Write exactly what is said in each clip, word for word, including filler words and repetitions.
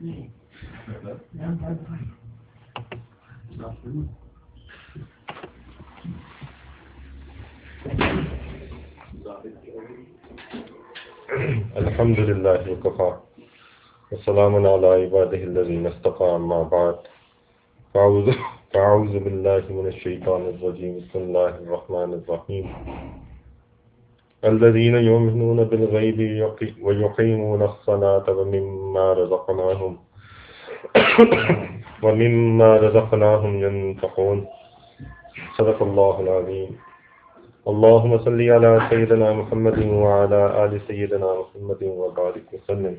الحمد للہ وکفی وسلام علی عبادہ الذین اصطفی اما بعد فاعوذ باللہ من الشیطان الرجیم بسم اللہ الرحمن الرحیم الذین یؤمنون بالغیب ویقیمون الصلاة ومما رزقناہم ومما رزقناہم ينفقون صدق اللہ العظیم اللهم صل على سيدنا محمد وعلى آل سيدنا محمد وبارك وسلم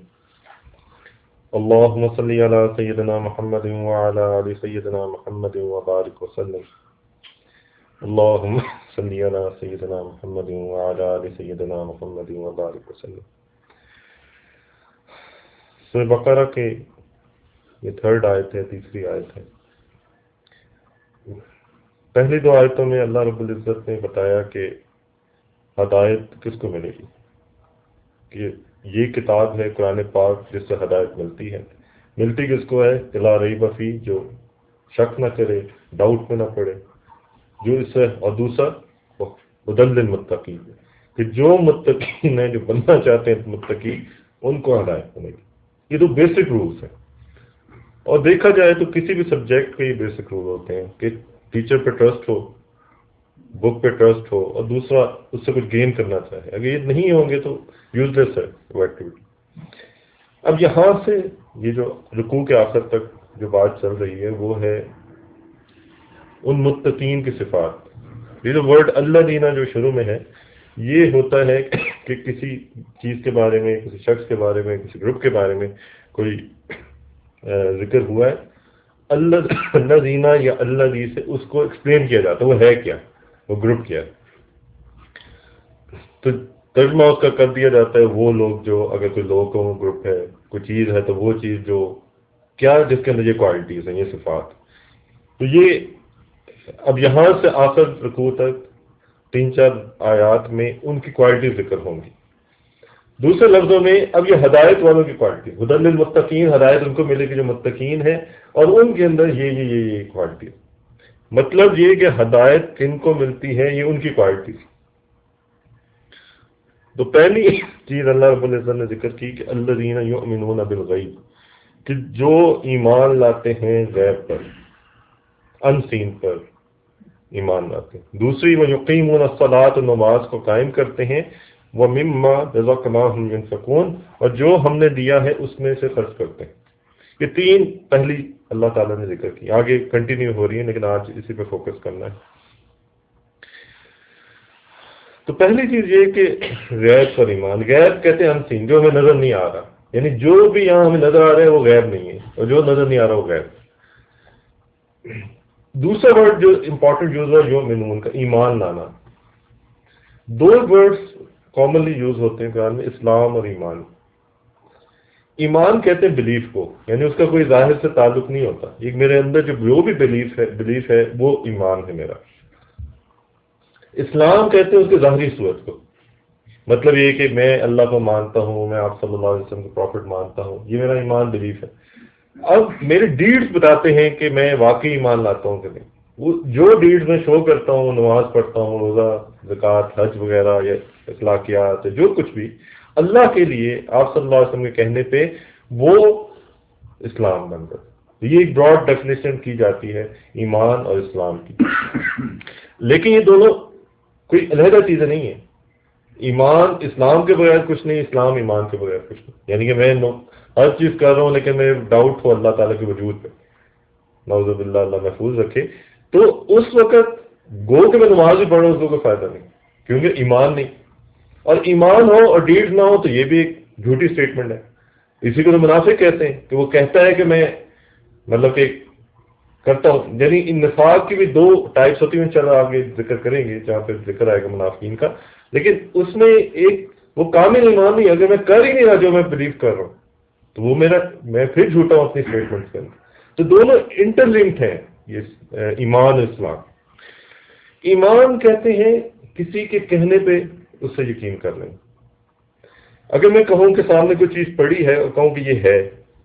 اللهم صل على سيدنا محمد وعلى آل سيدنا محمد وبارك وسلم اللهم صل على سيدنا محمد وعلى آل سيدنا محمد وبارك وسلم. سورہ بقرہ کے یہ تھرڈ آیت ہے، تیسری آیت ہے. پہلی دو آیتوں میں اللہ رب العزت نے بتایا کہ ہدایت کس کو ملے گی، کہ یہ کتاب ہے قرآن پاک جس سے ہدایت ملتی ہے. ملتی کس کو ہے؟ لا ریب فی، جو شک نہ کرے، ڈاؤٹ میں نہ پڑے، جو اس سے. اور دوسرا ہدی للمتقین، کہ جو متقین ہیں، جو بننا چاہتے ہیں متقی، ان کو ہدایت ملے گی. یہ تو بیسک رولز ہیں. اور دیکھا جائے تو کسی بھی سبجیکٹ کے یہ بیسک رول ہوتے ہیں کہ ٹیچر پہ ٹرسٹ ہو، بک پہ ٹرسٹ ہو، اور دوسرا اس سے کچھ گین کرنا چاہے. اگر یہ نہیں ہوں گے تو یوز لیس ہے وہ ایکٹیویٹی. اب یہاں سے یہ جو رکوع کے آخر تک جو بات چل رہی ہے وہ ہے ان متقین کی صفات. یہ جو ورڈ اللہ دینا جو شروع میں ہے، یہ ہوتا ہے کہ کسی چیز کے بارے میں، کسی شخص کے بارے میں، کسی گروپ کے بارے میں کوئی ذکر ہوا ہے، اللہ اللہ دینا یا اللہ دی سے اس کو ایکسپلین کیا جاتا ہے وہ ہے کیا، وہ گروپ کیا ہے. تو ترجمہ اس کا کر دیا جاتا ہے وہ لوگ جو، اگر کوئی لوگ ہوں گروپ ہے، کوئی چیز ہے تو وہ چیز جو کیا، جس کے اندر یہ کوالٹیز ہیں، یہ صفات. تو یہ اب یہاں سے آخر رکوع تک تین چار آیات میں ان کی کوالٹیز ذکر ہوں گی. دوسرے لفظوں میں اب یہ ہدایت والوں کی کوالٹی، ہدی للمتقین، ہدایت ان کو ملے گی جو متقین ہیں، اور ان کے اندر یہ یہ یہ یہ کوالٹی. مطلب یہ کہ ہدایت کن کو ملتی ہے، یہ ان کی کوالٹی. تو پہلی چیز اللہ رب العزت نے ذکر کی کہ الذین یؤمنون بالغیب، کہ جو ایمان لاتے ہیں غیب پر، ان سین پر ایمان لاتے ہیں. دوسری وہ یقیمون الصلاۃ، نماز کو قائم کرتے ہیں، وَمِمَّا رَزَقْنَاهُمْ يُنْفِقُونَ، اور جو ہم نے دیا ہے اس میں سے خرچ کرتے ہیں. یہ تین پہلی اللہ تعالیٰ نے ذکر کی، آگے کنٹینیو ہو رہی ہے لیکن آج اسی پہ فوکس کرنا ہے. تو پہلی چیز یہ کہ غیب پر ایمان. غیب کہتے ہیں انسین، جو ہمیں نظر نہیں آ رہا، یعنی جو بھی یہاں ہمیں نظر آ رہا ہے وہ غیب نہیں ہے، اور جو نظر نہیں آ رہا وہ غیب. دوسرا ورڈ جو امپورٹنٹ یوز ہے یؤمنون کا، ایمان لانا. دو ورڈز کامنلی یوز ہوتے ہیں قرآن میں، اسلام اور ایمان. ایمان کہتے ہیں بلیف کو، یعنی اس کا کوئی ظاہر سے تعلق نہیں ہوتا. ایک میرے اندر جو جو بھی بلیف ہے بلیف ہے وہ ایمان ہے میرا. اسلام کہتے ہیں اس کی ظاہری صورت کو، مطلب یہ کہ میں اللہ کو مانتا ہوں، میں آپ صلی اللہ علیہ وسلم کو پروفٹ مانتا ہوں، یہ میرا ایمان بلیف ہے. اب میرے ڈیڈز بتاتے ہیں کہ میں واقعی ایمان لاتا ہوں کہ نہیں. وہ جو ڈیڈز میں شو کرتا ہوں، نماز پڑھتا ہوں، روزہ، زکوٰۃ، حج وغیرہ، یا اخلاقیات، جو کچھ بھی اللہ کے لیے آپ صلی اللہ علیہ وسلم کے کہنے پہ، وہ اسلام بن کر. یہ ایک براڈ ڈیفینیشن کی جاتی ہے ایمان اور اسلام کی. لیکن یہ دونوں کوئی علیحدہ چیزیں نہیں ہیں. ایمان اسلام کے بغیر کچھ نہیں، اسلام ایمان کے بغیر کچھ نہیں. یعنی کہ میں ہر چیز کر رہا ہوں لیکن میں ڈاؤٹ ہو اللہ تعالیٰ کے وجود پہ، نعوذ باللہ، اللہ محفوظ رکھے، تو اس وقت گو کہ میں نماز بھی پڑھ رہا ہوں، اس کو کوئی فائدہ نہیں، کیونکہ ایمان نہیں. اور ایمان ہو اور ڈیڈ نہ ہو تو یہ بھی ایک جھوٹی اسٹیٹمنٹ ہے. اسی کو تو منافق کہتے ہیں کہ وہ کہتا ہے کہ میں مطلب کہ کرتا ہوں. یعنی ان نفاق کی بھی دو ٹائپس ہوتی ہیں، چلو آگے ذکر کریں گے جہاں پہ ذکر آئے گا منافقین کا. لیکن اس میں ایک وہ کامل ایمان نہیں، اگر میں کر ہی نہیں رہا جو میں بلیو کر رہا ہوں تو وہ میرا میں پھر جھوٹا ہوں اپنی اسٹیٹمنٹ کے اندر. تو دونوں انٹر لنکڈ ہیں یہ ایمان اور اسلام. ایمان کہتے ہیں کسی کے کہنے پہ اس سے یقین کر لیں. اگر میں کہوں کہ سامنے کوئی چیز پڑی ہے اور کہوں کہ یہ ہے،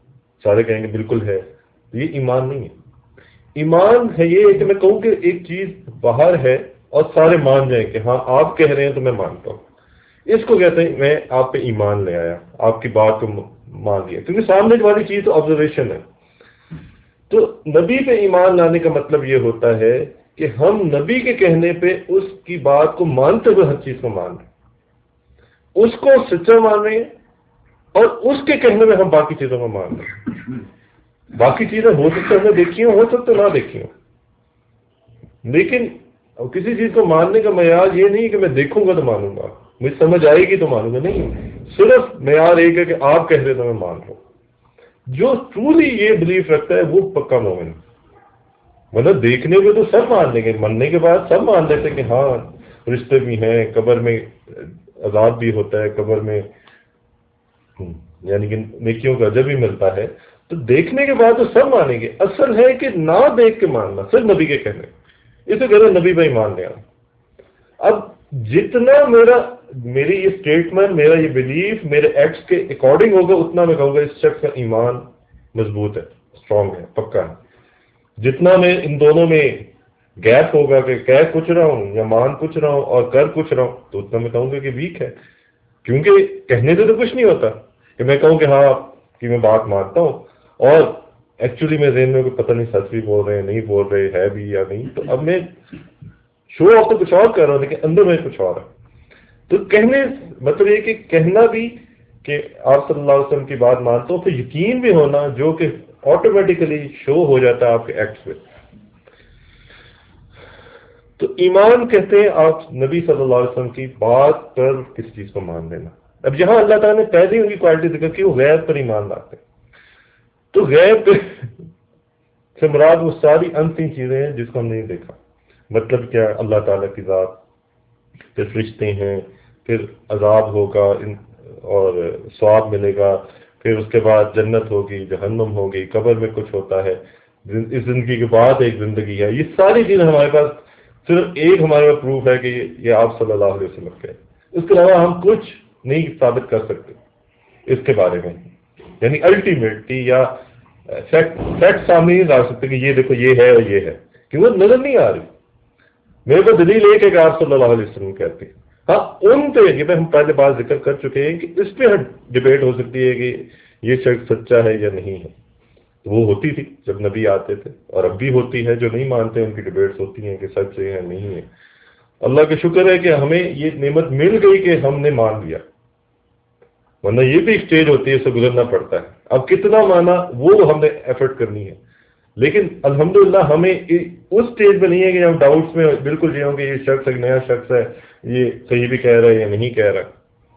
سارے کہیں گے بالکل ہے. یہ ایمان نہیں ہے. ایمان ہے یہ کہ میں کہوں کہ ایک چیز باہر ہے اور سارے مان جائیں کہ ہاں آپ کہہ رہے ہیں تو میں مانتا ہوں. اس کو کہتے ہیں میں آپ پہ ایمان لے آیا, آپ کی بات کو مان لیا, کیونکہ سامنے والی چیز تو آبزرویشن ہے. تو نبی پہ ایمان لانے کا مطلب یہ ہوتا ہے کہ ہم نبی کے کہنے پہ اس کی بات کو مانتے ہوئے ہر چیز کو مان رہے ہیں, اس کو سچا مان رہے ہیں, اور اس کے کہنے میں ہم باقی چیزوں کو مان رہے ہیں. باقی چیزیں ہو سکتا ہے دیکھی ہوں, ہو سکتا نہ دیکھی ہوں, لیکن کسی چیز کو ماننے کا معیار یہ نہیں کہ میں دیکھوں گا تو مانوں گا, مجھے سمجھ آئے گی تو مانوں گا. نہیں, صرف معیار ایک ہے کہ آپ کہہ رہے تو میں مان رہا ہوں. جو ٹرولی یہ بلیف رکھتا ہے وہ پکا مومن. مطلب دیکھنے کو تو سب مان لیں گے, مرنے کے بعد سب مان لیتے کہ ہاں رشتے بھی ہیں, قبر میں عذاب بھی ہوتا ہے, قبر میں یعنی کہ نیکیوں کا اجر بھی ملتا ہے. تو دیکھنے کے بعد تو سب مانیں گے. اصل ہے کہ نہ دیکھ کے ماننا, صرف نبی کے کہنے, اسے کہتے ہیں نبی بھائی مان لیا. اب جتنا میرا میری یہ اسٹیٹمنٹ, میرا یہ بلیف میرے ایکٹس کے اکارڈنگ ہوگا, اتنا میں کہوں گا اس شخص کا ایمان مضبوط ہے, اسٹرانگ ہے, پکا ہے. جتنا میں ان دونوں میں گیپ ہوگا کہ کہہ کچھ رہا ہوں یا مان کچھ رہا ہوں اور کر کچھ رہا ہوں, تو اتنا میں کہوں گا کہ ویک ہے. کیونکہ کہنے سے تو کچھ نہیں ہوتا کہ میں کہوں کہ ہاں کہ میں بات مانتا ہوں اور ایکچولی میں ذہن میں کوئی پتہ نہیں سچ بھی بول رہے ہیں نہیں بول رہے ہے بھی یا نہیں. تو اب میں شو آف تو کچھ اور کر رہا ہوں لیکن اندر میں کچھ اور ہے. تو کہنے مطلب یہ کہ کہنا بھی کہ آپ صلی اللہ علیہ وسلم کی بات مانتا ہوں, پھر یقین بھی ہونا جو کہ آٹومیٹیکلی شو ہو جاتا ہے آپ کے ایکٹس پہ. تو ایمان کہتے ہیں آپ نبی صلی اللہ علیہ وسلم کی بات پر کسی چیز کو مان لینا. اب یہاں اللہ تعالیٰ نے پہلے ان کی کوالٹی ذکر کی, وہ غیب پر ایمان لاتے ہیں. تو غیب سے مراد وہ ساری انسین چیزیں ہیں جس کو ہم نہیں دیکھا. مطلب کیا, اللہ تعالیٰ کی ذات, پھر فرشتے ہیں, پھر عذاب ہوگا اور ثواب ملے گا, پھر اس کے بعد جنت ہوگی, جہنم ہوگی, قبر میں کچھ ہوتا ہے, اس زندگی کے بعد ایک زندگی ہے. یہ ساری چیزیں ہمارے پاس صرف ایک ہمارے پاس پروف ہے کہ یہ آپ صلی اللہ علیہ وسلم کے. اس کے علاوہ ہم کچھ نہیں ثابت کر سکتے اس کے بارے میں, یعنی الٹیمیٹلی یا فیکٹ فیکٹ سامنے نہیں لا سکتے کہ یہ دیکھو یہ ہے اور یہ ہے, کیونکہ نظر نہیں آ رہی. میرے کو دلیل ایک ہے کہ آپ صلی اللہ علیہ وسلم کہتے ہیں. ہاں ان پہ یہ ہم پہلے بات ذکر کر چکے ہیں کہ اس پہ ڈبیٹ ہو سکتی ہے کہ یہ شخص سچا ہے یا نہیں ہے. وہ ہوتی تھی جب نبی آتے تھے, اور اب بھی ہوتی ہے. جو نہیں مانتے ان کی ڈبیٹس ہوتی ہیں کہ سچ ہے یا نہیں ہے. اللہ کا شکر ہے کہ ہمیں یہ نعمت مل گئی کہ ہم نے مان لیا, ورنہ یہ بھی ایک اسٹیج ہوتی ہے, اس سے گزرنا پڑتا ہے. اب کتنا مانا وہ ہم نے ایفرٹ کرنی ہے, لیکن الحمدللہ ہمیں اس اسٹیج پہ نہیں ہے کہ ہم ڈاؤٹس میں بالکل یہ ہوں کہ یہ شخص ایک نیا شخص ہے, یہ صحیح بھی کہہ رہا ہے یا نہیں کہہ رہا.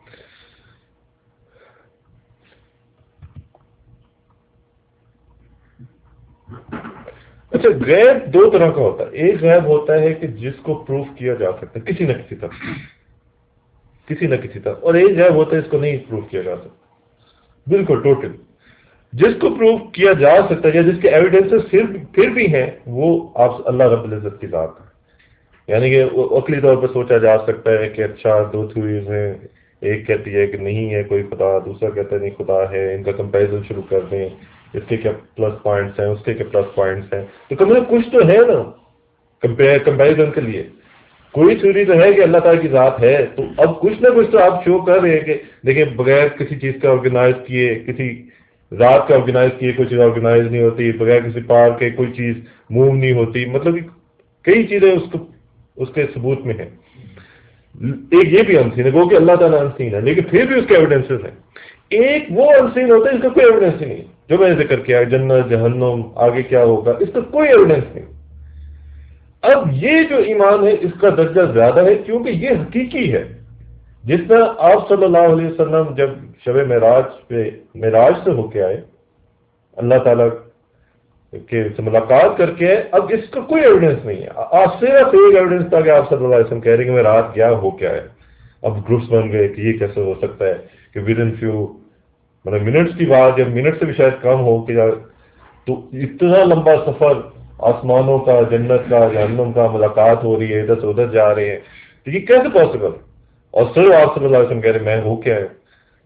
اچھا, غیب دو طرح کا ہوتا ہے. ایک غیب ہوتا ہے کہ جس کو پروف کیا جا سکتا ہے کسی نہ کسی طرح, کسی نہ کسی طرح, اور ایک غیب ہوتا ہے اس کو نہیں پروف کیا جا سکتا بالکل ٹوٹل. جس کو پروف کیا جا سکتا ہے یا جس کے ایویڈنسز پھر بھی ہیں وہ آپ اللہ رب العزت کی ذات ہے. یعنی کہ عقلی طور پر سوچا جا سکتا ہے کہ اچھا دو تھیوریز ہیں, ایک کہتی ہے کہ نہیں ہے کوئی خدا, دوسرا کہتا ہے نہیں خدا ہے, ان کا کمپیریزن شروع کر دیں, اس کے کیا پلس پوائنٹس ہیں, اس کے کیا پلس پوائنٹس ہیں. تو کم سے کم کچھ تو ہے نا کمپیریزن کے لیے. کوئی تھیوری تو ہے کہ اللہ تعالیٰ کی ذات ہے, تو اب کچھ نہ کچھ تو آپ شو کر رہے ہیں کہ دیکھیں بغیر کسی چیز کا آرگنائز کیے, کسی ذات کا آرگنائز کیے کوئی چیز آرگنائز نہیں ہوتی, بغیر کسی پار کے کوئی چیز موو نہیں ہوتی. مطلب کئی چیزیں اس کو اس کے ثبوت میں ہیں. ایک یہ بھی انسین ہے, وہ کہ اللہ تعالیٰ انسین ہے, لیکن پھر بھی اس کے ایویڈنسز ہیں. ایک وہ انسین ہوتا ہے جس کا کوئی ایویڈنس نہیں, جو میں نے ذکر کیا جنت جہنم آگے کیا ہوگا, اس کا کوئی ایویڈنس نہیں. اب یہ جو ایمان ہے اس کا درجہ زیادہ ہے کیونکہ یہ حقیقی ہے. جس طرح آپ صلی اللہ علیہ وسلم جب شب معراج پہ معراج سے ہو کے آئے, اللہ تعالیٰ کے سے ملاقات کر کے آئے, اب اس کا کوئی ایویڈنس نہیں ہے. آپ صرف ایک ایویڈنس تھا کہ آپ صلی اللہ علیہ وسلم کہہ رہے کہ میں رات گیا ہو کے آئے. اب گروپس بن گئے کہ یہ کیسے ہو سکتا ہے کہ ود ان فیو مطلب منٹس کی بات, یا منٹ سے بھی شاید کم ہو کہ تو اتنا لمبا سفر آسمانوں کا, جنت کا, جہنم کا, ملاقات ہو رہی ہے, ادھر سے ادھر جا رہے ہیں, تو یہ کیسے پاسبل؟ اور صرف آپ صلی اللہ علیہ وسلم کہہ رہے میں ہو کے آئے.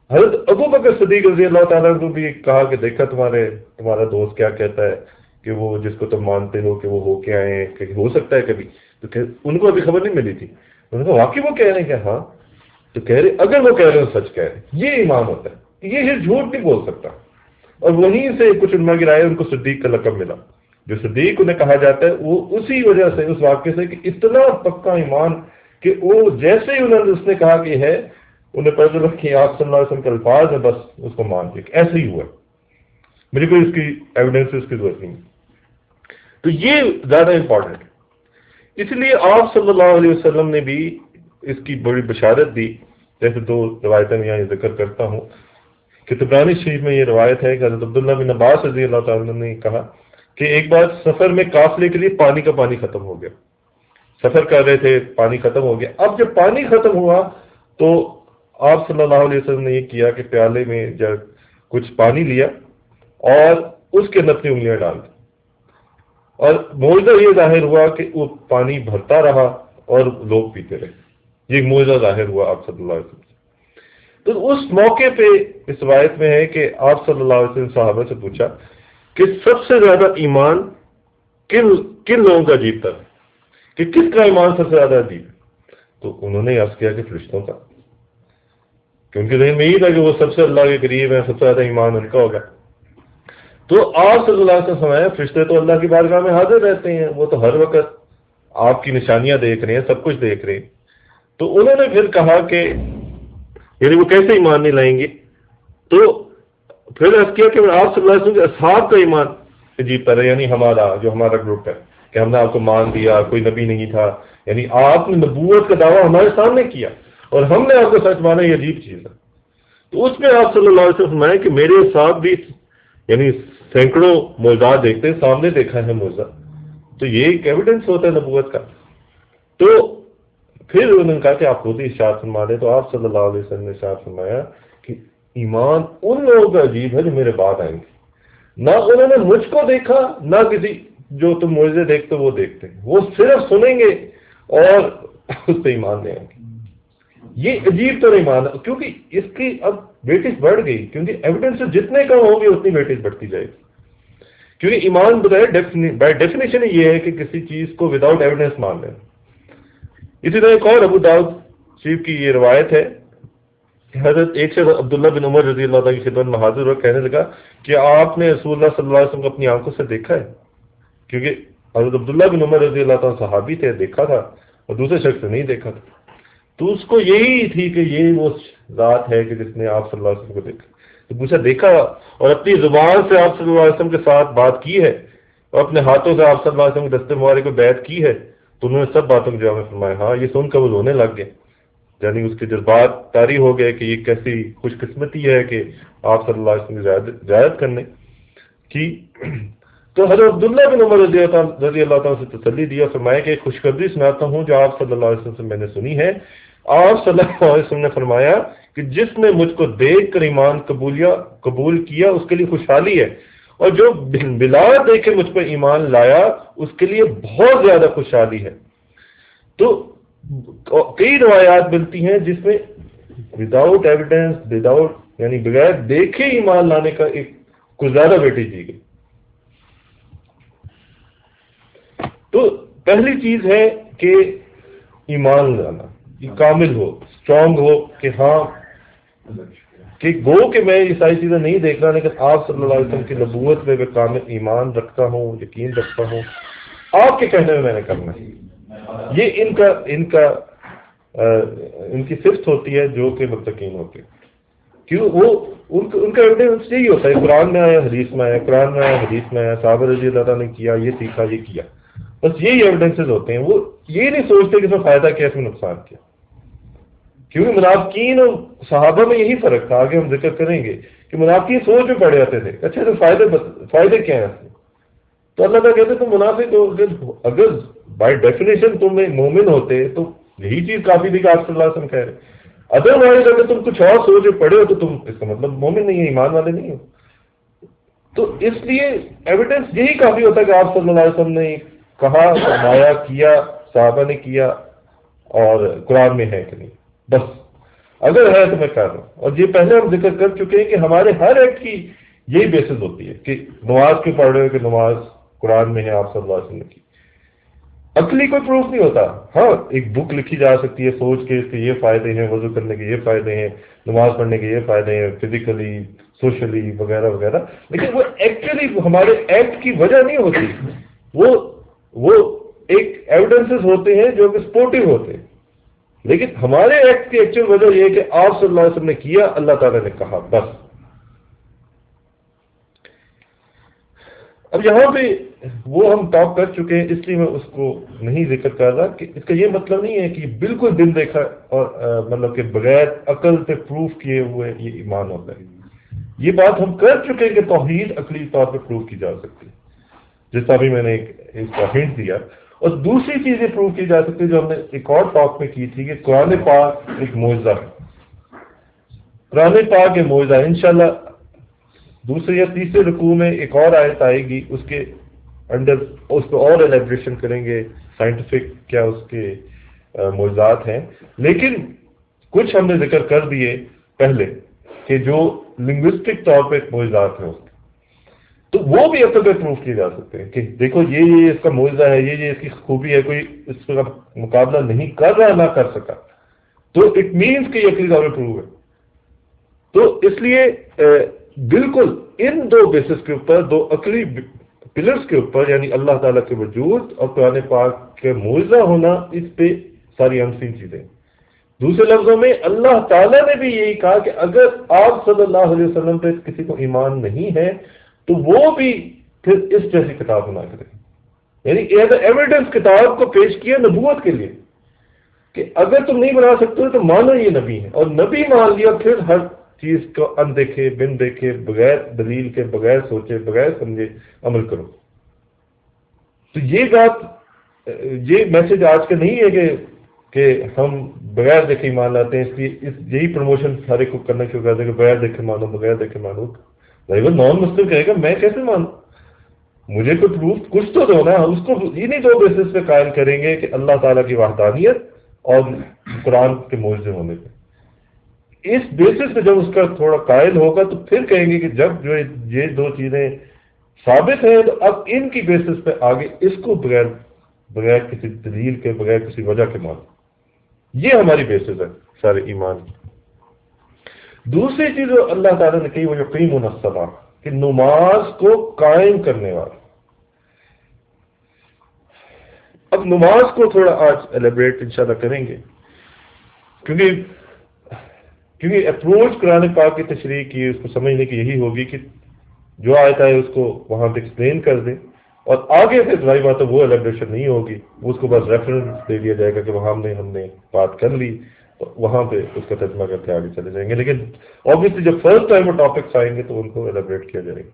حضرت ابو بکر صدیق رضی اللہ تعالیٰ کو بھی کہا کہ دیکھا تمہارے تمہارا دوست کیا کہتا ہے کہ وہ جس کو تم مانتے ہو کہ وہ ہو کے آئے ہیں، کہ ہو سکتا ہے کبھی، تو ان کو ابھی خبر نہیں ملی تھی، انہوں نے کہا واقعی وہ کہہ رہے ہیں کہ ہاں، تو کہہ رہے اگر وہ کہہ رہے ہیں سچ کہہ رہے ہیں، یہ ایمان ہوتا ہے، یہ جھوٹ نہیں بول سکتا۔ اور وہیں سے کچھ علماء کی رائے ان کو صدیق کا لقب ملا، جو صدیق انہیں کہا جاتا ہے وہ اسی وجہ سے، اس واقعے سے کہ اتنا پکا ایمان کہ وہ جیسے ہی انہوں نے اس نے کہا کہ ہے، انہیں پتہ لگا کہ آپ صلی اللہ علیہ وسلم کے الفاظ ہیں، بس اس کو مان لیا، ایسے ہی ہوا، میری کوئی اس کی ایویڈنس اس کی ضرورت نہیں۔ تو یہ زیادہ امپورٹنٹ ہے، اس لیے آپ صلی اللہ علیہ وسلم نے بھی اس کی بڑی بشارت دی۔ جیسے دو روایتیں میں یہاں ذکر کرتا ہوں کہ طبرانی شریف میں یہ روایت ہے کہ حضرت عبداللہ بن عباس رضی اللہ تعالیٰ نے کہا کہ ایک بار سفر میں قافلے کے لیے پانی کا پانی ختم ہو گیا، سفر کر رہے تھے، پانی ختم ہو گیا۔ اب جب پانی ختم ہوا تو آپ صلی اللہ علیہ وسلم نے یہ کیا کہ پیالے میں جب کچھ پانی لیا اور اس کے اندر اپنی انگلیاں ڈال دی، اور معجزہ یہ ظاہر ہوا کہ وہ پانی بھرتا رہا اور لوگ پیتے رہے۔ یہ معجزہ ظاہر ہوا آپ صلی اللہ علیہ وسلم سے۔ تو اس موقع پہ اس روایت میں ہے کہ آپ صلی اللہ علیہ وسلم صحابہ سے پوچھا کہ سب سے زیادہ ایمان کن کن لوگوں کا عجیب تھا، کہ کس کا ایمان سب سے زیادہ عجیب ہے؟ تو انہوں نے عرض کیا کہ فرشتوں کا، کہ ان کے ذہن میں یہ تھا کہ وہ سب سے اللہ کے قریب ہیں، سب سے زیادہ ایمان ان کا ہوگا۔ تو آپ صلی اللہ علیہ وسلم فرمایا فرشتے تو اللہ کی بارگاہ میں حاضر رہتے ہیں، وہ تو ہر وقت آپ کی نشانیاں دیکھ رہے ہیں، سب کچھ دیکھ رہے ہیں۔ تو انہوں نے پھر کہا کہ یعنی وہ کیسے ایمان نہیں لائیں گے؟ تو پھر عرض کیا کہ آپ صلی اللہ علیہ وسلم کے اصحاب کا ایمان عجیب طرح، یعنی ہمارا جو ہمارا گروپ ہے کہ ہم نے آپ کو مان دیا، کوئی نبی نہیں تھا، یعنی آپ نے نبوت کا دعویٰ ہمارے سامنے کیا اور ہم نے آپ کو سچ مانا، یہ عجیب چیز ہے۔ تو اس میں آپ صلی اللہ علیہ وسلم فرمایا کہ میرے اصحاب بھی یعنی سینکڑوں معجزات دیکھتے ہیں، سامنے دیکھا ہے معجزہ، تو یہ ایک ایویڈنس ہوتا ہے نبوت کا۔ تو پھر انہوں نے کہا کہ آپ خود ہی ارشاد فرما دیں، تو آپ صلی اللہ علیہ وسلم نے ارشاد فرمایا کہ ایمان ان لوگوں کا عجیب ہے جو میرے بعد آئیں گے، نہ انہوں نے مجھ کو دیکھا، نہ کسی جو تم معجزے دیکھتے وہ دیکھتے ہیں، وہ صرف سنیں گے اور اس پہ ایمان لے آئیں گے۔ یہ عجیب طرح ایمان ہے، کیونکہ اس کی اب ویٹیج بڑھ گئی، کیونکہ ایویڈنس جتنے کم ہوگی اتنی ویٹیج بڑھتی جائے گی، کیونکہ ایمان بتائے بائی ڈیفینیشن یہ ہے کہ کسی چیز کو وداؤٹ ایویڈنس مان لینا۔ اسی طرح ایک اور ابو داؤد شریف کی یہ روایت ہے کہ حضرت ایک سے عبداللہ بن عمر رضی اللہ تعالیٰ کی خدمت میں حاضر ہوا، کہنے لگا کہ آپ نے رسول اللہ صلی اللہ علیہ وسلم کو اپنی آنکھوں سے دیکھا ہے؟ کیونکہ حضرت عبداللہ بن عمر رضی اللہ تعالیٰ صحابی تھے، دیکھا تھا، اور دوسرے شخص نے نہیں دیکھا تھا۔ تو اس کو یہی تھی کہ یہ وہ ذات ہے کہ جس نے آپ صلی اللہ علیہ وسلم کو دیکھا۔ تو پوچھا دیکھا، اور اپنی زبان سے آپ صلی اللہ علیہ وسلم کے ساتھ بات کی ہے، اور اپنے ہاتھوں سے آپ صلی اللہ علیہ وسلم کے دستے مبارک کو بیعت کی ہے؟ تو انہوں نے سب باتوں کے جواب میں فرمایا ہاں۔ یہ سن کر وہ رونے لگ گئے، یعنی اس کے جذبات طاری ہو گئے کہ یہ کیسی خوش قسمتی ہے کہ آپ صلی اللہ علیہ وسلم کی زیارت کرنے کی۔ تو حضرت عبداللہ بن عمر رضی اللہ تعالیٰ سے تسلی دیا، فرمایا کہ ایک خوشخبری سناتا ہوں جو آپ صلی اللہ علیہ وسلم سے میں نے سنی ہے۔ آپ صلی اللہ علیہ وسلم نے فرمایا کہ جس نے مجھ کو دیکھ کر ایمان قبولیا قبول کیا اس کے لیے خوشحالی ہے، اور جو بلا دیکھے مجھ پر ایمان لایا اس کے لیے بہت زیادہ خوشحالی ہے۔ تو کئی روایات ملتی ہیں جس میں وداؤٹ ایویڈنس، وداؤٹ یعنی بغیر دیکھے ایمان لانے کا ایک کچھ زیادہ ویٹیج دی گئی۔ تو پہلی چیز ہے کہ ایمان لانا یہ کامل ہو، اسٹرانگ ہو، کہ ہاں کہ گو کہ میں یہ ساری چیزیں نہیں دیکھ رہا، لیکن آپ صلی اللہ علیہ وسلم کی نبوت میں میں کامل ایمان رکھتا ہوں، یقین رکھتا ہوں، آپ کے کہنے میں میں نے کرنا ہے۔ یہ ان کا ان کا آ, ان کی صفت ہوتی ہے جو کہ متقین ہوتے ہیں، کیوں وہ ان کا ان کا ایویڈنس یہی ہوتا ہے، قرآن میں آیا، حدیث میں آیا، قرآن میں آیا، حدیث میں آیا، صحابہ رضی اللہ تعالیٰ نے کیا، یہ سیکھا، یہ کیا، بس یہی ایویڈنسز ہوتے ہیں۔ وہ یہ نہیں سوچتے کہ اس میں فائدہ کیا، اس میں نقصان کیا، کیونکہ منافقین اور صحابہ میں یہی فرق تھا، آگے ہم ذکر کریں گے کہ منافقین سوچ میں پڑ جاتے تھے اچھا تو فائدے فائدے کیا ہیں، تو اللہ تعالیٰ کہتے تم منافق ہو، اگر اگر بائی ڈیفینیشن تم مومن ہوتے تو یہی چیز کافی تھی کہ آپ صلی اللہ علیہ وسلم کہہ رہے، ادر وائز اگر تم کچھ اور سوچ میں پڑے ہو تو تم اس کا مطلب مومن نہیں ہے، ایمان والے نہیں ہو۔ تو اس لیے ایویڈنس یہی کافی ہوتا ہے کہ آپ صلی اللہ علیہ وسلم نے کہا، فرمایا، کیا، صحابہ نے کیا، اور قرآن میں ہے کہ نہیں، بس۔ اگر ہے تو میں کر رہا ہوں. اور یہ پہلے ہم ذکر کر چکے ہیں کہ ہمارے ہر ایکٹ کی یہی بیسس ہوتی ہے کہ نماز کیوں پڑھ رہے ہو کہ نماز قرآن میں ہے آپ صلی اللہ علیہ وسلم کی. عقلی کوئی پروف نہیں ہوتا. ہاں ایک بک لکھی جا سکتی ہے سوچ کے اس کے یہ فائدے ہیں، وضو کرنے کے یہ فائدے ہیں، نماز پڑھنے کے یہ فائدے ہیں، فزیکلی سوشلی وغیرہ وغیرہ، لیکن وہ ایکچولی ہمارے ایکٹ کی وجہ نہیں ہوتی. وہ وہ ایک ایویڈنسز ہوتے ہیں جو کہ سپورٹیو ہوتے ہیں، لیکن ہمارے ایکٹ کی ایکچوئل وجہ یہ ہے کہ آپ صلی اللہ علیہ وسلم نے کیا، اللہ تعالیٰ نے کہا، بس. اب یہاں پہ وہ ہم ٹاک کر چکے ہیں، اس لیے میں اس کو نہیں ذکر کر رہا کہ اس کا یہ مطلب نہیں ہے کہ بالکل دل دیکھا اور مطلب کہ بغیر عقل سے پروف کیے ہوئے یہ ایمان ہوتا ہے. یہ بات ہم کر چکے ہیں کہ توحید عقلی طور پہ پروف کی جا سکتی ہے، جس طرح بھی میں نے ایک اس کا ہنٹ دیا. اور دوسری چیز یہ پروف کی جا سکتی ہے جو ہم نے ایک اور ٹاک میں کی تھی کہ قرآن پاک ایک معجزہ ہے. قرآن پاک ایک معجزہ ہے. انشاءاللہ دوسرے یا تیسرے رکوع میں ایک اور آیت آئے گی، اس کے انڈر اس کو اور ایلیبریشن کریں گے سائنٹیفک کیا اس کے معجزات ہیں. لیکن کچھ ہم نے ذکر کر دیے پہلے کہ جو لنگوسٹک طور پہ معجزات ہیں اس کے، تو وہ بھی عقل پہ پروف کیے جا سکتے ہیں کہ دیکھو یہ یہ اس کا معجزہ ہے، یہ یہ اس کی خوبی ہے، کوئی اس کا مقابلہ نہیں کر رہا نہ کر سکا، تو اٹ مینس کہ یہ عقلی طور پہ پروف ہے. تو اس لیے بالکل ان دو بیسس کے اوپر، دو عقلی پلرز کے اوپر، یعنی اللہ تعالیٰ کے وجود اور قرآن پاک کے معجزہ ہونا، اس پہ ساری انسین چیزیں. دوسرے لفظوں میں اللہ تعالیٰ نے بھی یہی کہا کہ اگر آپ صلی اللہ علیہ وسلم پہ کسی کو ایمان نہیں ہے تو وہ بھی پھر اس جیسی کتاب بنا کرے. یعنی ایز اے ایویڈنس کتاب کو پیش کیا نبوت کے لیے کہ اگر تم نہیں بنا سکتے تو مانو یہ نبی ہے، اور نبی مان لیا پھر ہر چیز کو اندیکھے بن دیکھے بغیر دلیل کے، بغیر سوچے، بغیر سمجھے عمل کرو. تو یہ بات، یہ میسج آج کا نہیں ہے کہ کہ ہم بغیر دیکھے ایمان لاتے ہیں، اس لیے اس یہی پروموشن سارے کو کرنا شروع کر دیں کہ بغیر دیکھے مانو، بغیر دیکھے مانو. بھائی وہ نان مسلم کہے گا میں کیسے مانوں، مجھے کوئی پروف کچھ تو دو نا. ہم اس کو انہیں دو بیسس پہ قائل کریں گے کہ اللہ تعالیٰ کی وحدانیت اور قرآن کے معجزے ہونے پہ. اس بیسس پہ جب اس کا تھوڑا قائل ہوگا تو پھر کہیں گے کہ جب جو یہ دو چیزیں ثابت ہیں تو اب ان کی بیسس پہ آگے اس کو بغیر بغیر کسی دلیل کے، بغیر کسی وجہ کے مانو. یہ ہماری بیسس ہے سارے ایمان. دوسری چیز جو اللہ تعالیٰ نے کہی وہ یقیمون الصلاۃ، کہ نماز کو قائم کرنے والا. اب نماز کو تھوڑا آج ایلیبریٹ انشاءاللہ کریں گے، کیونکہ کیونکہ اپروچ قرآن پاک کی تشریح کی، اس کو سمجھنے کی یہی ہوگی کہ جو آیت ہے اس کو وہاں پہ ایکسپلین کر دیں، اور آگے سے ظاہر بات ہے وہ ایلیبریشن نہیں ہوگی، اس کو بس ریفرنس دے دیا جائے گا کہ وہاں ہم نے ہم نے بات کر لی تو وہاں پہ اس کا ترجمہ کر کے آگے چلے جائیں گے. لیکن آبویسلی جب فرسٹ ٹائم وہ ٹاپکس آئیں گے تو ان کو ایلیبریٹ کیا جائے گا.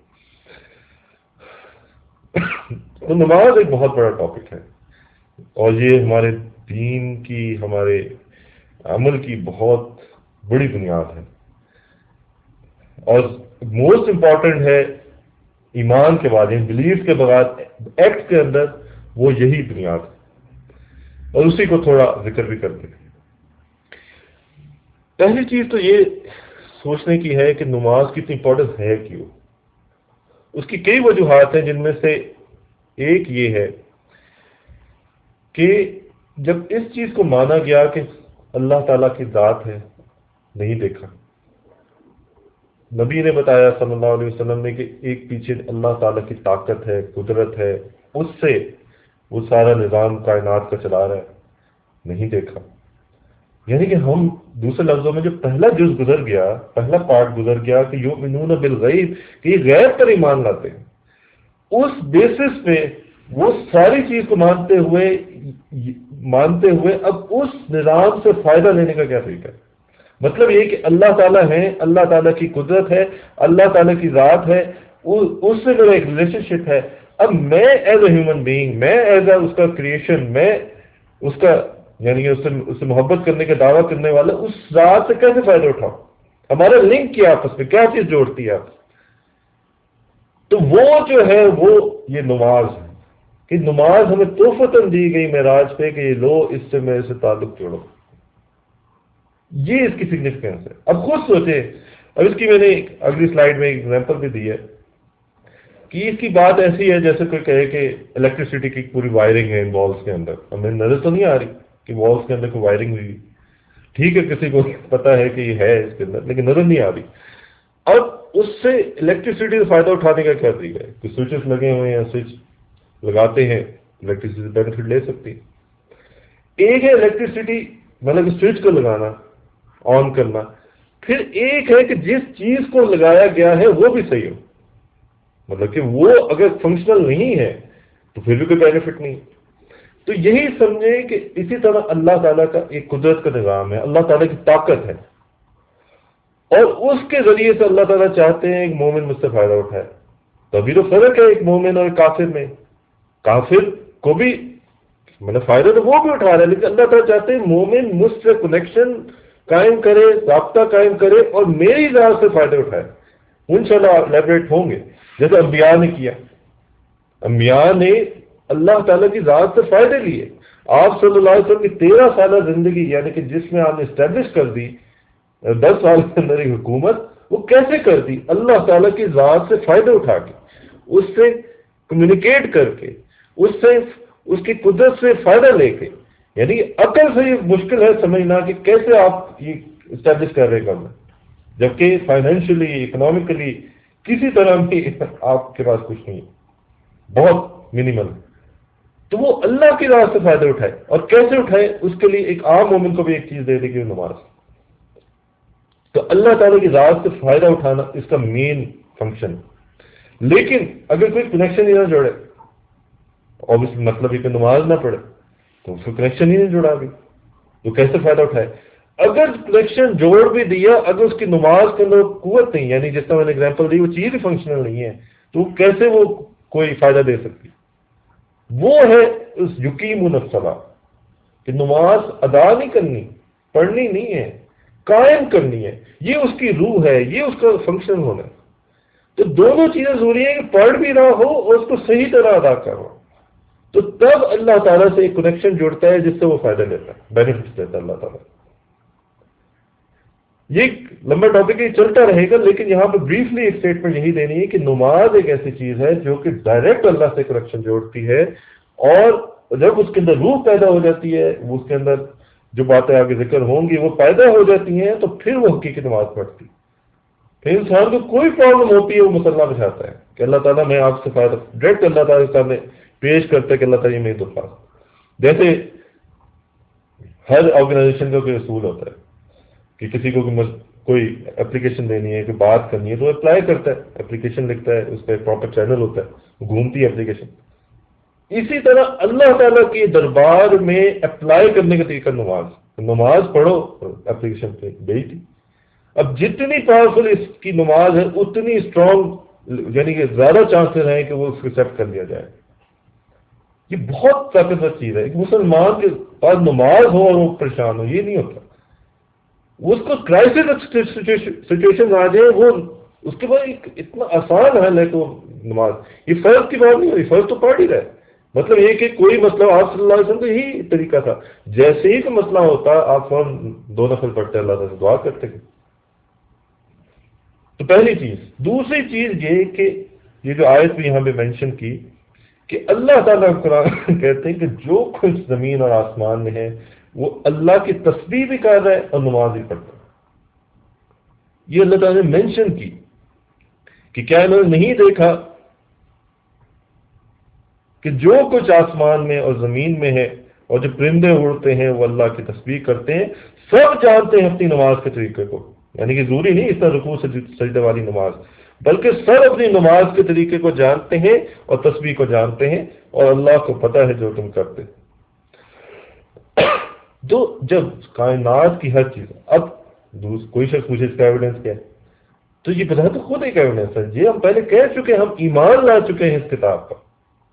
تو نماز ایک بہت بڑا ٹاپک ہے، اور یہ ہمارے دین کی، ہمارے عمل کی بہت بڑی بنیاد ہے، اور موسٹ امپورٹنٹ ہے ایمان کے بعد، یعنی بلیف کے بعد ایکٹ کے اندر وہ یہی بنیاد ہے. اور اسی کو تھوڑا ذکر بھی کرتے ہیں. پہلی چیز تو یہ سوچنے کی ہے کہ نماز کی اتنی امپورٹنس ہے کیوں. اس کی کئی وجوہات ہیں، جن میں سے ایک یہ ہے کہ جب اس چیز کو مانا گیا کہ اللہ تعالیٰ کی ذات ہے، نہیں دیکھا، نبی نے بتایا صلی اللہ علیہ وسلم نے کہ ایک پیچھے اللہ تعالیٰ کی طاقت ہے، قدرت ہے، اس سے وہ سارا نظام کائنات کا چلا رہا ہے، نہیں دیکھا. یعنی کہ ہم دوسرے لفظوں میں جو پہلا جز گزر گیا، پہلا پارٹ گزر گیا کہ یؤمنون بالغیب، کہ یہ غیب پر ایمان لاتے ہیں، اس بیسس پہ وہ ساری چیز کو مانتے ہوئے مانتے ہوئے اب اس نظام سے فائدہ لینے کا کیا طریقہ ہے. مطلب یہ کہ اللہ تعالیٰ ہے، اللہ تعالیٰ کی قدرت ہے، اللہ تعالیٰ کی ذات ہے، اس سے میرا ایک ریلیشن شپ ہے. اب میں ایز اے ہیومن بینگ، میں ایز اے اس کا کریشن، میں اس کا یعنی اس سے اس سے محبت کرنے کا دعویٰ کرنے والا، اس ذات سے کیسے فائدہ اٹھاؤں؟ ہمارا لنک کیا آپس میں، کیا چیز جوڑتی ہے آپ؟ تو وہ جو ہے وہ یہ نماز ہے، کہ نماز ہمیں توفتاً دی گئی معراج پہ کہ یہ لو، اس سے میرے سے تعلق جوڑو. یہ اس کی سگنیفیکینس ہے. اب خود سوچیں, اب اس کی میں نے اگلی سلائیڈ میں ایک ایگزامپل بھی دی ہے کہ اس کی بات ایسی ہے جیسے کوئی کہے کہ الیکٹریسٹی کی پوری وائرنگ ہے ان والس کے اندر. ہمیں نظر تو نہیں آ رہی کہ والس کے اندر کوئی وائرنگ ہوئی, ٹھیک ہے کسی کو پتا ہے کہ یہ ہے اس کے اندر, لیکن نظر نہیں آ رہی. اب اس سے الیکٹریسٹی سے فائدہ اٹھانے کا کیا طریقہ ہے؟ کہ سوئچز لگے ہوئے ہیں, سوئچ لگاتے ہیں, الیکٹریسٹی سے بینیفٹ لے سکتی ہے. ایک ہے الیکٹریسٹی مطلب سوئچ کو لگانا, آن کرنا, پھر ایک ہے کہ جس چیز کو لگایا گیا ہے وہ بھی صحیح ہو, مطلب کہ وہ اگر فنکشنل نہیں ہے تو پھر بھی کوئی بینیفٹ نہیں. تو یہی سمجھیں کہ اسی طرح اللہ تعالیٰ کا ایک قدرت کا نظام ہے, اللہ تعالیٰ کی طاقت ہے, اور اس کے ذریعے سے اللہ تعالیٰ چاہتے ہیں ایک مومن مجھ سے فائدہ اٹھائے. تو ابھی تو فرق ہے ایک مومن اور ایک کافر میں. کافر کو بھی مطلب فائدہ تو وہ بھی اٹھا رہا ہے, لیکن اللہ تعالیٰ چاہتے ہیں مومن مجھ سے کنیکشن قائم کرے, رابطہ قائم کرے اور میری ذات سے فائدہ اٹھائے. انشاءاللہ الیبریٹ ہوں گے جیسے انبیاء نے کیا. انبیاء نے اللہ تعالیٰ کی ذات سے فائدے لیے. آپ صلی اللہ علیہ وسلم کی تیرہ سالہ زندگی یعنی کہ جس میں آپ نے اسٹیبلش کر دی دس سال کے اندر ایک حکومت, وہ کیسے کر دی؟ اللہ تعالیٰ کی ذات سے فائدہ اٹھا کے, اس سے کمیونیکیٹ کر کے, اس سے اس کی قدرت سے فائدہ لے کے. یعنی عقل سے یہ مشکل ہے سمجھنا کہ کیسے آپ یہ اسٹیبلش کر رہے گا, جبکہ فائنینشلی اکنامکلی کسی طرح بھی آپ کے پاس کچھ نہیں ہے, بہت منیمل. تو وہ اللہ کی راہ سے فائدہ اٹھائے, اور کیسے اٹھائے اس کے لیے ایک عام مومن کو بھی ایک چیز دے دے گی, نماز. تو اللہ تعالیٰ کی ذات سے فائدہ اٹھانا اس کا مین فنکشن ہے. لیکن اگر کوئی کنیکشن ہی نہ جوڑے, اور مطلب یہ کہ نماز نہ پڑھے, تو اس کو کنیکشن ہی نہیں جوڑا ابھی, تو کیسے فائدہ اٹھائے؟ اگر کنیکشن جوڑ بھی دیا, اگر اس کی نماز کے اندر قوت نہیں, یعنی جس طرح میں نے اگزامپل دی وہ چیز ہی فنکشنل نہیں ہے, تو کیسے وہ کوئی فائدہ دے سکتی؟ وہ ہے اس یقیم الصلاۃ کہ نماز ادا نہیں کرنی, پڑھنی نہیں ہے, قائم کرنی ہے. یہ اس کی روح ہے, یہ اس کا فنکشن ہونا ہے. تو دونوں چیزیں ضروری ہیں کہ پڑھ بھی رہا ہو اور اس کو صحیح طرح ادا کر رہا ہو. تو تب اللہ تعالیٰ سے ایک کنیکشن جڑتا ہے جس سے وہ فائدہ لیتا ہے, بینیفٹس دیتا ہے اللہ تعالیٰ. یہ لمبا ٹاپک ہی چلتا رہے گا, لیکن یہاں پہ بریفلی ایک اسٹیٹمنٹ یہی دینی ہے کہ نماز ایک ایسی چیز ہے جو کہ ڈائریکٹ اللہ سے کنیکشن جوڑتی ہے, اور جب اس کے اندر روح پیدا ہو جاتی ہے, اس کے اندر جو باتیں آگے ذکر ہوں گی وہ پیدا ہو جاتی ہیں, تو پھر وہ حقیقی نماز پڑھتی. پھر انسان کو کوئی پرابلم ہوتی ہے وہ مسئلہ بچاتا ہے کہ اللہ تعالیٰ میں آپ سے فائدہ ڈائریکٹ اللہ تعالیٰ کے سامنے پیش کرتا ہے کہ اللہ تعالیٰ میری درخواست. جیسے ہر آرگنائزیشن کا کوئی اصول ہوتا ہے کہ کسی کو کوئی اپلیکیشن دینی ہے, کوئی بات کرنی ہے, تو وہ اپلائی کرتا ہے, اپلیکیشن لکھتا ہے, اس کا ایک پراپر چینل ہوتا ہے, وہ گھومتی ہے اپلیکیشن. اسی طرح اللہ تعالیٰ کے دربار میں اپلائی کرنے کا طریقہ نماز. نماز پڑھو, اپلیکیشن پہ بھیجتی. اب جتنی پاورفل اس کی نماز ہے اتنی اسٹرانگ, یعنی کہ زیادہ چانسز ہیں کہ وہ اس کو ایکسیپٹ کر لیا جائے. یہ بہت طاقتور چیز ہے. ایک مسلمان کے پاس نماز ہو اور وہ پریشان ہو, یہ نہیں ہوتا. اس کو کرائسس سچویشن آ جائے, وہ اس کے بعد اتنا آسان حل ہے کہ وہ نماز, یہ فرض کی بات نہیں ہوئی, فرض تو پڑھ ہی رہے. مطلب یہ کہ کوئی مسئلہ, آپ صلی اللہ علیہ وسلم کا یہی طریقہ تھا, جیسے ہی کوئی مسئلہ ہوتا آپ فوراً دو نفل پڑھتے اللہ تعالیٰ سے دعا کرتے ہیں. تو پہلی چیز. دوسری چیز یہ کہ یہ جو آیت بھی یہاں پہ مینشن کی کہ اللہ تعالیٰ قرآن کہتے ہیں کہ جو کچھ زمین اور آسمان میں ہے وہ اللہ کی تسبیح بھی کر رہا ہے اور نماز بھی پڑھتا ہے. یہ اللہ تعالیٰ نے مینشن کی کہ کیا انہوں نے نہیں دیکھا کہ جو کچھ آسمان میں اور زمین میں ہے اور جو پرندے اڑتے ہیں وہ اللہ کی تسبیح کرتے ہیں, سب جانتے ہیں اپنی نماز کے طریقے کو. یعنی کہ ضروری نہیں اس طرح رکوع سجدے والی نماز, بلکہ سب اپنی نماز کے طریقے کو جانتے ہیں اور تسبیح کو جانتے ہیں, اور اللہ کو پتہ ہے جو تم کرتے. تو جب کائنات کی ہر چیز, اب کوئی شخص پوچھے اس کا ایویڈنس کیا ہے, تو یہ بتا تو خود ایک ایویڈنس ہے. یہ ہم پہلے کہہ چکے, ہم ایمان لا چکے ہیں اس کتاب پر.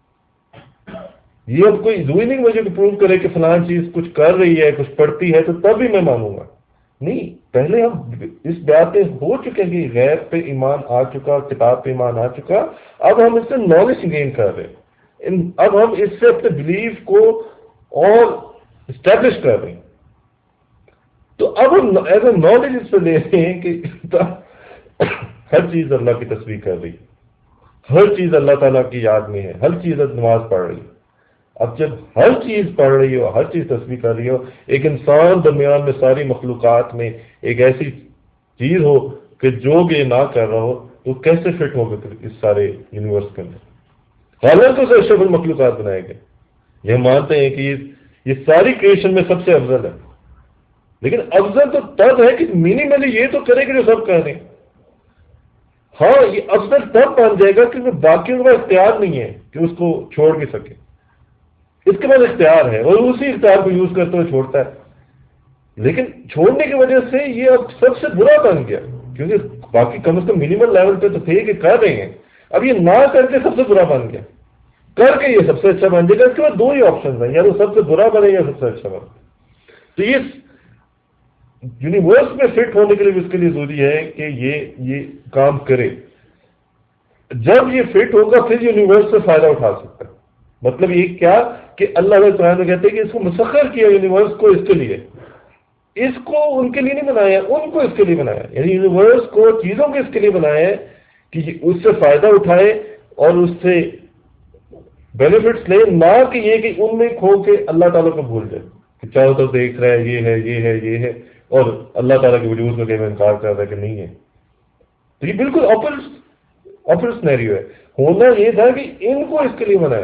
یہ اب کوئی ضروری نہیں مجھے پروو کرے کہ فلان چیز کچھ کر رہی ہے, کچھ پڑھتی ہے تو تب ہی میں مانوں گا. نہیں, پہلے ہم اس باتیں ہو چکے کہ غیب پہ ایمان آ چکا, کتاب پہ ایمان آ چکا. اب ہم اس سے نالج گین کر رہے ہیں, اب ہم اس سے اپنے بلیف کو اور اسٹیبلش کر رہے ہیں. تو اب ہم ایز اے نالج اس پہ لے رہے ہیں کہ ہر چیز اللہ کی تصویر کر رہی ہے، ہر چیز اللہ تعالیٰ کی یاد میں ہے، ہر چیز نماز پڑھ رہی ہے۔ اب جب ہر چیز پڑھ رہی ہو، ہر چیز تصویر کر رہی ہو، ایک انسان درمیان میں ساری مخلوقات میں ایک ایسی چیز ہو کہ جو بھی نہ کر رہا ہو، تو کیسے فٹ ہوگا اس سارے یونیورس کے اندر؟ حالانکہ اسے اشرف المخلوقات بنائے گئے، یہ مانتے ہیں کہ یہ ساری کریشن میں سب سے افضل ہے، لیکن افضل تو تب ہے کہ منیملی یہ تو کرے کہ جو سب کر رہے ہیں۔ ہاں یہ افضل تب بن جائے گا کیونکہ باقیوں کے پاس اختیار نہیں ہے کہ اس کو چھوڑ بھی سکے، اس کے پاس اختیار ہے اور اسی اختیار کو یوز کرتے ہوئے چھوڑتا ہے، لیکن چھوڑنے کی وجہ سے یہ اب سب سے برا بن گیا، کیونکہ باقی کم از کم منیمل لیول پہ تو تھے کہ کر رہے ہیں، اب یہ نہ کر کے سب سے برا بن گیا، کر کے یہ سب سے اچھا بن جائے گا۔ اس کے بعد دو ہی آپشن ہیں، یا وہ سب سے برا بنے یا سب سے اچھا بنے۔ تو یہ یونیورس میں فٹ ہونے کے لیے اس کے لیے ضروری ہے کہ یہ یہ کام کرے۔ جب یہ فٹ ہوگا پھر یونیورس سے فائدہ اٹھا سکتا ہے۔ مطلب یہ کیا کہ اللہ علیہ السلام نے کہتے ہیں کہ اس کو مسخر کیا یونیورس کو اس کے لیے، اس کو ان کے لیے نہیں بنایا، ان کو اس کے لیے بنایا، یعنی یونیورس کو چیزوں کو اس کے لیے بنایا ہے کہ اس سے فائدہ اٹھائے اور اس سے بینیفٹس لے، نہ کہ یہ کہ ان میں کھو کے اللہ تعالیٰ کو بھول جائے کہ چاہو تو دیکھ رہا ہے یہ ہے یہ ہے یہ ہے اور اللہ تعالیٰ کے وجود کو کہ میں انکار کر رہا ہے کہ نہیں ہے۔ تو یہ بالکل اپوزٹ اپوزٹ سینیریو ہے۔ ہونا یہ تھا کہ ان کو اس کے لیے بنایا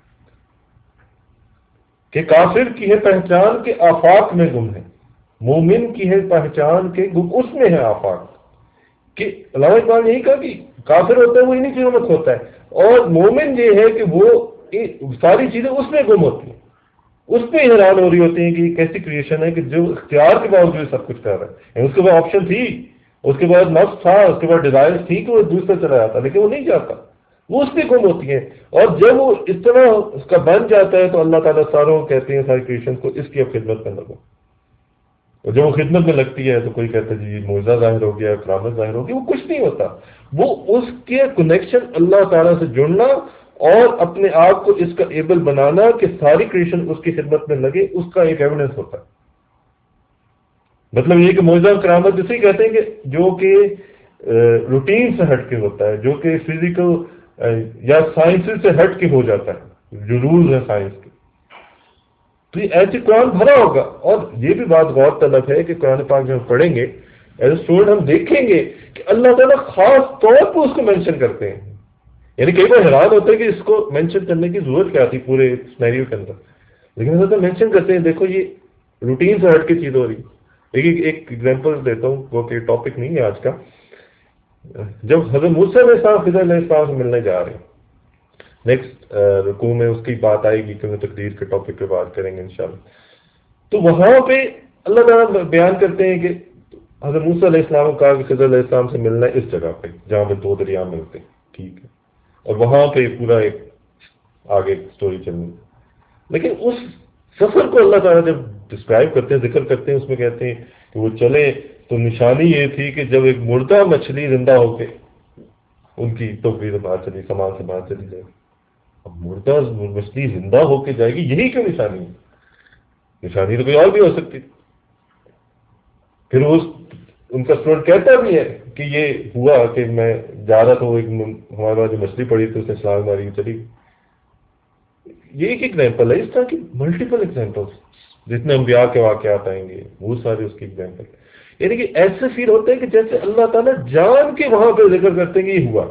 کہ کافر کی ہے پہچان کے آفاق میں گم ہے، مومن کی ہے پہچان کے گم اس میں ہے آفاق۔ کہ علامہ اقبال نے یہی کہا کہ کافر ہوتا ہے وہ انہی چیزوں میں کھوتا ہے، اور مومن یہ ہے کہ وہ ساری چیزیں اس میں گم ہوتی ہیں، اس پہ حیران ہو رہی ہوتی ہیں کہ یہ کیسی کریشن ہے کہ جو اختیار کے باوجود سب کچھ کر رہا ہے۔ یعنی اس کے بعد آپشن تھی، اس کے بعد نفس تھا، اس کے بعد ڈیزائر تھی کہ وہ دوسرے چلا جاتا، لیکن وہ نہیں جاتا، وہ اس پہ گم ہوتی ہیں۔ اور جب وہ اس طرح اس کا بن جاتا ہے تو اللہ تعالیٰ ساروں کہتے ہیں ساری کریشن کو اس کی اب خدمت میں لگو، اور جب وہ خدمت میں لگتی ہے تو کوئی کہتا ہے جی معجزہ ظاہر ہو گیا، کرامت ظاہر ہو گئی، وہ کچھ نہیں ہوتا، وہ اس کے کنیکشن اللہ تعالیٰ سے جڑنا اور اپنے آپ کو اس کا ایبل بنانا کہ ساری کریشن اس کی خدمت میں لگے، اس کا ایک ایویڈنس ہوتا ہے۔ مطلب یہ کہ معجزہ کرامت جسے کہتے ہیں کہ جو کہ روٹین سے ہٹ کے ہوتا ہے، جو کہ فزیکل یا سائنس سے ہٹ کے ہو جاتا ہے، جو رولز ہیں سائنس کے، تو یہ ایسے قرآن بھرا ہوگا۔ اور یہ بھی بات غور طلب ہے کہ قرآن پاک جب ہم پڑھیں گے ایز اے اسٹوڈنٹ ہم دیکھیں گے کہ اللہ تعالیٰ خاص طور پر اس کو مینشن کرتے ہیں، یعنی کئی بار حیران ہوتا ہے کہ اس کو مینشن کرنے کی ضرورت کیا تھی پورے سینیریو کے اندر، لیکن اللہ تعالیٰ مینشن کرتے ہیں دیکھو یہ روٹین سے ہٹ کے چیز ہو رہی ہے۔ دیکھیے ایک ایگزامپل دیتا ہوں، وہ کہ ٹاپک نہیں ہے آج کا۔ جب حضرت موسیٰ علیہ السلام خضر علیہ السلام سے ملنے جا رہے ہیں، نیکسٹ رکوع میں اس کی بات آئے گی کیونکہ تقدیر کے ٹاپک پہ بات کریں گے انشاءاللہ، تو وہاں پہ اللہ تعالیٰ بیان کرتے ہیں کہ حضرت موسیٰ علیہ السلام کا خضر علیہ السلام سے ملنا ہے اس جگہ پہ جہاں پہ دو دریا ملتے ہیں، ٹھیک ہے، اور وہاں پہ پورا ایک آگے سٹوری چلنی، لیکن اس سفر کو اللہ تعالیٰ جب ڈسکرائب کرتے ہیں، ذکر کرتے ہیں، اس میں کہتے ہیں کہ وہ چلے تو نشانی یہ تھی کہ جب ایک مردہ مچھلی زندہ ہو کے ان کی توقیر باہر چلی، سامان سے باہر چلی جائے، اب مردہ مچھلی زندہ ہو کے جائے گی، یہی کیوں نشانی ہے؟ نشانی تو کوئی اور بھی ہو سکتی۔ پھر اس ان کا اسٹوڈنٹ کہتا بھی ہے کہ یہ ہوا کہ میں جا رہا تھا، وہ ایک ہمارے پاس جو مچھلی پڑی تھی اس نے چھلانگ ماری چلی۔ یہ ایک ایگزامپل ہے، اس طرح کی ملٹیپل ایگزامپلس جتنے انبیاء کے واقعات آئیں گے وہ سارے اس کی ایگزامپل، یعنی کہ ایسے فیل ہوتے ہیں کہ جیسے اللہ تعالیٰ جان کے وہاں پہ ذکر کرتے ہیں کہ یہ ہوا،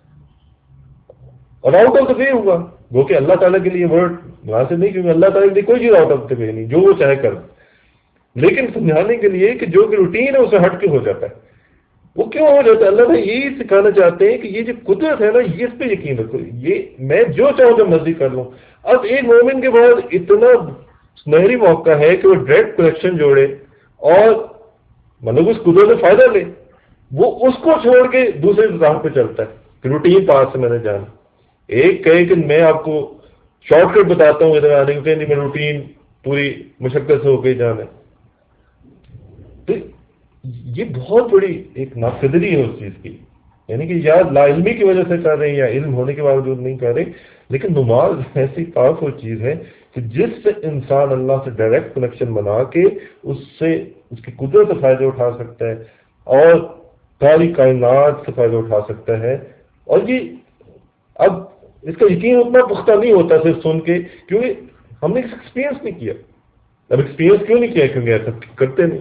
اور آؤٹ آف دا وے ہوا، وہ کہ اللہ تعالیٰ کے لیے ورڈ وہاں سے نہیں، کیونکہ اللہ تعالیٰ کے لیے کوئی چیز آؤٹ آف دا وے نہیں، جو وہ چاہے کر، لیکن سمجھانے کے لیے کہ جو کہ روٹین ہے اسے ہٹ کے ہو جاتا ہے۔ وہ کیوں ہو جاتا ہے؟ اللہ تعالیٰ یہی سکھانا چاہتے ہیں کہ یہ جو قدرت ہے نا، یہ اس پہ یقین رکھو، یہ میں جو چاہوں جب مرضی کر لوں۔ اب ایک مومن کے بعد اتنا سنہری موقع ہے کہ وہ ڈائریکٹ کنیکشن جوڑے اور مطلب اس قدرت سے فائدہ لے، وہ اس کو چھوڑ کے دوسرے راہ پہ چلتا ہے کہ روٹین پاس سے میں نے جانا۔ ایک کہے کہ میں آپ کو شارٹ کٹ بتاتا ہوں ادھر آنے کو، کہ نہیں میں روٹین پوری مشقت سے ہو کے جانا ہے، تو یہ بہت بڑی ایک ناقدری ہے اس چیز کی، یعنی کہ یا لا علمی کی وجہ سے کر رہے ہیں یا علم ہونے کے باوجود نہیں کر رہے۔ لیکن نماز ایسی پاورفل چیز ہے کہ جس سے انسان اللہ سے ڈائریکٹ کنیکشن بنا کے اس سے اس کی قدرت سے فائدے اٹھا سکتا ہے اور ساری کائنات سے فائدہ اٹھا سکتا ہے. اور یہ اب اس کا یقین اتنا پختہ نہیں ہوتا صرف سن کے، کیونکہ ہم نے ایکسپیرینس نہیں کیا. اب ایکسپیرینس کیوں نہیں کیا؟ کیونکہ ایسا کرتے نہیں،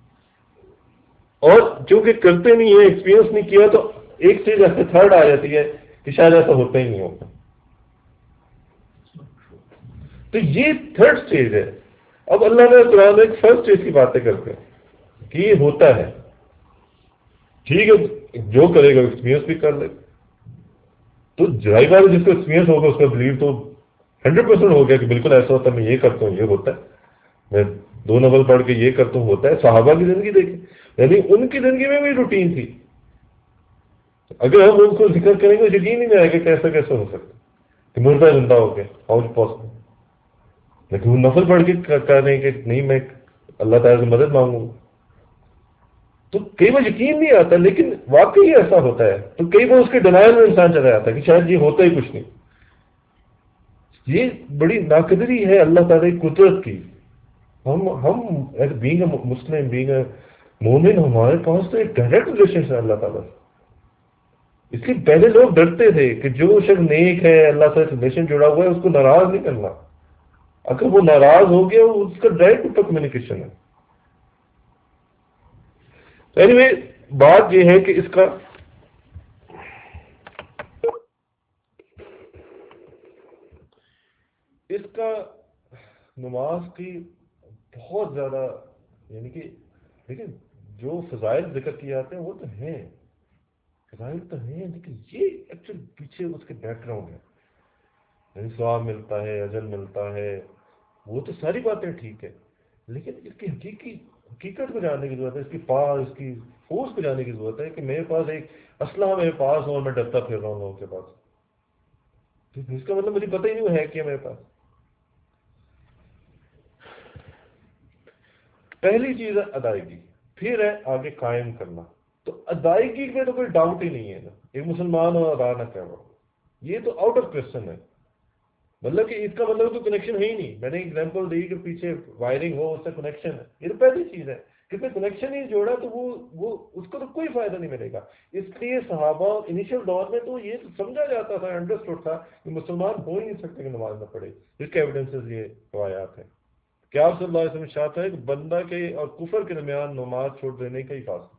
اور چونکہ کرتے نہیں ہے، ایکسپیرینس نہیں کیا، تو ایک چیز ایسے تھرڈ آ جاتی ہے کہ شاید ایسا ہوتا ہی نہیں ہوتا. تو یہ تھرڈ اسٹیج ہے. اب اللہ نے قرآن میں ایک فرسٹ اسٹیج کی باتیں کرتے ہیں کہ یہ ہوتا ہے. ٹھیک ہے، جو کرے گا ایکسپیرینس بھی کر لے. تو ظاہر بات ہے جس کو ایکسپیرینس ہوگا اس کا بلیو تو ہنڈریڈ پرسینٹ ہو گیا کہ بالکل ایسا ہوتا ہے، میں یہ کرتا ہوں یہ ہوتا ہے، میں دو نول پڑھ کے یہ کرتا ہوں ہوتا ہے. صحابہ کی زندگی دیکھیں، یعنی ان کی زندگی میں بھی روٹین تھی. اگر ہم ان کو ذکر کریں گے یقین ہی نہیں آئے گا کہ ایسا کیسے ہو سکتا کہ مردہ زندہ ہو گیا، ہاؤ از پاسبل. لیکن وہ نفل پڑھ کے کہہ رہے ہیں کہ نہیں میں اللہ تعالیٰ سے مدد مانگوں گا. تو کئی بار یقین نہیں آتا لیکن واقعی ایسا ہوتا ہے. تو کئی بار اس کے ڈینائل میں انسان چلا جاتا ہے کہ شاید یہ ہوتا ہی کچھ نہیں. یہ بڑی ناقدری ہے اللہ تعالیٰ کی قدرت کی. ہم ہم being a Muslim, being a مومن، ہمارے پاس تو ایک ڈائریکٹ ریلیشن ہے اللہ تعالیٰ سے. اس لیے پہلے لوگ ڈرتے تھے کہ جو شخص نیک ہے اللہ سے ریلیشن جڑا ہوا ہے اس کو ناراض نہیں کرنا. اگر وہ ناراض ہو گیا اس کا ڈائریکٹ کمیونیکیشن ہے. اینی وے بات یہ ہے کہ اس کا اس کا نماز کی بہت زیادہ، یعنی کہ لیکن جو فضائل ذکر کیے جاتے ہیں وہ تو ہیں، فضائل تو ہیں، لیکن یہ ایکچولی پیچھے اس کے بیک گراؤنڈ ہے. یعنی ثواب ملتا ہے، اجر ملتا ہے، وہ تو ساری باتیں ٹھیک ہے، لیکن اس کی حقیقی حقیقت کو جاننے کی ضرورت ہے. اس کی پاس اس کی فورس کو جاننے کی ضرورت ہے کہ میرے پاس ایک اسلحہ میرے پاس ہو اور میں ڈرتا پھر رہا ہوں لوگوں کے پاس. تو اس کا مطلب مجھے پتہ ہی نہیں ہے کہ میرے پاس. پہلی چیز ہے ادائیگی، پھر ہے آگے قائم کرنا. تو ادائیگی میں تو کوئی ڈاؤٹ ہی نہیں ہے نا، ایک مسلمان ہو ادا نہ کر رہا، یہ تو آؤٹ آف کوسچن ہے. مطلب کہ اس کا مطلب تو کنیکشن ہے ہی نہیں. میں نے ایگزامپل دی کہ پیچھے وائرنگ ہو اس سے کنیکشن ہے، یہ تو پہلی چیز ہے. کہ کوئی کنیکشن ہی جوڑا تو وہ وہ اس کو تو کوئی فائدہ نہیں ملے گا. اس لیے صحابہ انیشیل دور میں تو یہ سمجھا جاتا تھا، انڈرسٹوڈ تھا کہ مسلمان ہو ہی نہیں سکتے کہ نماز نہ پڑھے. اس کے ایویڈنسز یہ روایات ہیں کہ آپ صلی اللہ علیہ وسلم ارشاد ہے کہ بندہ کے اور کفر کے درمیان نماز چھوڑ دینے کا ہی فاصلہ،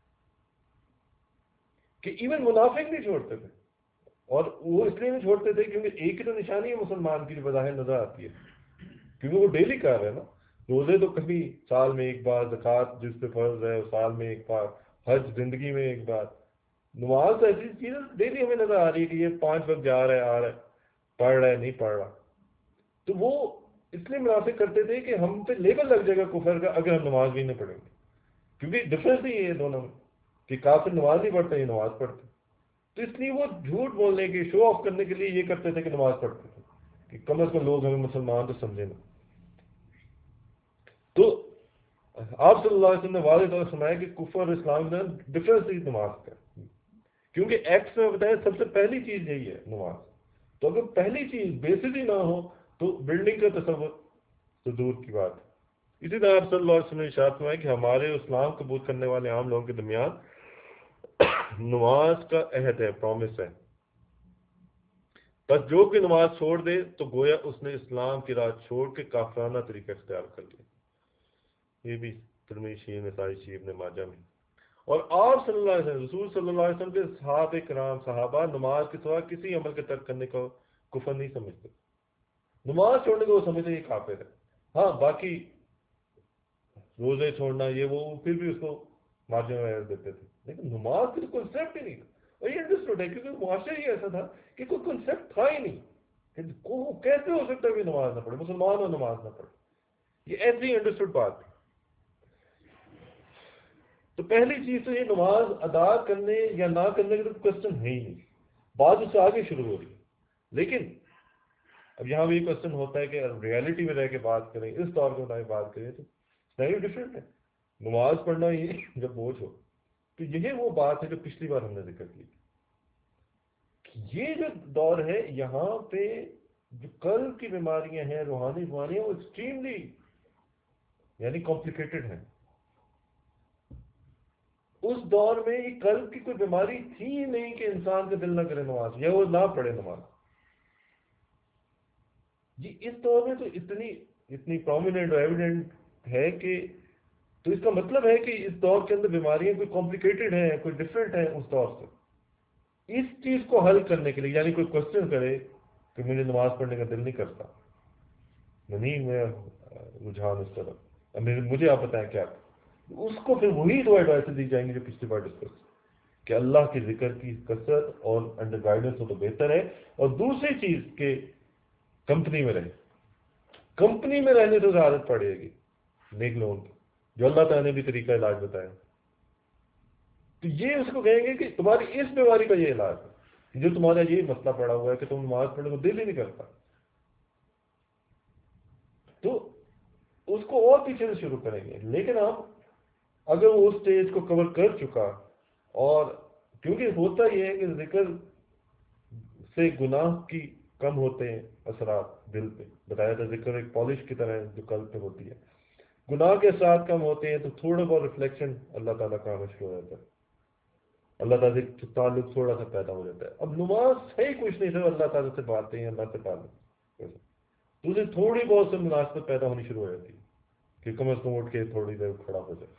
کہ ایون منافق نہیں چھوڑتے تھے. اور وہ اس لیے نہیں چھوڑتے تھے کیونکہ ایک ہی تو نشانی ہے مسلمان کی جو بظاہر نظر آتی ہے، کیونکہ وہ ڈیلی کر رہے ہیں نا. روزے تو کبھی سال میں ایک بار، زکوٰۃ جس پہ فرض ہے سال میں ایک بار، حج زندگی میں ایک بار. نماز تو ایسی چیز ڈیلی ہمیں نظر آ رہی ہے کہ یہ پانچ وقت جا رہا ہے آ رہا ہے، پڑھ رہا ہے نہیں پڑھ رہا. تو وہ اس لیے منافق کرتے تھے کہ ہم پہ لیبل لگ جائے گا کفر کا اگر ہم نماز بھی نہیں پڑھیں گے. کیونکہ ڈفرینس ہی ہے دونوں میں کہ کافر نماز نہیں پڑھتے یہ نماز پڑھتے. تو اس لیے وہ جھوٹ بولنے کے، شو آف کرنے کے لیے یہ کرتے تھے کہ نماز پڑھتے تھے کہ کم از کم لوگ ہمیں مسلمان تو سمجھے نا. تو آپ صلی اللہ علیہ وسلم نے واضح طور سے سنایا کہ کفر اور اسلام میں ڈفرینس ہی نماز کا، کیونکہ ایکٹس میں بتایا سب سے پہلی چیز یہی ہے نماز. تو اگر پہلی چیز بیسس ہی نہ ہو تو بلڈنگ کا تصور تو دور کی بات ہے. اسی طرح آپ صلی اللہ علیہ وسلم نے ارشاد فرمایا کہ ہمارے اسلام قبول کرنے والے عام لوگوں کے درمیان نماز کا عہد ہے، پرومس ہے. بس جو کہ نماز چھوڑ دے تو گویا اس نے اسلام کی راہ چھوڑ کے کافرانہ طریقہ اختیار کر لیا. یہ بھی ترمذی شریف میں، نسائی شریف نے، ماجہ میں. اور آپ صلی اللہ علیہ وسلم، رسول صلی اللہ علیہ وسلم کے صحابہ کرام صحابہ نماز کے سوا کسی عمل کے ترک کرنے کو کفر نہیں سمجھتے. نماز چھوڑنے کو وہ سمجھتے یہ کافر ہے. ہاں باقی روزے چھوڑنا یہ وہ پھر بھی اس کو مارجن میں دیتے تھے، لیکن نماز کا کنسیپٹ ہی نہیں تھا. اور یہ انڈرسٹوڈ ہے کیونکہ معاشرہ ہی ایسا تھا کہ کوئی کنسیپٹ تھا ہی نہیں کہ کو کیسے ہو سکتا ہے کہ نماز نہ پڑھے، مسلمان اور نماز نہ پڑھے. یہ ایسی ہی انڈرسٹوڈ بات تھی. تو پہلی چیز تو یہ نماز ادا کرنے یا نہ کرنے کا تو کوشچن ہے ہی نہیں. بات اس سے آگے شروع ہو رہی ہے. لیکن اب یہاں بھی کوشچن ہوتا ہے کہ ریالٹی میں رہ کے بات کریں، اس دور کے مطابق بات کریں تو ساری ڈفرینٹ ہے. نماز پڑھنا یہ جب بوجھ ہو تو یہ وہ بات ہے جو پچھلی بار ہم نے ذکر کی. یہ جو دور ہے یہاں پہ جو قلب کی بیماریاں ہیں، روحانی بیماریاں، وہ ایکسٹریملی یعنی کمپلیکیٹڈ ہیں. اس دور میں یہ قلب کی کوئی بیماری تھی ہی نہیں کہ انسان کا دل نہ کرے نماز یا وہ نہ پڑھے نماز. جی اس دور میں تو اتنی اتنی پرومیننٹ اور ایویڈنٹ ہے کہ تو اس کا مطلب ہے کہ اس دور کے اندر بیماریاں کوئی کمپلیکیٹڈ ہیں، کوئی ڈفرینٹ ہیں اس دور سے. اس چیز کو حل کرنے کے لیے یعنی کوئی کوشچن کرے کہ مجھے نماز پڑھنے کا دل نہیں کرتا، نہیں میں رجحان اس طرف، مجھے آپ بتائیں کیا، اس کو پھر وہی دو ایڈوائسز دی جائیں گی جو پچھلی بار ڈسکس کہ اللہ کے ذکر کی کثرت اور انڈر گائیڈنس ہو تو بہتر ہے. اور دوسری چیز کہ کمپنی میں رہے، کمپنی میں رہنے تو عادت پڑے گی نیک لوگوں کی، جو اللہ تعالیٰ نے بھی طریقہ علاج بتایا. تو یہ اس کو کہیں گے کہ تمہاری اس بیماری کا یہ علاج ہے، جو تمہارا یہ مسئلہ پڑا ہوا ہے کہ تم نماز پڑھنے کو دل ہی نہیں کرتا. تو اس کو اور پیچھے سے شروع کریں گے. لیکن ہم اگر وہ اس اسٹیج کو کور کر چکا، اور کیونکہ ہوتا یہ ہے کہ ذکر سے گناہ کی کم ہوتے ہیں اثرات دل پہ، بتایا تھا ذکر ایک پالش کی طرح ہے جو قلب پہ ہوتی ہے، گناہ کے اثرات کم ہوتے ہیں تو تھوڑا بہت ریفلیکشن اللہ تعالیٰ کا آنا شروع ہو جاتا ہے، اللہ تعالیٰ سے تعلق تھوڑا سا پیدا ہو جاتا ہے. اب نماز ہے کچھ نہیں، صرف اللہ تعالیٰ سے باتیں ہیں، اللہ سے تعلق، تو اسے تھوڑی بہت سے مناسبت پیدا ہونی شروع ہو جاتی ہے کہ کم از کم اٹھ کے تھوڑی دیر کھڑا ہو جائے.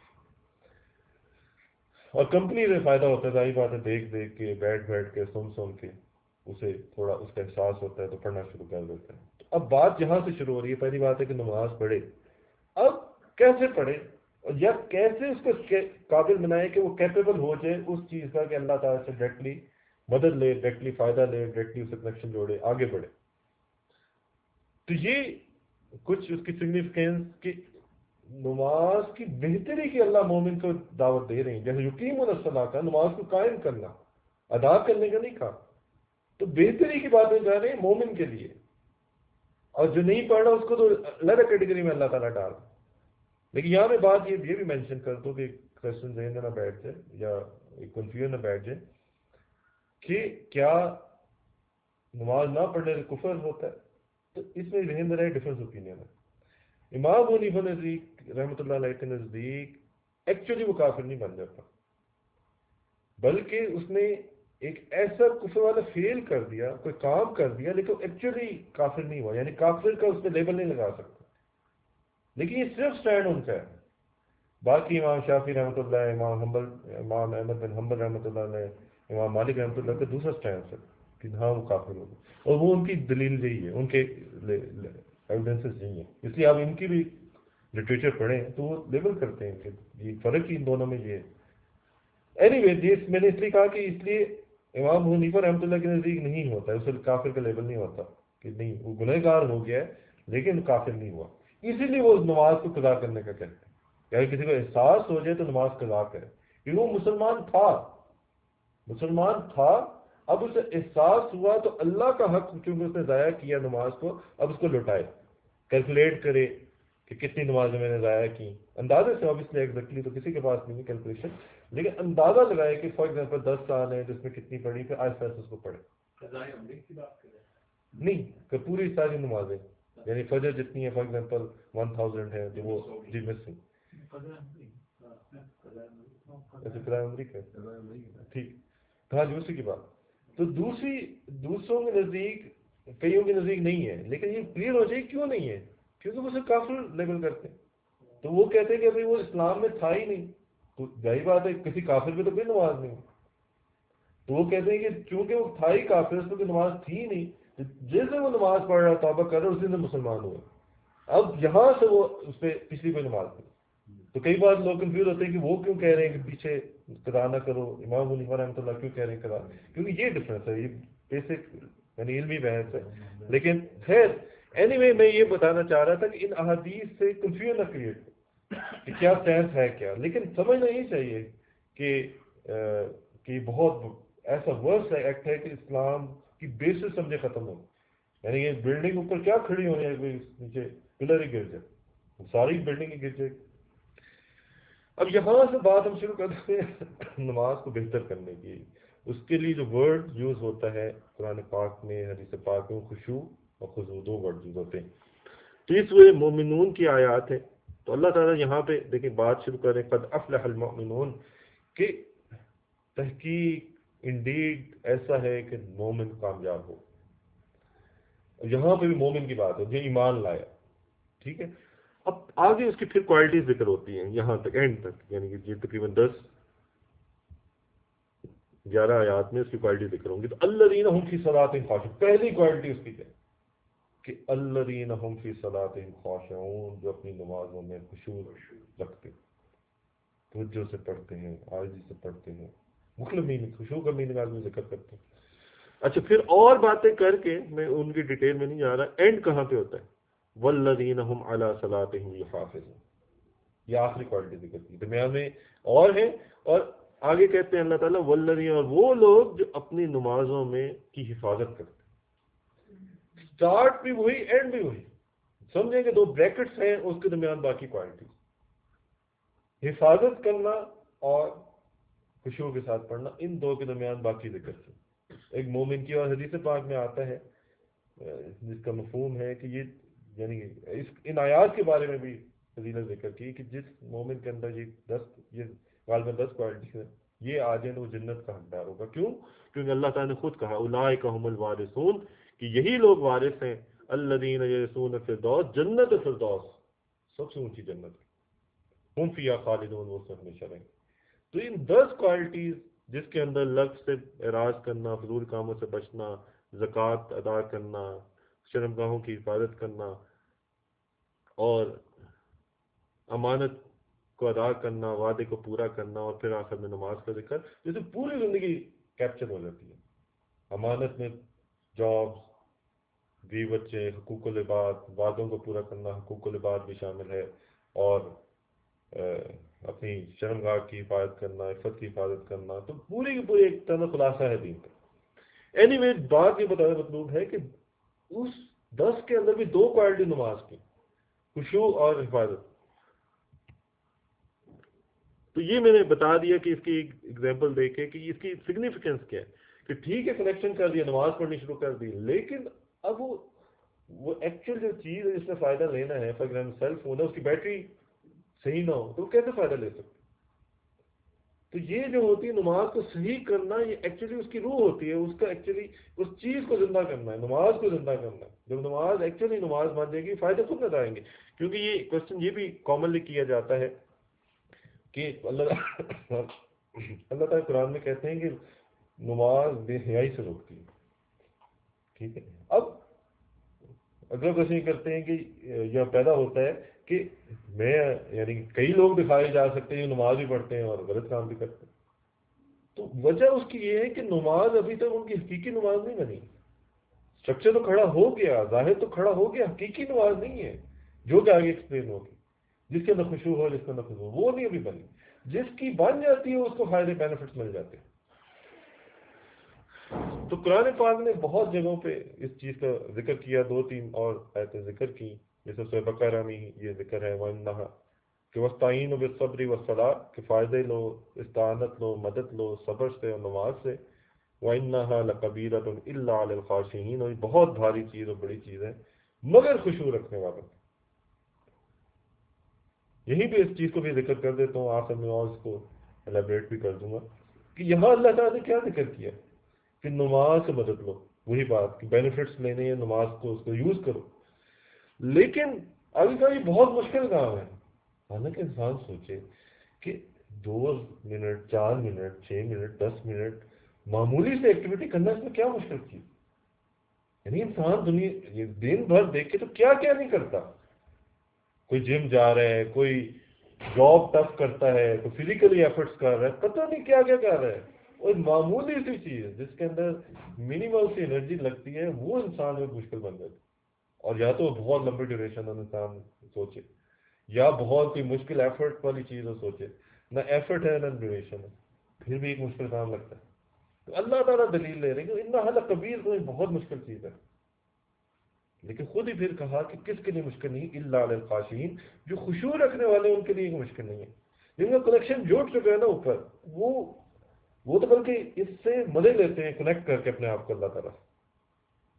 اور کمپنی سے فائدہ ہوتا ہے، ظاہر بات ہے، دیکھ دیکھ کے بیٹھ بیٹھ کے سن سن کے اسے تھوڑا اس کا احساس ہوتا ہے تو پڑھنا شروع کر دیتا ہے. تو اب بات جہاں سے شروع ہو رہی ہے، پہلی بات ہے کہ نماز پڑھے. اب کیسے پڑھے یا کیسے اس کو قابل بنائے کہ وہ کیپیبل ہو جائے اس چیز کا کہ اللہ تعالیٰ سے ڈائریکٹلی مدد لے، ڈائریکٹلی فائدہ لے، ڈائریکٹلی اسے کنیکشن جوڑے، آگے بڑھے. تو یہ کچھ اس کی سگنیفیکینس کہ نماز کی بہتری کی اللہ مومن کو دعوت دے رہے ہیں، جیسے یقیم الصلاۃ کا نماز کو قائم کرنا، ادا کرنے کا نہیں کہا. تو بہتری کی باتیں جا رہے ہیں مومن کے لیے، اور جو نہیں پڑھ رہا اس کو تو الگ کیٹیگری میں اللہ تعالیٰ ڈال. لیکن یہاں میں بات یہ یہ بھی مینشن کر دوں کہ کوشچن ذہن میں نہ بیٹھ جائے یا کنفیوژن نہ بیٹھ جائے کہ کیا نماز نہ پڑھنے سے کفر ہوتا ہے. تو اس میں ذہن میں رہے ڈفرینس اوپینین ہے. امام ابو حنیفہ نزدیک رحمۃ اللہ علیہ کے نزدیک ایکچولی وہ کافر نہیں بن جاتا، بلکہ اس نے ایک ایسا کفر والا فیل کر دیا، کوئی کام کر دیا، لیکن ایکچولی کافر نہیں ہوا، یعنی کافر کا اس پہ لیبل نہیں لگا سکتا. لیکن یہ صرف سٹینڈ ان کا ہے. باقی امام شافعی رحمۃ اللہ، امام حنبل، امام احمد بن حنبل رحمۃ اللہ علیہ، امام مالک رحمۃ اللہ کا دوسرا سٹینڈ ہے کہ ہاں وہ کافر ہوگا، اور وہ ان کی دلیل یہی ہے، ان کے ایویڈنسز یہی ہیں. اس لیے آپ ان کی بھی لٹریچر پڑھیں تو وہ لیبل کرتے ہیں کہ یہ فرق ہی ان دونوں میں یہ ہے. اینی وے یہ میں نے اس لیے کہا کہ اس لیے امام ابو حنیفہ رحمۃ اللہ کے نزدیک نہیں ہوتا ہے، اسے کافر کا لیبل نہیں ہوتا کہ نہیں وہ گنہ گار ہو گیا ہے لیکن کافر نہیں ہوا. اسی لیے وہ نماز کو قضا کرنے کا کہتے ہیں کہ اگر کسی کو احساس ہو جائے تو نماز قضا کرے، کیونکہ وہ مسلمان تھا مسلمان تھا اب اسے احساس ہوا تو اللہ کا حق چونکہ اس نے ضائع کیا نماز کو، اب اس کو لوٹائے، کیلکولیٹ کرے کہ کتنی نمازیں میں نے ضائع کی، اندازے سے obviously ایگزیکٹلی تو کسی کے پاس نہیں ہے کیلکولیشن، لیکن اندازہ لگائے کہ فار ایگزامپل دس سال ہے جس میں کتنی پڑھی، پھر آہستہ آہستہ اس کو پڑھے. نہیں کہ پوری ساری نمازیں یعنی فجر جتنی ہے فار ایگزامپل ون تھاؤزینڈ ہے تو وہ جی مسنگ ایسے قضاء عمری کا ٹھیک کہاں جو اسی کی بات. تو دوسری دوسروں کے نزدیک کئیوں کے نزدیک نہیں ہے، لیکن یہ کلیئر ہو جائے کیوں نہیں ہے، کیونکہ وہ اسے کافر لیبل کرتے ہیں. تو وہ کہتے ہیں کہ ابھی وہ اسلام میں تھا ہی نہیں، تو ظاہر بات ہے کسی کافر پہ تو کوئی نماز نہیں. تو وہ کہتے ہیں کہ چونکہ وہ تھا ہی کافر، اس پہ کوئی نماز تھی ہی نہیں، جیسے وہ نماز پڑھ رہا توبہ کر رہا اسی سے مسلمان ہوئے، اب یہاں سے وہ اس پہ پچھلی کوئی نماز نہیں. تو کئی بار لوگ کنفیوز ہوتے ہیں کہ وہ کیوں کہہ رہے ہیں کہ پیچھے قضا نہ کرو، امام ابو حنیفہ رحمۃ اللہ کیوں کہہ رہے ہیں قضا، کیونکہ یہ ڈفرینس ہے، یہ بیسک یعنی علمی بحث ہے. لیکن خیر اینی وے میں یہ بتانا چاہ رہا تھا کہ ان احادیث سے کنفیوژن نہ کریٹ کہ کیا سینس ہے کیا، لیکن سمجھنا یہ چاہیے کہ کہ بہت ایسا ورس ایکٹ ہے کہ اسلام کی بیسس سمجھے ختم ہو، یعنی یہ بلڈنگ اوپر کیا کھڑی ہونی ہے، نیچے پلر ہی گر جائے، ساری بلڈنگ ہی گر جائے. اب یہاں سے بات ہم شروع کرتے ہیں نماز کو بہتر کرنے کی. اس کے لیے جو ورڈ یوز ہوتا ہے قرآن پاک میں، حدیث پاک میں، خشوع اور خضوع دو ورڈ یوز ہوتے ہیں. تو اس وہ مومنون کی آیات ہیں. تو اللہ تعالیٰ یہاں پہ دیکھیں بات شروع کریں قد افلح المؤمنون کہ تحقیق انڈیڈ ایسا ہے کہ مومن کامیاب ہو. یہاں پہ بھی مومن کی بات ہے جو ایمان لایا. ٹھیک ہے. اب آگے اس کی پھر کوالٹیز ذکر ہوتی ہیں یہاں تک اینڈ تک، یعنی کہ یہ تقریباً دس گیارہ آیات میں اس کی کوالٹی ذکر ہوں گی. تو الذین ہم فی صلاتہم خاشعون، پہلی کوالٹی اس کی کیا کہ الذین ہم فی صلاتہم خاشعون، جو اپنی نمازوں میں خشوع رکھتے ہیں، توجہ سے پڑھتے ہیں، عاجزی سے پڑھتے ہیں. مخلص میننگ خشوع کا میننگ آدمی ذکر کرتے ہیں. اچھا پھر اور باتیں کر کے میں ان کی ڈیٹیل میں نہیں جا رہا. اینڈ کہاں پہ ہوتا ہے والذین هم علی صلاتہم یحافظون، یہ آخری کوالٹی ذکر کی. درمیان میں اور ہے اور آگے کہتے ہیں اللہ تعالیٰ والذین، اور وہ لوگ جو اپنی نمازوں میں کی حفاظت کرتے ہیں. اسٹارٹ بھی وہی اینڈ بھی وہی. سمجھیں کہ دو بریکٹس ہیں اس کے درمیان باقی کوالٹی. حفاظت کرنا اور خشوع کے ساتھ پڑھنا، ان دو کے درمیان باقی ذکر سے. ایک مومن کی اور حدیث پاک میں آتا ہے جس کا مفہوم ہے کہ یہ یعنی اس ان آیات کے بارے میں بھی فضیلت ذکر کی کہ جس مومن کے اندر یہ دس یہ غالباً دس کوالٹیز ہیں یہ آ جائیں وہ جنت کا حقدار ہوگا. کیوں؟ کیونکہ اللہ تعالیٰ نے خود کہا اولئک هم الوارثون، کہ یہی لوگ وارث ہیں الذین یرثون الفردوس، جنت فردوس سب سے اونچی جنت، ہم فیہا خالدون، وہ سب ہمیشہ رہیں گے. تو ان دس کوالٹیز جس کے اندر لفظ سے اعراض کرنا، فضول کاموں سے بچنا، زکوٰۃ ادا کرنا، شرمگاہوں کی حفاظت کرنا اور امانت کو ادا کرنا، وعدے کو پورا کرنا، اور پھر آخر میں نماز کا ذکر، جیسے پوری زندگی کیپچر ہو جاتی ہے. امانت میں جابس، بیوی بچے، حقوق العباد، وعدوں کو پورا کرنا، حقوق العباد بھی شامل ہے، اور اپنی شرمگاہ کی حفاظت کرنا، عفت کی حفاظت کرنا. تو پوری کی پوری ایک طرح خلاصہ ہے دین کا. اینی وے بات یہ بتانا مطلوب ہے کہ اس دس کے اندر بھی دو کوالٹی نماز کی، خشوع اور حفاظت. تو یہ میں نے بتا دیا کہ اس کی ایک ایگزامپل دے کے کہ اس کی سگنیفیکینس کیا ہے. کہ ٹھیک ہے کنیکشن کر دیا، نماز پڑھنی شروع کر دی، لیکن اب وہ وہ ایکچوئل جو چیز ہے جس میں فائدہ لینا ہے، فار ایگزامپل سیل فون ہے، اس کی بیٹری صحیح نہ ہو تو وہ کیسے فائدہ لے سکتے؟ تو یہ جو ہوتی ہے نماز کو صحیح کرنا، یہ ایکچولی اس کی روح ہوتی ہے، اس کا ایکچولی اس چیز کو زندہ کرنا ہے، نماز کو زندہ کرنا ہے. جب نماز ایکچولی نماز بن جائے گی فائدے خود نظر آئیں گے. کیونکہ یہ کوشچن یہ بھی کامنلی کیا جاتا ہے کہ اللہ اللہ تعالیٰ قرآن میں کہتے ہیں کہ نماز بے حیائی سے روکتی ہے. ٹھیک ہے. اب اگر کوشچن کرتے ہیں کہ یہ پیدا ہوتا ہے کہ میں یعنی کئی لوگ دکھائے جا سکتے ہیں نماز بھی پڑھتے ہیں اور غلط کام بھی کرتے ہیں. تو وجہ اس کی یہ ہے کہ نماز ابھی تک ان کی حقیقی نماز نہیں بنی. اسٹرکچر تو کھڑا ہو گیا، ظاہر تو کھڑا ہو گیا، حقیقی نماز نہیں ہے جو کہ آگے ایکسپلین ہوگی. جس کے اندر خشوع ہو، جس کے اندر خشوع ہو، وہ نہیں ابھی بنی. جس کی بن جاتی ہے اس کو فائدے بینیفٹس مل جاتے ہیں. تو قرآن پاک نے بہت جگہوں پہ اس چیز کا ذکر کیا. دو تین اور آیتیں ذکر کی، جیسے سورہ بقرہ میں یہ ذکر ہے وَإِنَّهَا کہ وَاسْتَعِينُوا بِالصَّبْرِ وَالصَّلَاةِ کہ فائدے لو، استعانت لو، مدد لو صبر سے اور نماز سے. وَإِنَّهَا لَكَبِيرَةٌ إِلَّا عَلَى الْخَاشِعِينَ، اور یہ بہت بھاری چیز اور بڑی چیز ہے مگر خشوع رکھنے والوں. یہیں پہ اس چیز کو بھی ذکر کر دیتا ہوں، آخر میں اور اس کو ایلیبریٹ بھی کر دوں گا کہ یہاں اللہ تعالیٰ نے کیا ذکر کیا کہ نماز سے مدد لو. وہی بات کہ بینیفٹس لینے ہیں، نماز کو اس کو یوز کرو. لیکن ابھی کا یہ بہت مشکل کام ہے. حالانکہ انسان سوچے کہ دو منٹ، چار منٹ، چھ منٹ، دس منٹ معمولی سے ایکٹیویٹی کرنا، اس میں کیا مشکل چیز؟ یعنی انسان دنیا دن بھر دیکھ کے تو کیا کیا نہیں کرتا. کوئی جم جا رہا ہے، کوئی جاب ٹف کرتا ہے، کوئی فزیکلی ایفرٹس کر رہا ہے، پتہ نہیں کیا کیا کر رہا ہے. اور معمولی سی چیز جس کے اندر منیمل سی انرجی لگتی ہے وہ انسان میں مشکل بن جاتی ہے. اور یا تو بہت لمبی ڈیوریشن انسان سوچے، یا بہت کوئی مشکل ایفرٹ والی چیز سوچے. نہ ایفرٹ ہے نہ ڈیوریشن ہے، پھر بھی ایک مشکل کام لگتا ہے. تو اللہ تعالیٰ دلیل لے رہے ہیں کہ انہا لکبیر، تو بہت مشکل چیز ہے. لیکن خود ہی پھر کہا کہ کس کے لیے مشکل نہیں، الا علی الخاشعین، جو خشوع رکھنے والے ان کے لیے مشکل نہیں ہے. جن کا کنیکشن جوڑ چکا ہے نا اوپر، وہ وہ تو بلکہ اس سے مزے لیتے ہیں کنیکٹ کر کے اپنے آپ کو اللہ تعالیٰ.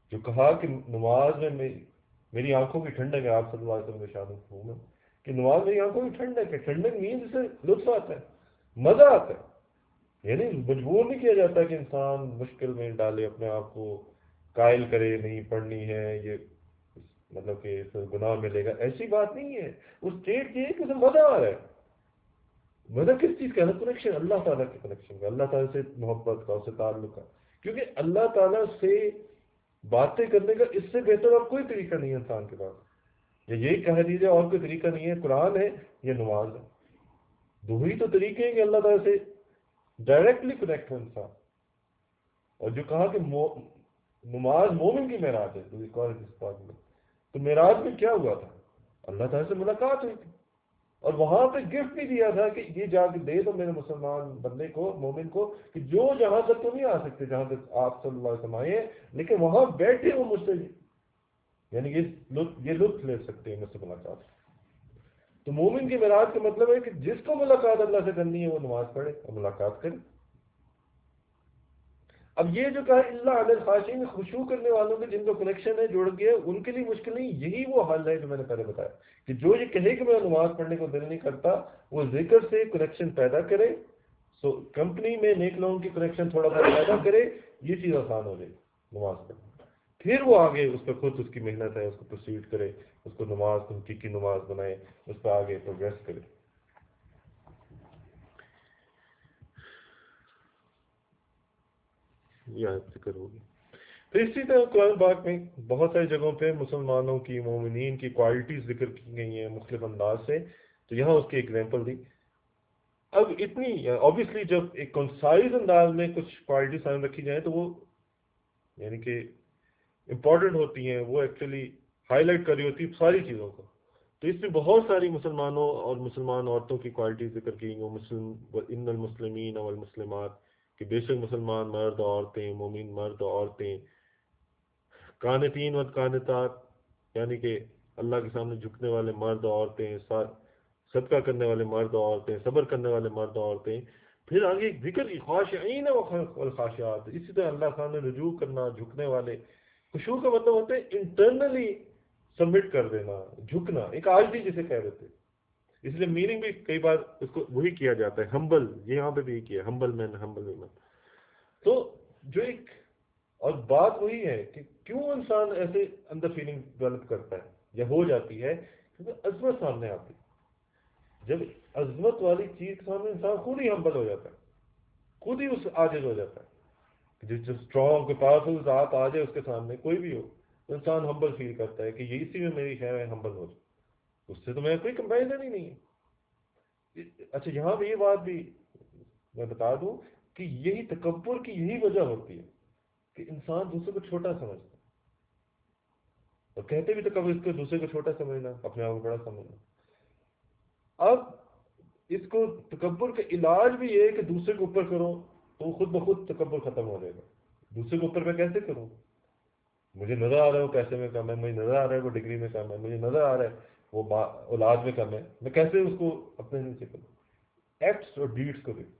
جو کہا کہ نماز میں میری, میری آنکھوں کی ٹھنڈک ہے، آپ صلی اللہ علیہ وسلم کے شان مفہوم ہے کہ نماز میری آنکھوں کی ٹھنڈک ہے. ٹھنڈک مین جسے لطف آتا ہے، مزہ آتا ہے، یعنی مجبور نہیں کیا جاتا کہ انسان مشکل میں ڈالے اپنے آپ کو، قائل کرے نہیں پڑھنی ہے، یہ مطلب کہ اس گناہ ملے گا، ایسی بات نہیں ہے. اس اسٹیٹ کی ہے کہ اسے مزہ آ رہا ہے. مزہ کس چیز کا ہے؟ کنیکشن اللہ تعالیٰ کے کنیکشن کا، اللہ تعالیٰ سے محبت کا، اس سے تعلق کا. کیونکہ اللہ تعالیٰ سے باتیں کرنے کا اس سے بہتر اور کوئی طریقہ نہیں ہے انسان کے پاس. یا یہی کہہ دیجیے اور کوئی طریقہ نہیں ہے، قرآن ہے یا نماز ہے، دو ہی تو طریقے ہیں کہ اللہ تعالیٰ سے ڈائریکٹلی کنیکٹ ہو انسان. اور جو کہا کہ نماز مومن کی معراج ہے، تو معراج میں کیا ہوا تھا؟ اللہ تعالیٰ سے ملاقات ہوئی تھی، اور وہاں پہ گفٹ بھی دیا تھا کہ یہ جا کے دے دو میرے مسلمان بندے کو، مومن کو، کہ جو جہاں تک تو نہیں آ سکتے جہاں تک آپ صلی اللہ علیہ وسلم آئے ہیں، لیکن وہاں بیٹھے وہ مجھ سے، یعنی یہ لطف یہ لطف لے سکتے ہیں مجھ سے ملاقات. تو مومن کی معراج کا مطلب ہے کہ جس کو ملاقات اللہ سے کرنی ہے وہ نماز پڑھے اور ملاقات کرے. اب یہ جو کہا اللہ علی الخاشعین، خشوع کرنے والوں کے جن کا کنیکشن ہے جڑ گیا، ان کے لیے مشکل نہیں. یہی وہ حل ہے جو میں نے پہلے بتایا کہ جو یہ کہے کہ میں نماز پڑھنے کو دل نہیں کرتا، وہ ذکر سے کنیکشن پیدا کرے. سو کمپنی میں نیک لوگوں کی کنیکشن تھوڑا بہت پیدا کرے، یہ چیز آسان ہو جائے نماز پڑھنا. پھر وہ آگے اس پہ خود اس کی محنت ہے، اس کو پروسیڈ کرے، اس کو نماز کو حقیقی نماز بنائے، اس پہ آگے پروگریس کرے. یہ ذکر ہوگی. تو اسی طرح قرآن پاک میں بہت ساری جگہوں پہ مسلمانوں کی، مومنین کی کوالٹیز ذکر کی گئی ہیں مختلف انداز سے. تو یہاں اس کی ایگزامپل دی. اب اتنی آبویسلی جب ایک کنسائز انداز میں کچھ کوالٹی سامنے رکھی جائیں تو وہ یعنی کہ امپورٹنٹ ہوتی ہیں، وہ ایکچولی ہائی لائٹ کر رہی ہوتی ساری چیزوں کو. تو اس میں بہت ساری مسلمانوں اور مسلمان عورتوں کی کوالٹیز ذکر کی گئی. مسلم ان المسلمین والمسلمات، کہ بے شک مسلمان مرد اور عورتیں، مومن مرد اور عورتیں، قانتین و قانتات، یعنی کہ اللہ کے سامنے جھکنے والے مرد اور عورتیں، صدقہ کرنے والے مرد اور عورتیں، صبر کرنے والے مرد اور عورتیں. پھر آگے ذکر کی خاشعین والخاشعات، اسی طرح اللہ کے سامنے رجوع کرنا، جھکنے والے. خشوع کا مطلب ہوتا ہے انٹرنلی سبمٹ کر دینا، جھکنا، ایک عاجزی جسے کہہ دیتے. اس لیے میننگ بھی کئی بار اس کو وہی کیا جاتا ہے، ہمبل، یہاں پہ بھی کیا ہمبل مین، ہمبل ویمن. تو جو ایک اور بات وہی ہے کہ کیوں انسان ایسے اندر فیلنگ ڈیولپ کرتا ہے یا ہو جاتی ہے، کیونکہ عظمت سامنے آتی ہے. جب عظمت والی چیز کے سامنے انسان خود ہی ہمبل ہو جاتا ہے، خود ہی اس عاجز ہو جاتا ہے. جب اسٹرانگ پاورفل ذات آ جائے اس کے سامنے، کوئی بھی ہو، تو انسان ہمبل فیل کرتا ہے کہ یہ اسی میں میری خیر ہے، ہمبل ہو جائے، اس سے تو میرا کوئی کمپیریزن ہی نہیں ہے. اچھا یہاں پہ یہ بات بھی میں بتا دوں کہ یہی تکبر کی یہی وجہ ہوتی ہے کہ انسان دوسرے کو چھوٹا سمجھتا ہے، اور کہتے بھی تکبر اس کو دوسرے کو چھوٹا سمجھنا، اپنے آپ کو بڑا سمجھنا. اب اس کو تکبر کا علاج بھی یہ ہے کہ دوسرے کو اوپر کرو تو خود بخود تکبر ختم ہو جائے گا. دوسرے کو اوپر میں کیسے کروں؟ مجھے نظر آ رہا ہے وہ پیسے میں کم ہے، مجھے نظر آ رہا ہے وہ ڈگری میں کم ہے، مجھے نظر آ رہا ہے وہ اولاد میں کم ہے، میں کیسے اس کو اپنے نیچے کروں؟ ایکٹس اور ڈیڈس کو دیکھو.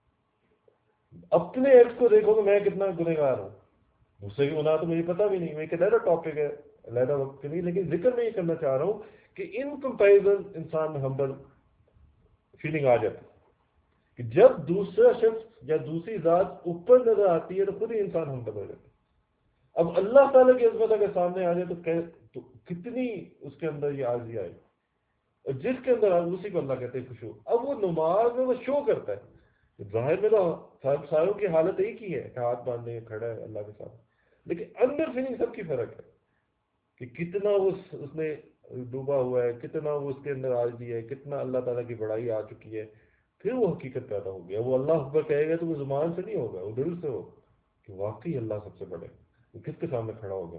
اپنے ایکٹس کو دیکھو کہ میں کتنا گنہگار ہوں. دوسرے کی گناہ تو مجھے پتہ بھی نہیں، میں ایک علیحدہ ٹاپک ہے، علیحدہ وقت کے لیے، لیکن ذکر میں یہ کرنا چاہ رہا ہوں کہ ان کمپیریزن انسان میں ہمبل فیلنگ آ جاتی ہے کہ جب دوسرا شخص یا دوسری ذات اوپر نظر آتی ہے تو خود ہی انسان ہمبل ہو جاتا ہے. اب اللہ تعالیٰ کی عظمت اگر سامنے آ جائے تو, تو کتنی اس کے اندر یہ عاجزی آئی، اور جس کے اندر اسی کو اللہ کہتے ہیں خشوع. اب وہ نماز میں وہ شو کرتا ہے، ظاہر میں تو ساروں کی حالت ایک ہی ہے کہ ہاتھ باندھے کھڑا ہے اللہ کے ساتھ، لیکن اندر فیلنگ سب کی فرق ہے کہ کتنا وہ اس نے ڈوبا ہوا ہے، کتنا وہ اس کے اندر عاجزی ہے، کتنا اللہ تعالیٰ کی بڑائی آ چکی ہے. پھر وہ حقیقت پیدا ہو گیا. وہ اللہ اکبر کہے گا تو وہ زبان سے نہیں ہوگا، وہ دل سے ہو کہ واقعی اللہ سب سے بڑے، وہ کس کے سامنے کھڑا ہو گیا.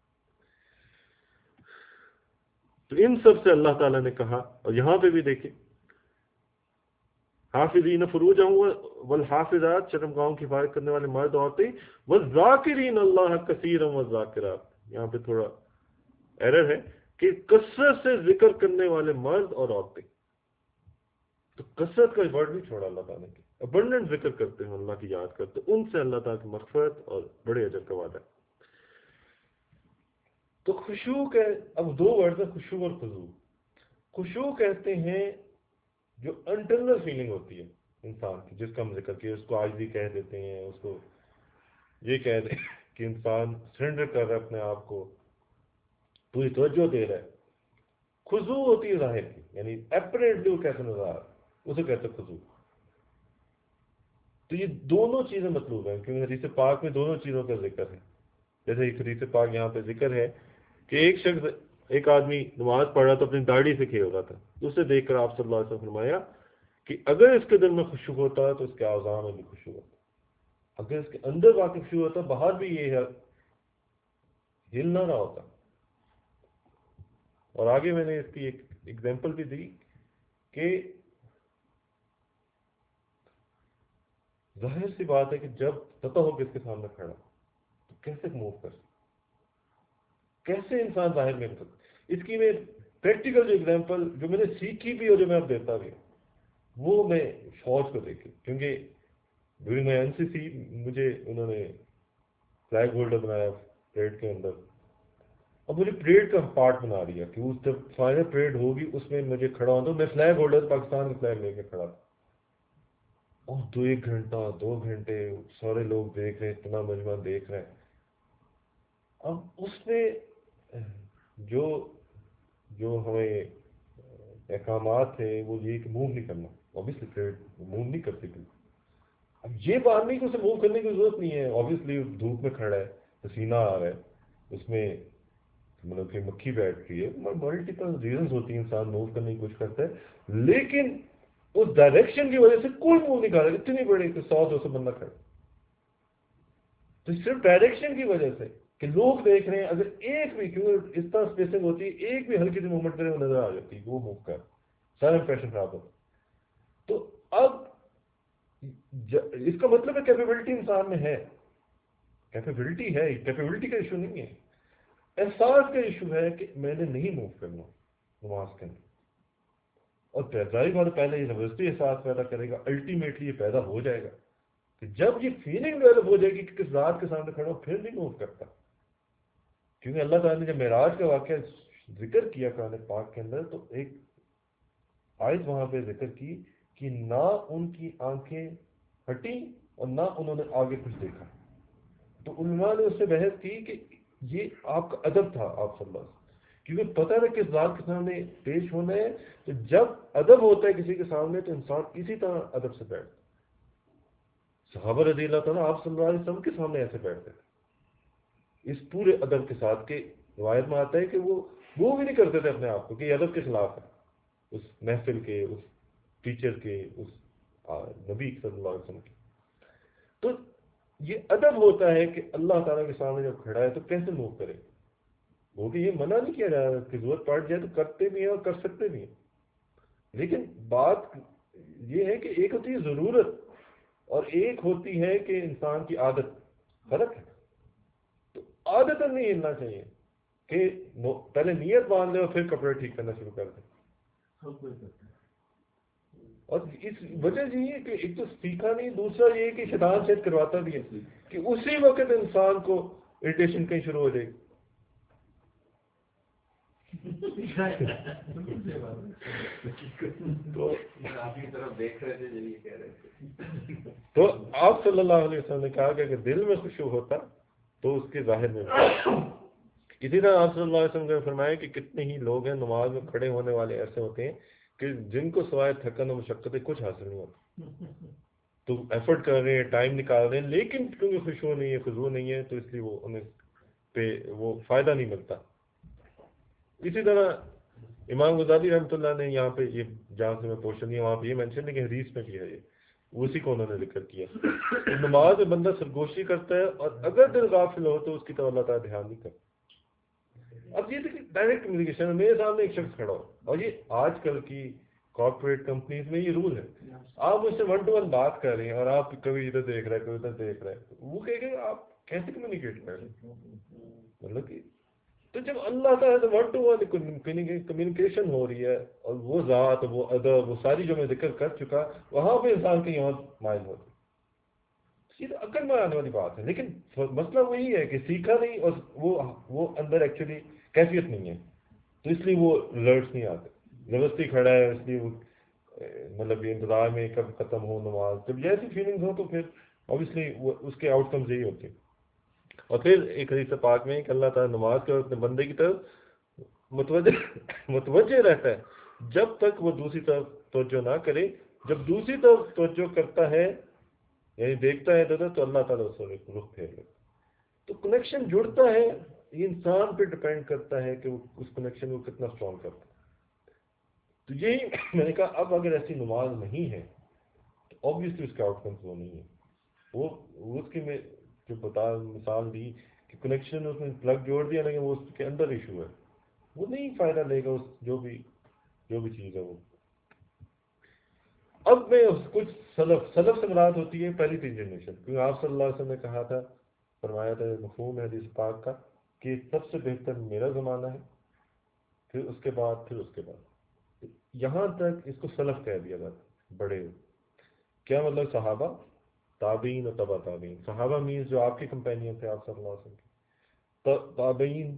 تو ان سب سے اللہ تعالیٰ نے کہا. اور یہاں پہ بھی دیکھیں حافظین فروجہم والحافظات، شرمگاہوں کی حفاظت کرنے والے مرد عورتیں، والذاکرین اللہ کثیرا والذاکرات. یہاں پہ تھوڑا ایرر ہے کہ کثرت سے ذکر کرنے والے مرد اور عورتیں. تو کثرت کا ورڈ بھی چھوڑا اللہ تعالیٰ کی، ابنڈنٹ ذکر کرتے ہیں، اللہ کی یاد کرتے ہیں، ان سے اللہ تعالیٰ کی مغفرت اور بڑے اجر کا وعدہ ہے. تو خشوع کہ اب دو ورڈ ہیں خشوع اور خضوع. خشوع کہتے ہیں جو انٹرنل فیلنگ ہوتی ہے انسان کی، جس کا ہم ذکر کیا، اس کو عاجزی کہہ دیتے ہیں، اس کو یہ کہہ دیں کہ انسان سرنڈر کر رہا ہے اپنے آپ کو، پوری توجہ دے رہا ہے. خضوع ہوتی ہے ظاہر کی، یعنی اپریٹلی وہ کیسے نظر آ رہا ہے، اسے کہتے ہیں خضوع. تو یہ دونوں چیزیں مطلوب ہیں، کیونکہ حدیث پاک میں دونوں چیزوں کا ذکر ہے. جیسے ایک حدیث پاک یہاں پہ ذکر ہے کہ ایک شخص، ایک آدمی نماز پڑھ رہا تھا، اپنی داڑھی سے کھیل رہا تھا، اسے دیکھ کر آپ صلی اللہ علیہ وسلم نے فرمایا کہ اگر اس کے دل میں خشوع ہوتا تو اس کے اعضاء میں بھی خشوع ہوتا. اگر اس کے اندر واقع خشوع ہوتا، باہر بھی یہ ہے ہل نہ رہا ہوتا. اور آگے میں نے اس کی ایک ایگزامپل بھی دی کہ ظاہر سی بات ہے کہ جب پتہ ہو کہ اس کے سامنے کھڑا تو کیسے موو کر سکتا، کیسے انسان ظاہر میں کر. اس کی میں پریکٹیکل جو ایگزامپل جو میں نے سیکھی بھی اور جو میں اب دیتا بھی ہوں، وہ میں فوج کو دیکھی، کیونکہ ڈیورنگ مائی این سی سی مجھے انہوں نے فلیگ ہولڈر بنایا پریڈ کے اندر. اب مجھے پریڈ کا پارٹ بنا دیا کہ اس جب فائنل پریڈ ہوگی اس میں مجھے کھڑا ہوتا، میں فلیگ ہولڈر پاکستان کا فلیگ لے کے کھڑا تھا. اور دو ایک گھنٹہ دو گھنٹے سارے لوگ دیکھ رہے ہیں، اتنا مجمع دیکھ رہے ہیں. اب اس میں جو جو ہمیں احکامات تھے وہ یہ کہ موو نہیں کرنا، اوبیسلی پریڈ موو نہیں کرتی تھی. اب یہ بات نہیں کہ اسے موو کرنے کی ضرورت نہیں ہے، اوبیسلی دھوپ میں کھڑا ہے، پسینہ آ رہا ہے، اس میں مطلب کہ مکھی بیٹھ رہی ہے، ملٹیپل ریزنز ہوتی ہیں، انسان موو کرنے کی کوشش کرتا ہے، لیکن اس ڈائریکشن کی وجہ سے کوئی موو نہیں کر رہا. اتنی بڑی کہ سو دو سو بندہ کھڑا، تو صرف ڈائریکشن کی وجہ سے کہ لوگ دیکھ رہے ہیں، اگر ایک بھی، کیونکہ اس طرح اسپیسنگ ہوتی ہے، ایک بھی ہلکی سی موومنٹ کرے وہ نظر آ جاتی ہے، وہ موو کر سارا امپریشن خراب ہوتا. تو اب اس کا مطلب ہے کیپیبلٹی انسان میں ہے، کیپیبلٹی ہے، کیپیبلٹی کا ایشو نہیں ہے، احساس کا ایشو ہے کہ میں نے نہیں موو کرنا نماز کے اندر. اور ظاہر بات پہلے یہ زبردستی احساس پیدا کرے گا، الٹیمیٹلی یہ پیدا ہو جائے گا کہ جب یہ فیلنگ ڈیولپ ہو جائے گی کہ کس ذات کے سامنے کھڑا ہو، پھر نہیں موو کرتا. کیونکہ اللہ تعالیٰ نے جب معراج کا واقعہ ذکر کیا قرآن پاک کے اندر، تو ایک آیت وہاں پہ ذکر کی کہ نہ ان کی آنکھیں ہٹی اور نہ انہوں نے آگے کچھ دیکھا. تو علماء نے اس سے بحث کی کہ یہ آپ کا ادب تھا آپ صلی اللہ علیہ وسلم، کیونکہ پتہ ہے کس ذات کے سامنے پیش ہونا ہے. تو جب ادب ہوتا ہے کسی کے سامنے تو انسان اسی طرح ادب سے بیٹھتا. صحابہ رضی اللہ تعالیٰ آپ صلی اللہ علیہ وسلم کے سامنے ایسے بیٹھتے تھے اس پورے ادب کے ساتھ، کہ روایت میں آتا ہے کہ وہ وہ بھی نہیں کرتے تھے اپنے آپ کو کہ یہ ادب کے خلاف ہے، اس محفل کے، اس ٹیچر کے، اس نبی صلی اللہ علیہ وسلم کے. تو یہ ادب ہوتا ہے کہ اللہ تعالیٰ کے سامنے جب کھڑا ہے تو کیسے موو کرے. وہ کہ یہ منع نہیں کیا جا رہا کہ ضرورت پڑ جائے تو کرتے بھی ہیں اور کر سکتے بھی ہیں، لیکن بات یہ ہے کہ ایک ہوتی ہے ضرورت اور ایک ہوتی ہے کہ انسان کی عادت، فرق ہے. تو عادت نہیں ہلنا چاہیے کہ پہلے نیت باندھ لے اور پھر کپڑے ٹھیک کرنا شروع کر دیں. اور اس وجہ یہ ہے کہ ایک تو سیکھا نہیں، دوسرا یہ کہ شیطان سے کرواتا بھی ہے کہ اسی وقت انسان کو اریٹیشن کہیں شروع ہو جائے گی. تو آپ صلی اللہ علیہ وسلم نے کہا کہ اگر دل میں خشوع ہوتا تو اس کے ظاہر میں. اسی طرح آپ صلی اللہ علیہ وسلم نے فرمایا کہ کتنے ہی لوگ ہیں نماز میں کھڑے ہونے والے ایسے ہوتے ہیں کہ جن کو سوائے تھکن و مشقت کچھ حاصل نہیں ہوتا. تو ایفرٹ کر رہے ہیں، ٹائم نکال رہے ہیں، لیکن کیونکہ خشوع نہیں ہے، خضوع نہیں ہے، تو اس لیے وہ انہیں پہ وہ فائدہ نہیں ملتا. اسی طرح امام غزالی رحمۃ اللہ نے یہاں پہ یہ جہاں سے میں پوچھ نہیں وہاں پہ یہ مینشن ہے کہ حدیث میں کیا ہے، یہ اسی کو انہوں نے ذکر کیا. نماز میں بندہ سرگوشی کرتا ہے اور اگر دل غافل ہو تو اس کی طرف اللہ تعالیٰ دھیان نہیں کرتا. اب یہ دیکھیں ڈائریکٹ کمیونیکیشن، میرے سامنے ایک شخص کھڑا ہو، اور یہ آج کل کی کارپوریٹ کمپنیز میں یہ رول ہے، آپ مجھ سے ون ٹو ون بات کر رہے ہیں اور آپ کبھی ادھر دیکھ رہے ہیں کبھی ادھر دیکھ رہے ہیں، وہ کہے گا آپ کیسے کمیونیکیٹ کر رہے ہیں. مطلب کہ تو جب اللہ تعالیٰ سے ون ٹو ون کمیونیکیشن ہو رہی ہے اور وہ ذات، وہ ادب، وہ ساری جو میں ذکر کر چکا، وہاں پہ انسان کہیں اور مائل ہوتی. یہ تو عقل میں آنے والی بات ہے، لیکن مسئلہ وہی ہے کہ سیکھا نہیں اور وہ وہ اندر ایکچولی کیفیت نہیں ہے، تو اس لیے وہ ریزلٹس نہیں آتے. زبردستی کھڑا ہے اس لیے وہ مطلب یہ انتظار میں کب ختم ہو نماز، جب ایسی فیلنگز ہو تو پھر اوبیسلی وہ اس کے آؤٹ کمز یہی ہوتے ہیں. اور پھر ایک حدیث پاک میں کہ اللہ تعالیٰ نماز کے وقت بندے کی طرف متوجہ متوجہ رہتا ہے جب تک وہ دوسری طرف توجہ نہ کرے. جب دوسری طرف توجہ کرتا ہے یعنی دیکھتا ہے تو اللہ تعالیٰ اس کو رخ پھیر لیتا. تو کنیکشن جڑتا ہے، یہ انسان پہ ڈپینڈ کرتا ہے کہ وہ اس کنیکشن کو کتنا اسٹرانگ کرتا ہے. تو یہی میں نے کہا اب اگر ایسی نماز نہیں ہے تو آبویسلی اس کے آؤٹ کمز وہ نہیں ہے. وہ اس کی میں جو بتا مثال دی کہ کنیکشن اس نے پلگ جوڑ دیا لیکن وہ اس کے اندر ایشو ہے، وہ نہیں فائدہ لے گا اس جو بھی جو بھی چیز ہے وہ. اب میں کچھ سلف سلف سے مراد ہوتی ہے پہلی تین جنریشن، کیونکہ آپ صلی اللہ علیہ وسلم نے کہا تھا، فرمایا تھا مفہوم ہے حدیث پاک کا کہ سب سے بہتر میرا زمانہ ہے، پھر اس کے بعد پھر اس کے بعد یہاں تک اس کو سلف کہہ دیا جاتا بڑے. کیا مطلب؟ صحابہ، تابعین اور تبع تابعین. صحابہ مینز جو آپ کے کمپینین تھے آپ صلی اللہ علیہ وسلم، تابعین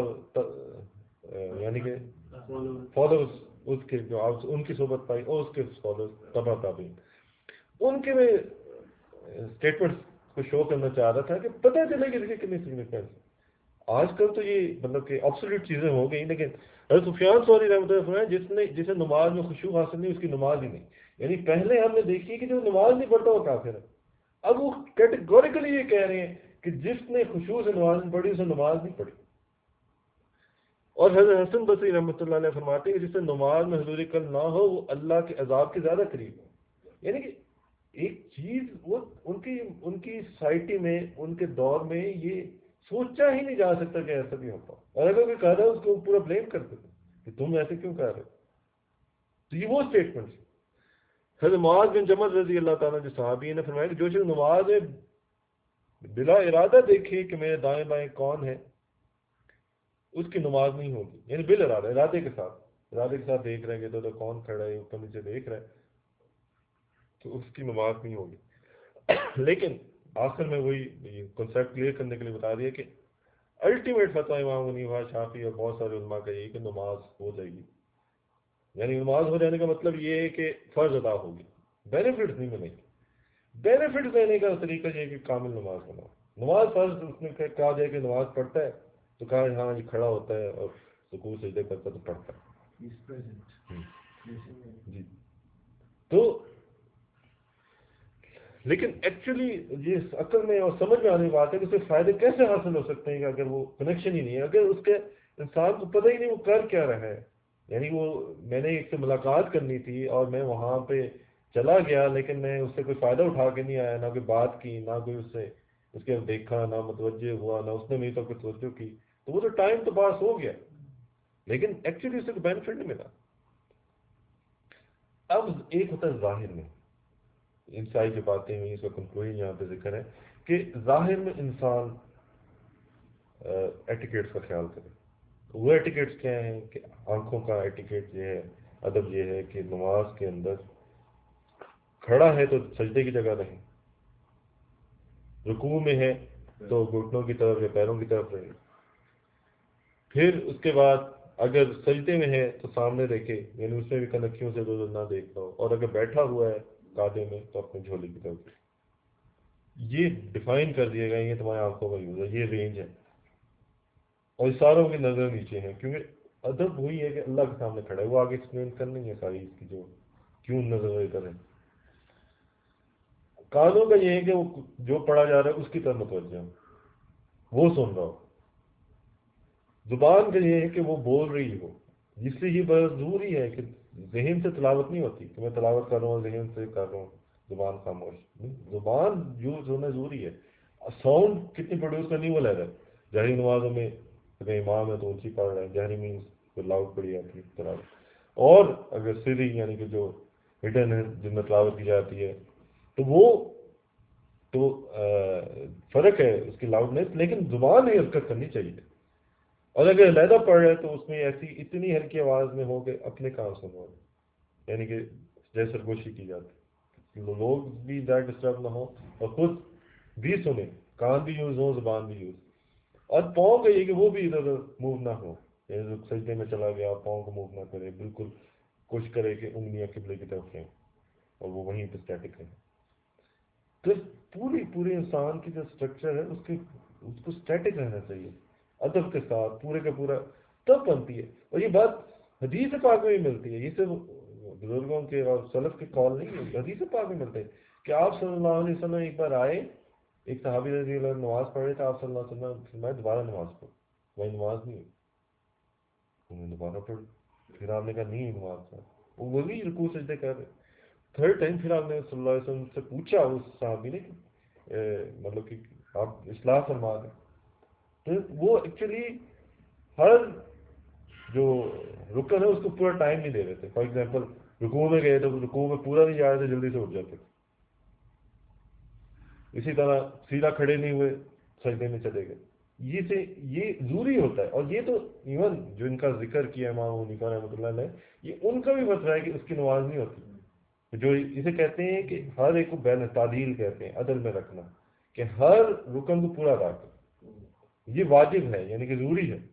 یعنی کہ فالوورز اس کے جو آپ ان کی صحبت پائی اور اس کے فالوورز تبع تابعین. ان کے میں اسٹیٹمنٹس کو شو کرنا چاہ رہا تھا کہ پتہ چلے کہ دیکھیں کتنی سگنیفیکنس. آج کل تو یہ مطلب کہ آبسولیٹ چیزیں ہو گئی، لیکن حضرت سفیان ثوری رحمۃ اللہ فرمایا جس نے جسے نماز میں خشوع حاصل نہیں اس کی نماز ہی نہیں. یعنی پہلے ہم نے دیکھی کہ جو نماز نہیں پڑھتا وہ کافر ہے، اب وہ کیٹیگوریکلی یہ کہہ رہے ہیں کہ جس نے خشوع سے نماز نہیں پڑھی اسے نماز نہیں پڑھی. اور حضرت حسن بصری رحمۃ اللہ علیہ فرماتے ہیں کہ جس سے نماز میں حضور قلب نہ ہو وہ اللہ کے عذاب کے زیادہ قریب ہے. یعنی کہ ایک چیز وہ ان کی ان کی سوسائٹی میں ان کے دور میں یہ سوچا ہی نہیں جا سکتا کہ ایسا بھی ہوتا، اور اگر کوئی کہہ رہا ہے اس کو پورا بلیم کرتے تھے کہ تم ایسے کیوں کہہ رہے. تو یہ وہ اسٹیٹمنٹس. حضرت معاذ بن جبل رضی اللہ تعالیٰ جو صحابی نے فرمایا کہ جو شخص نماز میں بلا ارادہ دیکھے کہ میرے دائیں بائیں کون ہے اس کی نماز نہیں ہوگی. یعنی بل ارادہ، ارادے کے ساتھ ارادے کے ساتھ دیکھ رہے ہیں کہ تو کون کھڑا ہے اوپر نیچے دیکھ رہا ہے تو اس کی نماز نہیں ہوگی. لیکن آخر میں وہی کنسیپٹ کلیئر کرنے کے لیے بتا دیا کہ الٹیمیٹ فتویٰ امام حنیفہ شافعی اور بہت سارے علماء کا یہی کہ نماز ہو جائے گی. یعنی نماز ہو جانے کا مطلب یہ ہے کہ فرض ادا ہوگی، بینیفٹس نہیں ملیں گے. بینیفٹس دینے کا طریقہ یہ ہے کہ کامل نماز پڑھنا. نماز فرض اس میں کہا جائے کہ نماز پڑھتا ہے تو کہا ہاں یہ کھڑا ہوتا ہے اور رکوع سجدے کرتا تو پڑھتا ہے جی. تو لیکن ایکچولی یہ عقل میں اور سمجھ میں آنے کی بات ہے کہ اس سے فائدے کیسے حاصل ہو سکتے ہیں کہ اگر وہ کنیکشن ہی نہیں ہے، اگر اس کے انسان کو پتہ ہی نہیں وہ کر کیا رہا ہے. یعنی وہ میں نے ایک سے ملاقات کرنی تھی اور میں وہاں پہ چلا گیا لیکن میں اس سے کوئی فائدہ اٹھا کے نہیں آیا، نہ کوئی بات کی، نہ کوئی اس سے اس کے دیکھا، نہ متوجہ ہوا، نہ اس نے میری طرف کوئی توجہ کی، تو وہ تو ٹائم تو پاس ہو گیا لیکن ایکچولی اس سے کوئی بینیفٹ نہیں ملا. اب ایک ہوتا ہے ظاہر میں، ان ساری جو باتیں ہوئی اس کا کنکلوژن یہاں پہ ذکر ہے کہ ظاہر میں انسان ایٹیکیٹس کا خیال کرے. وہ ایٹیکیٹس کیا ہیں کہ آنکھوں کا ایٹیکیٹ یہ ہے، ادب یہ ہے کہ نماز کے اندر کھڑا ہے تو سجدے کی جگہ رہے، رکوع میں ہے تو گھٹنوں کی طرف یا پیروں کی طرف رہے، پھر اس کے بعد اگر سجدے میں ہے تو سامنے دیکھے، یعنی اس میں بھی کنکھیوں سے ادھر نہ دیکھ رہا ہو، اور اگر بیٹھا ہوا ہے قاعدے میں تو اپنے جھولی کی طرف. یہ ڈیفائن کر دیا گیا یہ تمہاری آنکھوں کا یوز ہے، یہ رینج ہے. اور اشاروں کی نظر نیچے ہیں کیونکہ ادب وہی ہے کہ اللہ کے سامنے کھڑا ہے، وہ آگے ایکسپلین کرنی ہے ساری اس کی جو کیوں نظر ادھر ہے. کانوں کا یہ ہے کہ وہ جو پڑھا جا رہا ہے اس کی طرف متوجہ ہو، وہ سن رہا ہو. زبان کا یہ ہے کہ وہ بول رہی ہو، جس سے یہ بہت ضروری ہے کہ ذہن سے تلاوت نہیں ہوتی کہ میں تلاوت کر رہا ہوں ذہن سے کر رہا ہوں، زبان خاموش. زبان یوز ہونا ضروری ہے. ساؤنڈ کتنی پروڈیوس کرنی وہ لے رہا ہے. جہری نمازوں میں اگر امام ہے تو اونچی پڑھ رہا ہے، جہری مینس لاؤڈ پڑھی جاتی ہے تلاوت. اور اگر سری یعنی کہ جو ہڈن ہے جن میں تلاوت کی جاتی ہے تو وہ تو فرق ہے اس کی لاؤڈنیس، لیکن زبان ہی حرکت کرنی چاہیے. اور اگر علیحدہ پڑھ رہے تو اس میں ایسی اتنی ہلکی آواز میں ہو کہ اپنے کام سنو، یعنی کہ جیسے سرگوشی کی جاتی، لوگ بھی زیادہ ڈسٹرب نہ ہو اور خود بھی سنیں، کان بھی یوز ہو، زبان بھی یوز. اور پاؤں کا یہ کہ وہ بھی ادھر ادھر موو نہ ہو، سجدے میں چلا گیا پاؤں کو موو نہ کرے، بالکل کوشش کرے کہ انگلیاں قبلے کی طرف رہیں اور وہ وہیں پہ اسٹیٹک رہیں. تو پوری پورے انسان کی جو اسٹرکچر ہے اس کی اس کو اسٹیٹک رہنا چاہیے ادب کے ساتھ، پورے کا پورا، تب بنتی ہے. اور یہ بات حدیث پاک میں بھی ملتی ہے، یہ صرف بزرگوں کے اور سلف کے قول نہیں ہے، حدیث پاک میں ملتے ہیں کہ آپ صلی اللہ علیہ وسلم ایک بار آئے، ایک صحابی رضی اللہ عنہ نماز پڑھ رہے تھے، آپ صلی اللہ علیہ وسلم فرمایا دوبارہ نماز پڑھ، وہی نماز نہیں ہوئی. انہوں نے دوبارہ پڑھ، پھر آپ نے کہا نہیں نماز پڑھ، وہ وہی رکوع سجدے کر رہے. تھرڈ ٹائم پھر آپ نے صلی اللہ علیہ وسلم سے پوچھا اس صحابی نے کہ مطلب کہ آپ اصلاح فرما دیں. تو وہ ایکچولی ہر جو رکن ہے اس کو پورا ٹائم نہیں دے رہے تھے. فار ایگزامپل رکوع میں گئے تو رکوع میں پورا نہیں جا رہے تھے، جلدی سے اٹھ جاتے تھے. اسی طرح سیدھا کھڑے نہیں ہوئے، سجدے میں چلے گئے. یہ سے یہ ضروری ہوتا ہے. اور یہ تو ایون جو ان کا ذکر کیا امام حنیفہ رحمۃ اللہ علیہ، یہ ان کا بھی مسئلہ ہے کہ اس کی نماز نہیں ہوتی. جو اسے کہتے ہیں کہ ہر ایک کو بین تعدیل کہتے ہیں، عدل میں رکھنا، کہ ہر رکن کو پورا ادا کر، یہ واجب ہے یعنی کہ ضروری ہے.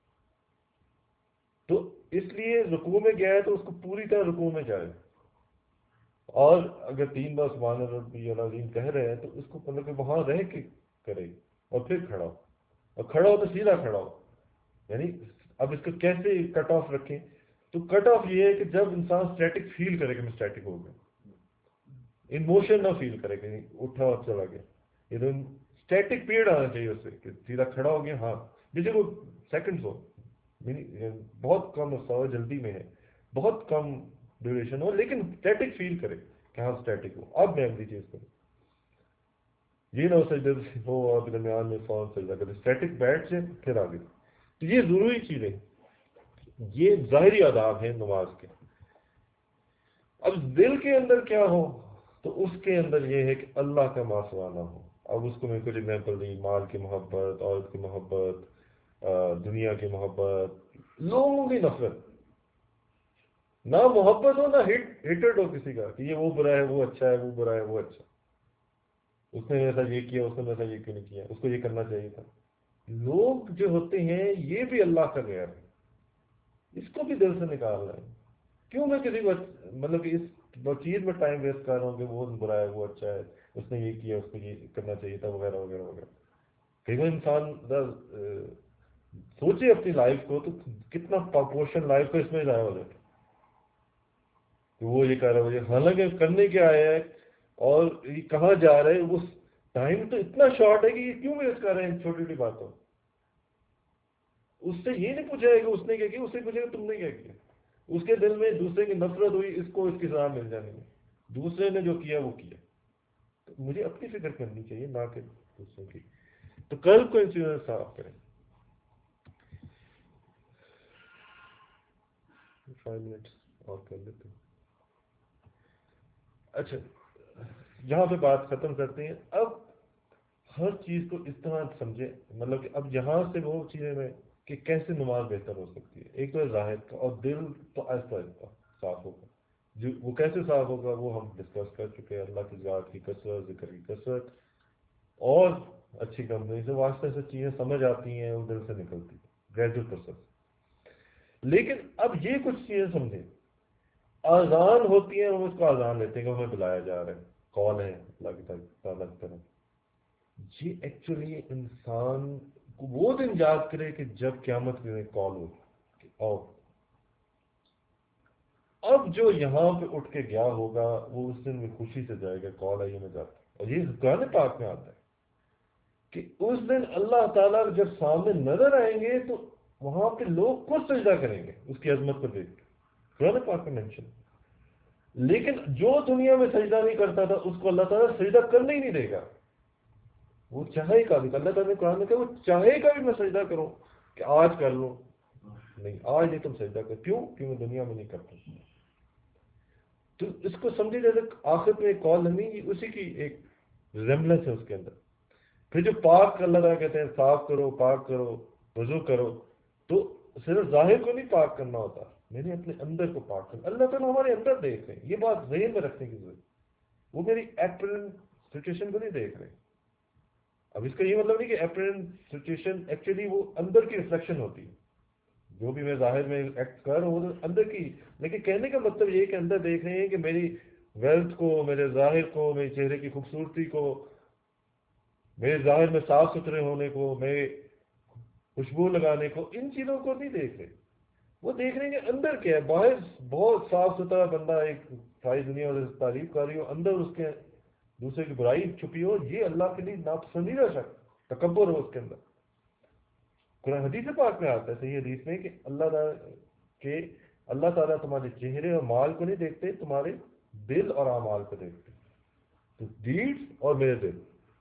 تو اس لیے رکوع میں گیا ہے تو اس کو پوری طرح رکوع میں جائے، اور اگر تین بار سبحان ربی العظیم کہہ رہے ہیں تو اس کو مطلب کہ وہاں رہ کے کرے اور پھر کھڑا ہو، اور کھڑا ہو تو سیدھا کھڑا ہو. یعنی اب اس کو کیسے کٹ آف رکھیں؟ تو کٹ آف یہ ہے کہ جب انسان اسٹیٹک فیل کرے کہ میں اسٹیٹک ہو گیا، ان موشن نہ فیل کرے کہ اٹھا اور چلا گیا. یہ تو اسٹیٹک پیریڈ آنا چاہیے اس سے کہ سیدھا کھڑا ہو گیا. ہاں جیسے وہ سیکنڈز ہو، بہت کم عرصہ ہو، جلدی میں ہے، بہت کم ڈیوریشن ہو، لیکن اسٹیٹک فیل کرے کہ ہاں اسٹیٹک ہو، اب میں اگلی چیز کروں. یہ نہ ہو سجدے ہو اور درمیان میں فون سجدہ کرے، اسٹیٹک بیٹھ سے پھر آگے. تو یہ ضروری چیزیں، یہ ظاہری آداب ہیں نماز کے. اب دل کے اندر کیا ہو تو اس کے اندر یہ ہے کہ اللہ کا ماسوا نہ ہو. اب اس کو میں کچھ ایگزامپل دی، مال کی محبت، عورت کی محبت، دنیا کی محبت، لوگوں کی نفرت. نہ محبت ہو نہ ہیٹڈ ہو کسی کا کہ یہ وہ برا ہے وہ اچھا ہے، وہ برا ہے وہ اچھا، اس نے ایسا یہ کیا، اس نے ایسا یہ کیوں نہیں کیا، اس کو یہ کرنا چاہیے تھا. لوگ جو ہوتے ہیں یہ بھی اللہ کا غیر ہے، اس کو بھی دل سے نکالنا ہے. کیوں میں کسی مطلب کہ اس چیز میں ٹائم ویسٹ کر رہا ہوں کہ وہ برا ہے وہ اچھا ہے، اس نے یہ کیا، اس کو یہ کرنا چاہیے تھا، وغیرہ وغیرہ وغیرہ. کئی بار انسان سوچے اپنی لائف کو تو کتنا پورشن لائف کا اس میں ضائع ہو جاتا ہے کہ وہ یہ کر رہا ہے، حالانکہ کرنے کیا آیا ہے اور یہ کہاں جا رہے ہیں. وہ ٹائم تو اتنا شارٹ ہے کہ یہ کیوں ویسٹ کر رہے ہیں چھوٹی چھوٹی باتوں. اس سے یہ نہیں پوچھا ہے کہ اس نے کیا کیا، اس سے پوچھے گا تم نے کیا کیا. اس کے دل میں دوسرے کی نفرت ہوئی، اس کو اس کی سزا مل جانی ہے. دوسرے نے جو کیا وہ کیا. تو مجھے اپنی فکر کرنی چاہیے نہ کہ دوسروں کی. تو قلب کو ان چیزوں سے صاف کریں. فائیو منٹس اور کر لیتے ہیں. اچھا یہاں پہ بات ختم کرتے ہیں. اب ہر چیز کو اس طرح سمجھے، مطلب کہ اب یہاں سے وہ چیزیں میں کہ کیسے نماز بہتر ہو سکتی ہے. ایک تو ہے ظاہر کا، اور دل تو آہستہ آہستہ صاف ہوگا. جو وہ کیسے صاف ہوگا وہ ہم ڈسکس کر چکے ہیں. اللہ کی ذات کی کثرت، ذکر کی کثرت، اور اچھی کمپنی سے واسطے سے چیزیں سمجھ آتی ہیں، وہ دل سے نکلتی ہیں، گریجویٹ پروسیس. لیکن اب یہ کچھ چیزیں سمجھیں. آزان ہوتی ہیں، وہ اس کو آزان لیتے ہیں کہ ہمیں بلایا جا رہا ہے، کال ہے اللہ کی تعالیٰ کی طرف. یہ ایکچولی انسان کو وہ دن یاد کرے کہ جب قیامت کے دن کال ہو کہ آؤ. اب جو یہاں پہ اٹھ کے گیا ہوگا وہ اس دن میں خوشی سے جائے گا، کال آئیے میں جاتا. اور یہ قرآن پاک میں آتا ہے کہ اس دن اللہ تعالیٰ جب سامنے نظر آئیں گے تو وہاں پہ لوگ خود سجدہ کریں گے اس کی عظمت کو دیکھ کے. قرآن پاک میں مینشن. لیکن جو دنیا میں سجدہ نہیں کرتا تھا اس کو اللہ تعالیٰ سجدہ کرنے ہی نہیں دے گا. وہ چاہے کا بھی، اللہ تعالیٰ نے قرآن میں کہا وہ چاہے کا بھی میں سجدہ کروں کہ آج کر لوں، نہیں آج نہیں تم سجدہ کر. کیوں؟ کیوں میں دنیا میں نہیں کرتا. تو اس کو سمجھے جیسے آخر میں ایک کال نہیں، اسی کی ایک ریزمبلنس ہے اس کے اندر. پھر جو پاک اللہ تعالیٰ کہتے ہیں صاف کرو، پاک کرو، وضو کرو، تو صرف ظاہر کو نہیں پاک کرنا ہوتا، میں نے اپنے اندر کو پاک کرنا. اللہ تعالیٰ ہمارے اندر دیکھ رہے ہیں، یہ بات ذہن میں رکھنے کی ضرورت. وہ میری ایکچوئل سچویشن کو نہیں دیکھ رہے. اب اس کا یہ مطلب نہیں کہ اپیرنٹ سچویشن ایکچولی وہ اندر کی ریفلیکشن ہوتی ہے، جو بھی میں ظاہر میں ایکٹ کر رہا ہوں وہ اندر کی، لیکن کہنے کا مطلب یہ کہ اندر دیکھ رہے ہیں کہ میری ویلتھ کو، میرے ظاہر کو، میرے چہرے کی خوبصورتی کو، میرے ظاہر میں صاف ستھرے ہونے کو، میرے خوشبو لگانے کو، ان چیزوں کو نہیں دیکھ رہے، وہ دیکھ رہے ہیں کہ اندر کیا ہے. باہر بہت صاف ستھرا بندہ ایک ساری دنیا میں تعریف کر رہی ہو، اندر اس کے دوسرے کی برائی چھپی ہو، یہ اللہ کے لیے ناپسندیدہ شک تکبر ہو اس کے اندر. قرآن حدیث پاک میں آتا ہے صحیح حدیث میں کہ اللہ تعالیٰ کہ اللہ تعالیٰ تمہارے چہرے اور مال کو نہیں دیکھتے، تمہارے دل اور اعمال کو دیکھتے. تو ڈیڈز اور میرے دل،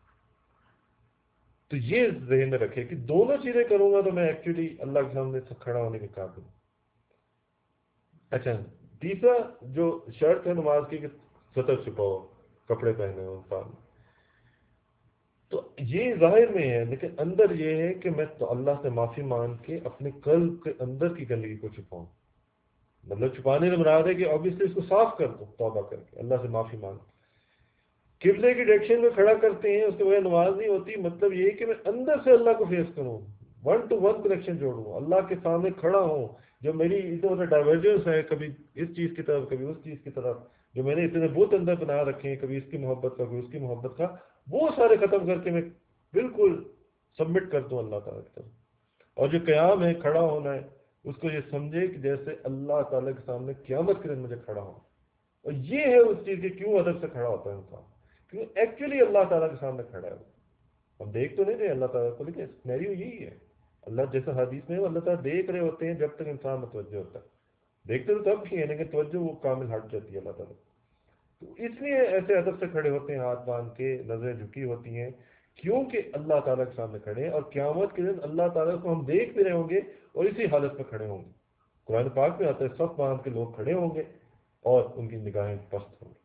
تو یہ ذہن میں رکھے کہ دونوں چیزیں کروں گا تو میں ایکچولی اللہ کے سامنے کھڑا ہونے کے قابل ہوں. اچھا، تیسرا جو شرط ہے نماز کی کہ سطر چھپاؤ، کپڑے پہنے ہو انسان، تو یہ ظاہر میں ہے، لیکن اندر یہ ہے کہ میں تو اللہ سے معافی مانگ کے اپنے قلب کے اندر کی گندگی کو چھپاؤں. مطلب چھپانے سے مراد ہے کہ obviously اس کو صاف کر دو، توبہ کر کے اللہ سے معافی مانگ. قبلے کی ڈائریکشن میں کھڑا کرتے ہیں، اس کے بغیر نماز نہیں ہوتی. مطلب یہ ہے کہ میں اندر سے اللہ کو فیس کروں، ون ٹو ون کنیکشن جوڑوں، اللہ کے سامنے کھڑا ہوں. جو میری ادھر ادھر ڈائیورجنس ہے، کبھی اس چیز کی طرف کبھی اس چیز کی طرف، جو میں نے اتنے بت اندر بنا رکھے ہیں، کبھی اس کی محبت کا کبھی اس کی محبت کا، وہ سارے ختم کر کے میں بالکل سبمٹ کر دوں اللہ تعالیٰ کی طرف. اور جو قیام ہے، کھڑا ہونا ہے، اس کو یہ سمجھے کہ جیسے اللہ تعالیٰ کے سامنے قیامت کے دن مجھے کھڑا ہوں. اور یہ ہے اس چیز کی کیوں ادب سے کھڑا ہوتا ہے انسان، کیونکہ ایکچولی اللہ تعالیٰ کے سامنے کھڑا ہے. ہم دیکھ تو نہیں رہے اللہ تعالیٰ کو، لیکن سینیریو یہی ہے. اللہ جیسے حدیث میں اللہ تعالیٰ دیکھ رہے ہوتے ہیں جب تک انسان متوجہ ہوتا ہے. دیکھتے تو تب بھی ہیں لیکن توجہ وہ کامل ہٹ جاتی ہے اللہ تعالیٰ. تو اس لیے ایسے ادب سے کھڑے ہوتے ہیں، ہاتھ باندھ کے، نظریں جھکی ہوتی ہیں، کیونکہ اللہ تعالیٰ کے سامنے کھڑے ہیں. اور قیامت کے دن اللہ تعالیٰ کو ہم دیکھ بھی رہے ہوں گے اور اسی حالت میں کھڑے ہوں گے. قرآن پاک میں آتا ہے صف باندھ کے لوگ کھڑے ہوں گے اور ان کی نگاہیں پست ہوں گی.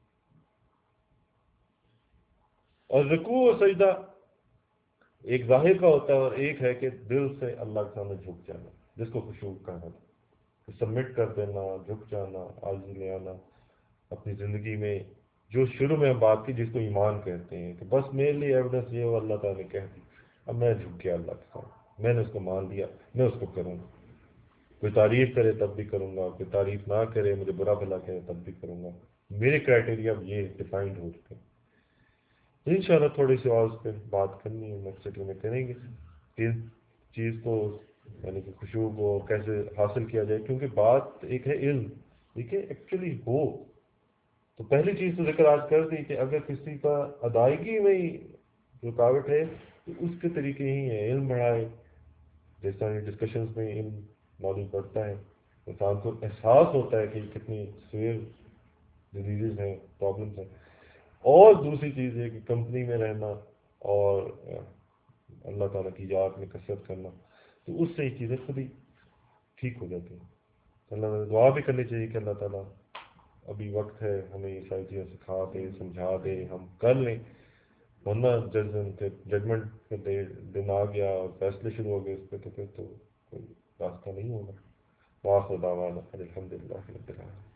اور رکوع و سجدہ ایک ظاہر کا ہوتا ہے اور ایک ہے کہ دل سے اللہ کے سامنے جھک جانا، جس کو خشوع کہا ہے، سبمٹ کر دینا، جھک جانا، عاجزی لے آنا اپنی زندگی میں. جو شروع میں ہم بات کی جس کو ایمان کہتے ہیں کہ بس میرے لیے ایویڈنس یہ ہو اللہ تعالیٰ نے کہہ دی، اب میں جھک گیا اللہ کے سامنے، میں نے اس کو مان لیا، میں اس کو کروں گا. کوئی تعریف کرے تب بھی کروں گا، کوئی تعریف نہ کرے، مجھے برا بھلا کہے تب بھی کروں گا. میرے کرائٹیریا اب یہ ڈیفائنڈ ہو چکے ہیں. انشاءاللہ تھوڑی سی اور اس پہ بات کرنی ہے، نیکسٹ سیٹنگ میں کریں گے اس چیز کو، یعنی کہ خشوع کو کیسے حاصل کیا جائے. کیونکہ بات ایک ہے علم، دیکھیں ایکچولی ہو تو پہلی چیز تو ذکر آج کر دی کہ اگر کسی کا ادائیگی میں ہی رکاوٹ ہے تو اس کے طریقے ہی ہیں، علم بڑھائے. جس طرح ڈسکشنز میں علم معلوم پڑتا ہے، انسان کو احساس ہوتا ہے کہ کتنی سویئر ڈیزیزز ہیں، پرابلمس ہیں. اور دوسری چیز ہے کہ کمپنی میں رہنا اور اللہ تعالیٰ کی یاد میں کثرت کرنا، تو اس سے یہ چیزیں خود ہی ٹھیک ہو جاتی ہیں. اللہ تعالیٰ دعا بھی کرنی چاہیے کہ اللہ تعالیٰ ابھی وقت ہے ہمیں یہ ساری چیزیں سکھا دے، سمجھا دے، ہم کر لیں، ورنہ ججمنٹ کا دن آ گیا اور فیصلے شروع ہو گئے اس پہ تو پھر تو کوئی راستہ نہیں ہوگا. وآخر دعوانا الحمد للہ رب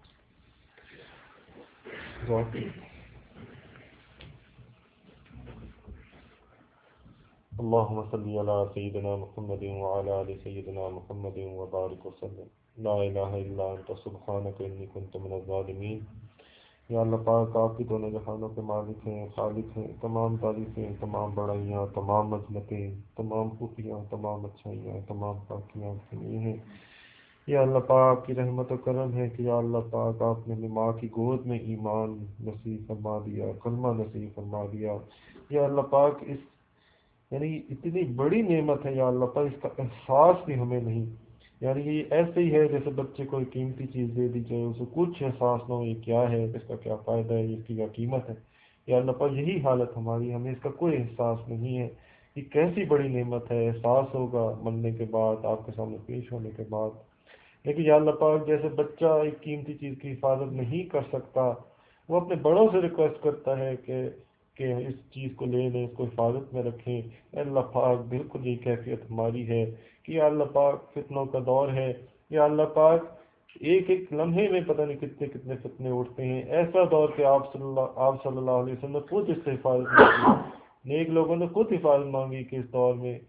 العالمین. اللهم صل على سيدنا محمد وعلى آل سيدنا محمد وبارك وسلم. لا الہ الا انت سبحانک انی کنت من الظالمین. یا اللہ پاک، آپ کی دونوں جہانوں کے مالک ہیں، خالق ہیں. تمام تعریفیں، تمام بڑائیاں، تمام مجمتیں، تمام خوبیاں، تمام اچھائیاں، تمام پاکیاں سنی ہیں. یا اللہ پاک کی رحمت و کرم ہے کہ یا اللہ پاک آپ نے ماں کی گود میں ایمان نصیب فرما دیا، کلمہ نصیب فرما دیا. یا اللہ پاک اس یعنی اتنی بڑی نعمت ہے یا اللہ پاک، اس کا احساس بھی ہمیں نہیں. یعنی یہ ایسے ہی ہے جیسے بچے کو قیمتی چیز دے دی جائے، اسے کچھ احساس نہ ہو یہ کیا ہے، اس کا کیا فائدہ ہے، اس کی کیا قیمت ہے. یا اللہ پاک یہی حالت ہماری، ہمیں اس کا کوئی احساس نہیں ہے. یہ کیسی بڑی نعمت ہے، احساس ہوگا مرنے کے بعد، آپ کے سامنے پیش ہونے کے بعد. لیکن یا اللہ پاک جیسے بچہ ایک قیمتی چیز کی حفاظت نہیں کر سکتا، وہ اپنے بڑوں سے ریکویسٹ کرتا ہے کہ کہ اس چیز کو لے لیں، اس کو حفاظت میں رکھیں. اللہ پاک بالکل یہ کیفیت ہماری ہے کہ یا اللہ پاک فتنوں کا دور ہے. یا اللہ پاک ایک ایک لمحے میں پتہ نہیں کتنے کتنے فتنے اٹھتے ہیں. ایسا دور کہ آپ صلی اللہ آپ صلی اللہ علیہ وسلم خود اس سے حفاظت میں نیک لوگوں نے خود حفاظت مانگی کہ اس دور میں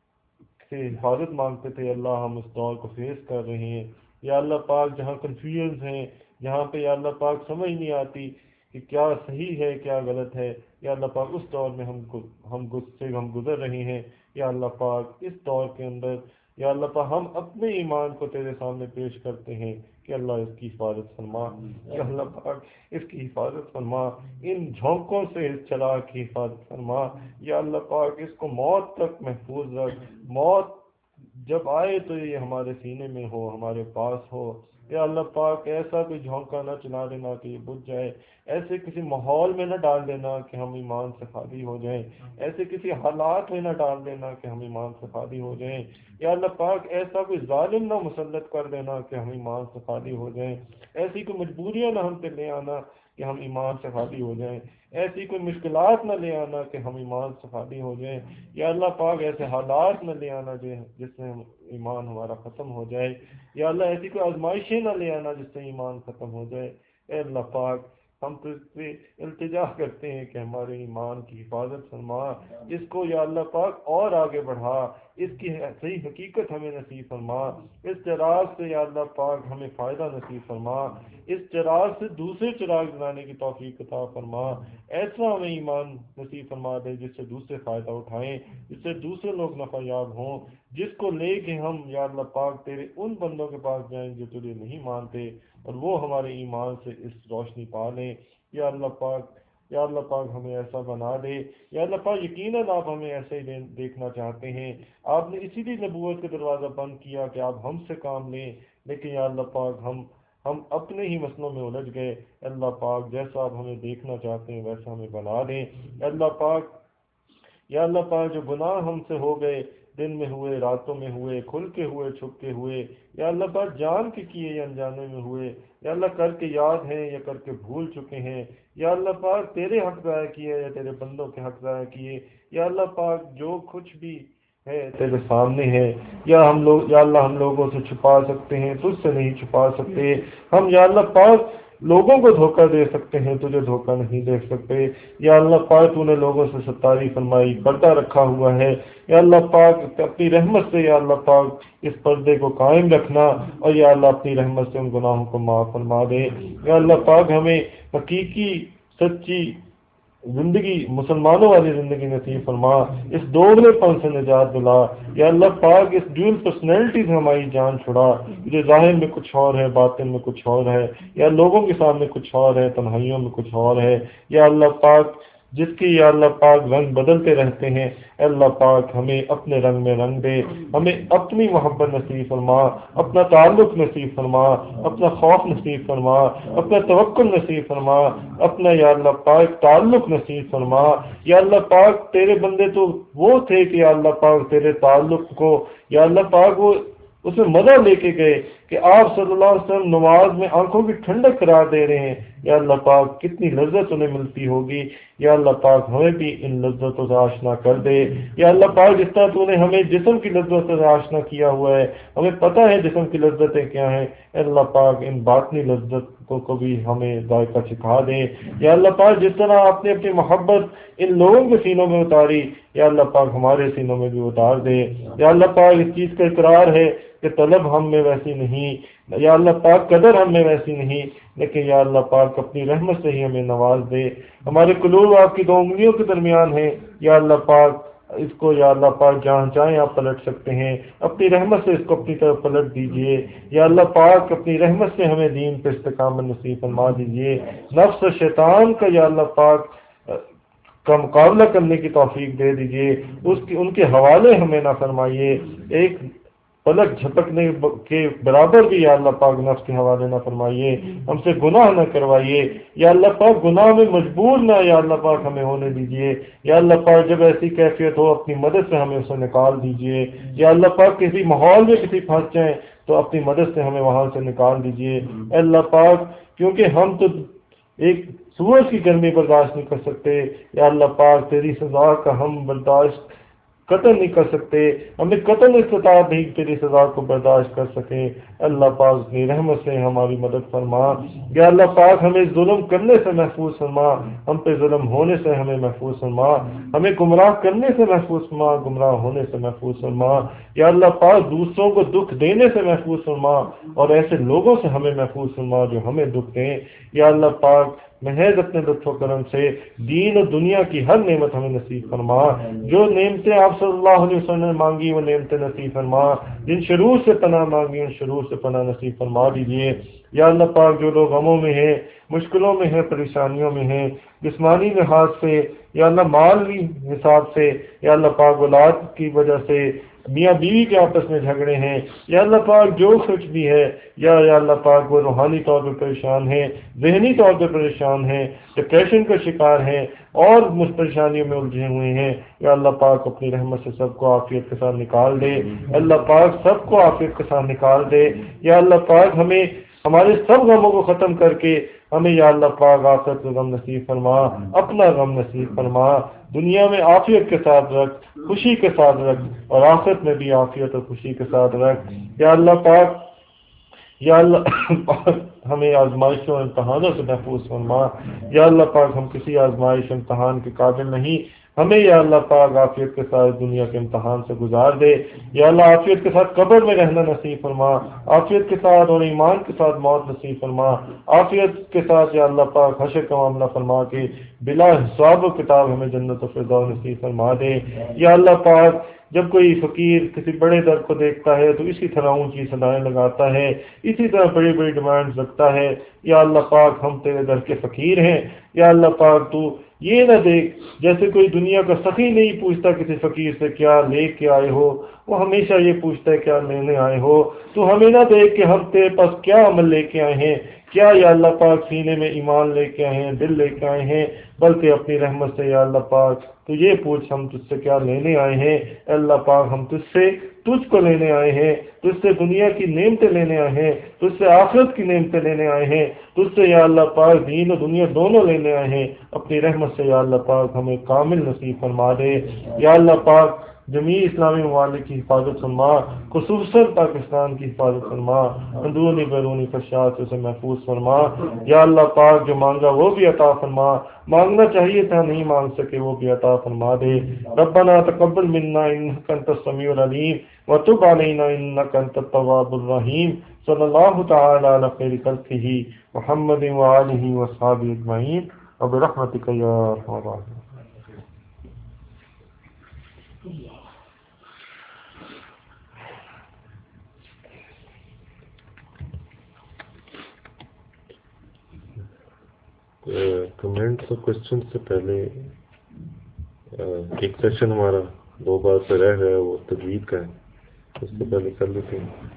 سے حفاظت مانگتے تھے، اللہ ہم اس دور کو فیس کر رہے ہیں، یا اللہ پاک جہاں کنفیوژ ہیں، جہاں پہ یا اللہ پاک سمجھ نہیں آتی کہ کیا صحیح ہے کیا غلط ہے، یا اللہ پاک اس دور میں ہم ہم سے ہم گزر رہے ہیں، یا اللہ پاک اس دور کے اندر یا اللہ پاک ہم اپنے ایمان کو تیرے سامنے پیش کرتے ہیں کہ اللہ اس کی حفاظت فرما، کہ اللہ پاک اس کی حفاظت فرما، ان جھونکوں سے اس چراغ کی حفاظت فرما، یا اللہ پاک اس کو موت تک محفوظ رکھ، موت جب آئے تو یہ ہمارے سینے میں ہو، ہمارے پاس ہو، یا اللہ پاک ایسا کوئی جھونکا نہ چلا دینا کہ یہ بجھ جائے، ایسے کسی ماحول میں نہ ڈال دینا کہ ہم ایمان سے خالی ہو جائیں، ایسے کسی حالات میں نہ ڈال دینا کہ ہم ایمان سے خالی ہو جائیں، یا اللہ پاک ایسا کوئی ظالم نہ مسلط کر دینا کہ ہم ایمان سے خالی ہو جائیں، ایسی کوئی مجبوریاں نہ ہم پہ لے آنا کہ ہم ایمان سے خالی ہو جائیں، ایسی کوئی مشکلات نہ لے آنا کہ ہم ایمان سے خالی ہو جائیں، یا اللہ پاک ایسے حالات نہ لے آنا جس سے ہم ایمان ہمارا ختم ہو جائے، یا اللہ ایسی کوئی آزمائشیں نہ لے آنا جس سے ایمان ختم ہو جائے۔ اے اللہ پاک ہم تو اس سے التجا کرتے ہیں کہ ہمارے ایمان کی حفاظت فرما، اس کو یا اللہ پاک اور آگے بڑھا، اس کی صحیح حقیقت ہمیں نصیب فرما، اس چراغ سے یا اللہ پاک ہمیں فائدہ نصیب فرما، اس چراغ سے دوسرے چراغ جلانے کی توفیق عطا فرما، ایسا ہمیں ایمان نصیب فرما دے جس سے دوسرے فائدہ اٹھائیں، جس سے دوسرے لوگ نفع یاب ہوں، جس کو لے کے ہم یا اللہ پاک تیرے ان بندوں کے پاس جائیں جو تجھے نہیں مانتے، اور وہ ہمارے ایمان سے اس روشنی پا لیں۔ یا اللہ پاک یا اللہ پاک ہمیں ایسا بنا دے، یا اللہ پاک یقیناً آپ ہمیں ایسے ہی دیکھنا چاہتے ہیں، آپ نے اسی لیے نبوت کا دروازہ بند کیا کہ آپ ہم سے کام لیں، لیکن یا اللہ پاک ہم ہم اپنے ہی مسئلوں میں الجھ گئے۔ اللہ پاک جیسا آپ ہمیں دیکھنا چاہتے ہیں ویسا ہمیں بنا دیں۔ اللہ پاک یا اللہ پاک جو گناہ ہم سے ہو گئے، دن میں ہوئے، راتوں میں ہوئے، کھل کے ہوئے، چھپ کے ہوئے، یا اللہ پاک جان کے کیے یا انجانے میں ہوئے، یا اللہ کر کے یاد ہیں یا کر کے بھول چکے ہیں، یا اللہ پاک تیرے حق ضائع کیے یا تیرے بندوں کے حق ضائع کیے، یا اللہ پاک جو کچھ بھی ہے تیرے سامنے ہے، یا ہم لوگ یا اللہ ہم لوگوں سے چھپا سکتے ہیں، تجھ سے نہیں چھپا سکتے، ہم یا اللہ پاک لوگوں کو دھوکہ دے سکتے ہیں، تجھے دھوکہ نہیں دے سکتے، یا اللہ پاک تو نے لوگوں سے ستاری فرمائی، پردہ رکھا ہوا ہے، یا اللہ پاک اپنی رحمت سے یا اللہ پاک اس پردے کو قائم رکھنا، اور یا اللہ اپنی رحمت سے ان گناہوں کو معاف فرما دے۔ یا اللہ پاک ہمیں حقیقی سچی زندگی، مسلمانوں والی زندگی نصیب فرما، اس دوگلے پن سے نجات دلا، یا اللہ پاک اس ڈیول پرسنالٹی سے ہماری جان چھڑا، جو ظاہر میں کچھ اور ہے، باطن میں کچھ اور ہے، یا لوگوں کے سامنے کچھ اور ہے، تنہائیوں میں کچھ اور ہے، یا اللہ پاک جس کی یا اللہ پاک رنگ بدلتے رہتے ہیں، اللہ پاک ہمیں اپنے رنگ میں رنگ دے، ہمیں اپنی محبت نصیب فرما، اپنا تعلق نصیب فرما، اپنا خوف نصیب فرما، اپنا توکل نصیب فرما، اپنا یا اللہ پاک تعلق نصیب فرما۔ یا اللہ پاک تیرے بندے تو وہ تھے کہ یا اللہ پاک تیرے تعلق کو یا اللہ پاک وہ اس میں مزہ لے کے گئے کہ آپ صلی اللہ علیہ وسلم نماز میں آنکھوں کی ٹھنڈک قرار دے رہے ہیں، یا اللہ پاک کتنی لذت انہیں ملتی ہوگی، یا اللہ پاک ہمیں بھی ان لذتوں سے آشنا کر دے۔ یا اللہ پاک جس طرح تو نے ہمیں جسم کی لذت سے آشنا کیا ہوا ہے، ہمیں پتہ ہے جسم کی لذتیں کیا ہیں، اللہ پاک ان باطنی لذتوں کو بھی ہمیں ذائقہ سکھا دے۔ یا اللہ پاک جس طرح آپ نے اپنی محبت ان لوگوں کے سینوں میں اتاری، یا اللہ پاک ہمارے سینوں میں بھی اتار دے۔ یا اللہ پاک اس چیز کا اقرار ہے کہ طلب ہم میں ویسی نہیں، یا اللہ پاک قدر ہم میں ویسی نہیں، لیکن یا اللہ پاک اپنی رحمت سے ہی ہمیں نواز دے۔ ہمارے قلوب آپ کی دو انگلیوں کے درمیان ہیں، یا اللہ پاک اس کو یا اللہ پاک جہاں چاہیں آپ پلٹ سکتے ہیں، اپنی رحمت سے اس کو اپنی طرف پلٹ دیجئے۔ یا اللہ پاک اپنی رحمت سے ہمیں دین پہ استقامت نصیب فرما دیجئے، نفس و شیطان کا یا اللہ پاک کا مقابلہ کرنے کی توفیق دے دیجئے، اس کی ان کے حوالے ہمیں نہ فرمائیے، ایک پلک جھپکنے کے برابر بھی یا اللہ پاک نفس کے حوالے نہ فرمائیے، ہم سے گناہ نہ کروائیے، یا اللہ پاک گناہ میں مجبور نہ یا اللہ پاک ہمیں ہونے دیجئے۔ یا اللہ پاک جب ایسی کیفیت ہو اپنی مدد سے ہمیں اسے نکال دیجئے۔ یا اللہ پاک کسی ماحول میں کسی پھنس جائیں تو اپنی مدد سے ہمیں وہاں سے نکال دیجئے۔ اللہ پاک کیونکہ ہم تو ایک سورج کی گرمی برداشت نہیں کر سکتے، یا اللہ پاک تیری سزا کا ہم برداشت قتل نہیں کر سکتے، ہمیں قتل استطاعت نہیں تیری سزا کو برداشت کر سکیں۔ اللہ پاک اپنی رحمت سے ہماری مدد فرما۔ یا اللہ پاک ہمیں ظلم کرنے سے محفوظ فرما، ہم پہ ظلم ہونے سے ہمیں محفوظ فرما، ہمیں گمراہ کرنے سے محفوظ فرما، گمراہ ہونے سے محفوظ فرما۔ یا اللہ پاک دوسروں کو دکھ دینے سے محفوظ فرما، اور ایسے لوگوں سے ہمیں محفوظ فرما جو ہمیں دکھ دیں۔ یا اللہ پاک محض اپنے لطف و کرم سے دین و دنیا کی ہر نعمت ہمیں نصیب فرما۔ جو نعمتیں آپ صلی اللہ علیہ وسلم نے مانگی وہ نعمتیں نصیب فرما، جن شرور سے پناہ مانگی ان شرور سے پناہ نصیب فرما دیجیے۔ یا اللہ پاک جو لوگ غموں میں ہیں، مشکلوں میں ہیں، پریشانیوں میں ہیں، جسمانی لحاظ سے یا اللہ مالی حساب سے، یا اللہ پاک اولاد کی وجہ سے میاں بیوی کے آپس میں جھگڑے ہیں، یا اللہ پاک جو کچھ بھی ہے، یا یا اللہ پاک وہ روحانی طور پہ پریشان ہیں، ذہنی طور پہ پریشان ہیں، ڈپریشن کا شکار ہیں اور پریشانیوں میں الجھے ہوئے ہیں، یا اللہ پاک اپنی رحمت سے سب کو عافیت کے ساتھ نکال دے۔ اللہ پاک سب کو عافیت کے ساتھ نکال دے۔ یا اللہ پاک ہمیں ہمارے سب غموں کو ختم کر کے ہمیں یا اللہ پاک آخرت کا غم نصیب فرما، اپنا غم نصیب فرما، دنیا میں عافیت کے ساتھ رکھ، خوشی کے ساتھ رکھ، اور آخرت میں بھی عافیت اور خوشی کے ساتھ رکھ۔ یا اللہ پاک یا اللہ پاک ہمیں آزمائشوں اور امتحانوں سے محفوظ فرما۔ یا اللہ پاک ہم کسی آزمائش امتحان کے قابل نہیں، ہمیں یا اللہ پاک عافیت کے ساتھ دنیا کے امتحان سے گزار دے۔ یا اللہ عافیت کے ساتھ قبر میں رہنا نصیب فرما، عافیت کے ساتھ اور ایمان کے ساتھ موت نصیب فرما، عافیت کے ساتھ یا اللہ پاک حشر کا معاملہ فرما کے بلا حساب و کتاب ہمیں جنت و فردوس نصیب فرما دے۔ یا اللہ پاک جب کوئی فقیر کسی بڑے در کو دیکھتا ہے تو اسی طرح اونچی صدائیں لگاتا ہے، اسی طرح بڑی بڑی ڈیمانڈز رکھتا ہے۔ یا اللہ پاک ہم تیرے در کے فقیر ہیں، یا اللہ پاک تو یہ نہ دیکھ جیسے کوئی دنیا کا سخی نہیں پوچھتا کسی فقیر سے کیا لے کے آئے ہو، وہ ہمیشہ یہ پوچھتا ہے کیا لینے آئے ہو۔ تو ہمیں نہ دیکھ کہ ہم تیرے پاس کیا عمل لے کے آئے ہیں، کیا یا اللہ پاک سینے میں ایمان لے کے آئے ہیں، دل لے کے آئے ہیں، بلکہ اپنی رحمت سے یا اللہ پاک تو یہ پوچھ ہم تجھ سے کیا لینے آئے ہیں۔ اللہ پاک ہم تجھ سے تجھ کو لینے آئے ہیں، تجھ سے دنیا کی نعمتیں لینے آئے ہیں، تجھ سے آخرت کی نعمتیں لینے آئے ہیں، تجھ سے یا اللہ پاک دین و دنیا دونوں لینے آئے ہیں۔ اپنی رحمت سے یا اللہ پاک ہمیں کامل نصیب فرما دے۔ یا اللہ پاک جمیع اسلامی ممالک کی حفاظت فرما، خصوصاً پاکستان کی حفاظت فرما، اندرونی بیرونی خدشات سے محفوظ فرما۔ یا اللہ پاک جو مانگا وہ بھی عطا فرما، مانگنا چاہیے تھا نہیں مانگ سکے وہ بھی عطا فرما دے۔ ربنا تقبل منا انک انت السمیع العلیم وتب علینا انک انت التواب الرحیم۔ صلی اللہ تعالی علی خیر خلقہ محمد وآلہ وصحبہ اجمعین وبرحمتک یا ارحم الراحمین۔ کمنٹس اور کوشچن سے پہلے ایک سیشن ہمارا دو بار سے رہ گیا وہ تجوید کا ہے، اس سے پہلے کر لیتے ہیں۔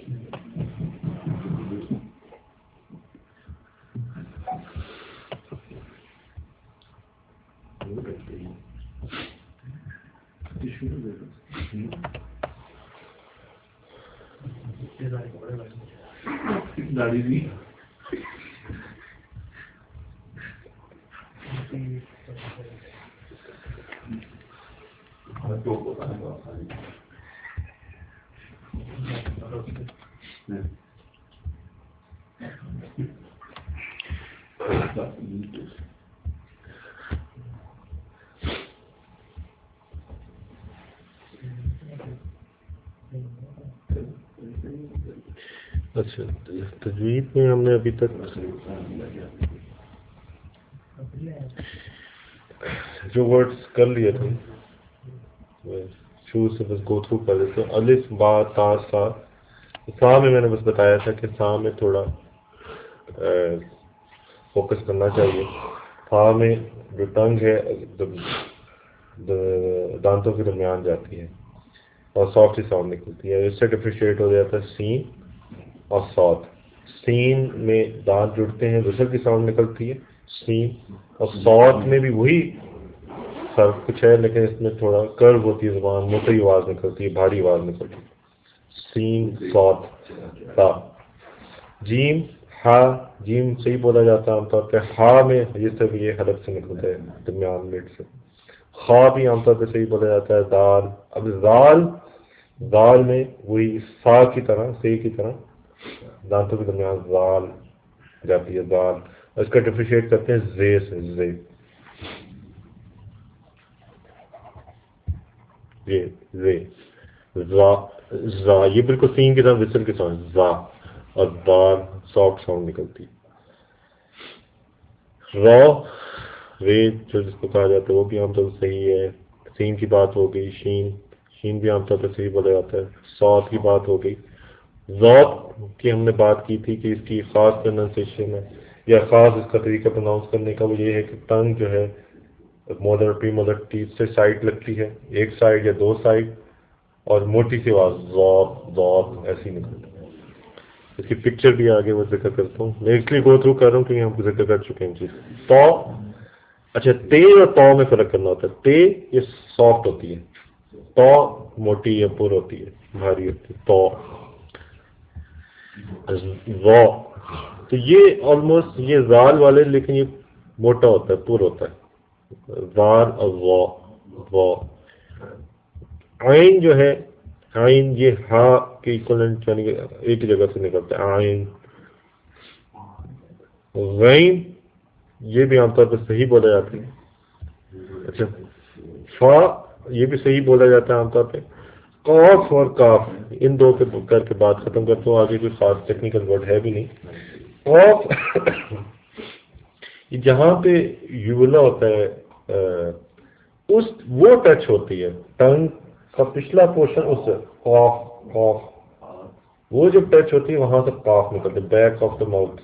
اچھا، تجوید میں ہم نے ابھی تک جو ورڈز کر لیے تھے شروع سے بس گو تھرو کر دیتے ہیں۔ الف با تا سا، سا میں میں نے بس بتایا تھا کہ سا میں تھوڑا فوکس کرنا چاہیے۔ سا میں جو ٹنگ ہے دانتوں کے درمیان جاتی ہے اور سافٹ ساؤنڈ نکلتی ہے، اس سے ڈفریشیٹ ہو جاتا ہے سین اور سوت۔ سین میں دانت جڑتے ہیں دوسرے کی ساؤنڈ نکلتی ہے سین، اور سوت میں بھی وہی فرق کچھ ہے لیکن اس میں تھوڑا کرو ہوتی ہے، زبان موٹی آواز نکلتی ہے، بھاری آواز نکلتی ہے۔ سین سوت تا۔ جیم ہا، جیم صحیح بولا جاتا ہے عام طور پہ، ہا میں یہ سب یہ حلق سے نکلتا ہے درمیان مٹ سے۔ خا بھی عام طور پہ صحیح بولا جاتا ہے، دال. اب زال، زال میں وہی سا کی طرح، سے کی طرح دانتوں کے درمیان زال جاتی ہے، زال. اس کا ڈفریشیٹ کرتے ہیں زے سے، زے یہ زے زا زا، یہ بالکل سین کی طرح وصل کے ساتھ زا، اور دال سافٹ ساؤنڈ نکلتی. را رے جو جس کو کہا جاتا ہے وہ بھی عام طور پر صحیح ہے. سین کی بات ہو گئی. شین، شین بھی عام طور پر صحیح بولا جاتا ہے. صاد کی بات ہو گئی. ذات کی ہم نے بات کی تھی کہ اس کی خاص پروننسیشن ہے یا خاص اس کا طریقہ پروناؤنس کرنے کا، وہ یہ ہے کہ ٹنگ جو ہے مولر پری مولر ٹیتھ سے سائڈ لگتی ہے، ایک سائڈ یا دو سائڈ، اور موٹی سی آواز ذات ذات ایسی نکلتی ہے. اس کی پکچر بھی آگے وہ ذکر کرتا ہوں، میں اس لیے گو تھرو کر رہا ہوں کیونکہ ہم ذکر کر چکے ہیں چیز. تو اچھا، تے اور تو میں فرق کرنا ہوتا ہے. تے یہ سافٹ ہوتی ہے، تو موٹی یا پر ہوتی ہے، بھاری ہوتی ہے. تو وا، تو یہ آلموسٹ یہ زال والے، لیکن یہ موٹا ہوتا ہے، پر ہوتا ہے. زال اور وا وا. عین جو ہے، عین یہ ہا کے ایکولنٹ، یعنی کہ ایک جگہ سے نکلتا ہے. عین. غین یہ بھی عام طور پر صحیح بولا جاتا ہے. اچھا، فا یہ بھی صحیح بولا جاتا ہے عام طور پہ. قاف اور کاف، ان دو کے کر کے بات ختم کرتا ہوں، آگے کوئی خاص ٹیکنیکل ورڈ ہے بھی نہیں. قاف جہاں پہ یولا ہوتا ہے اس وہ ٹچ ہوتی ہے ٹنگ کا پچھلا پورشن، اس سے قاف قاف وہ جب ٹچ ہوتی ہے وہاں سے قاف نکلتے، بیک آف دا ماؤتھ.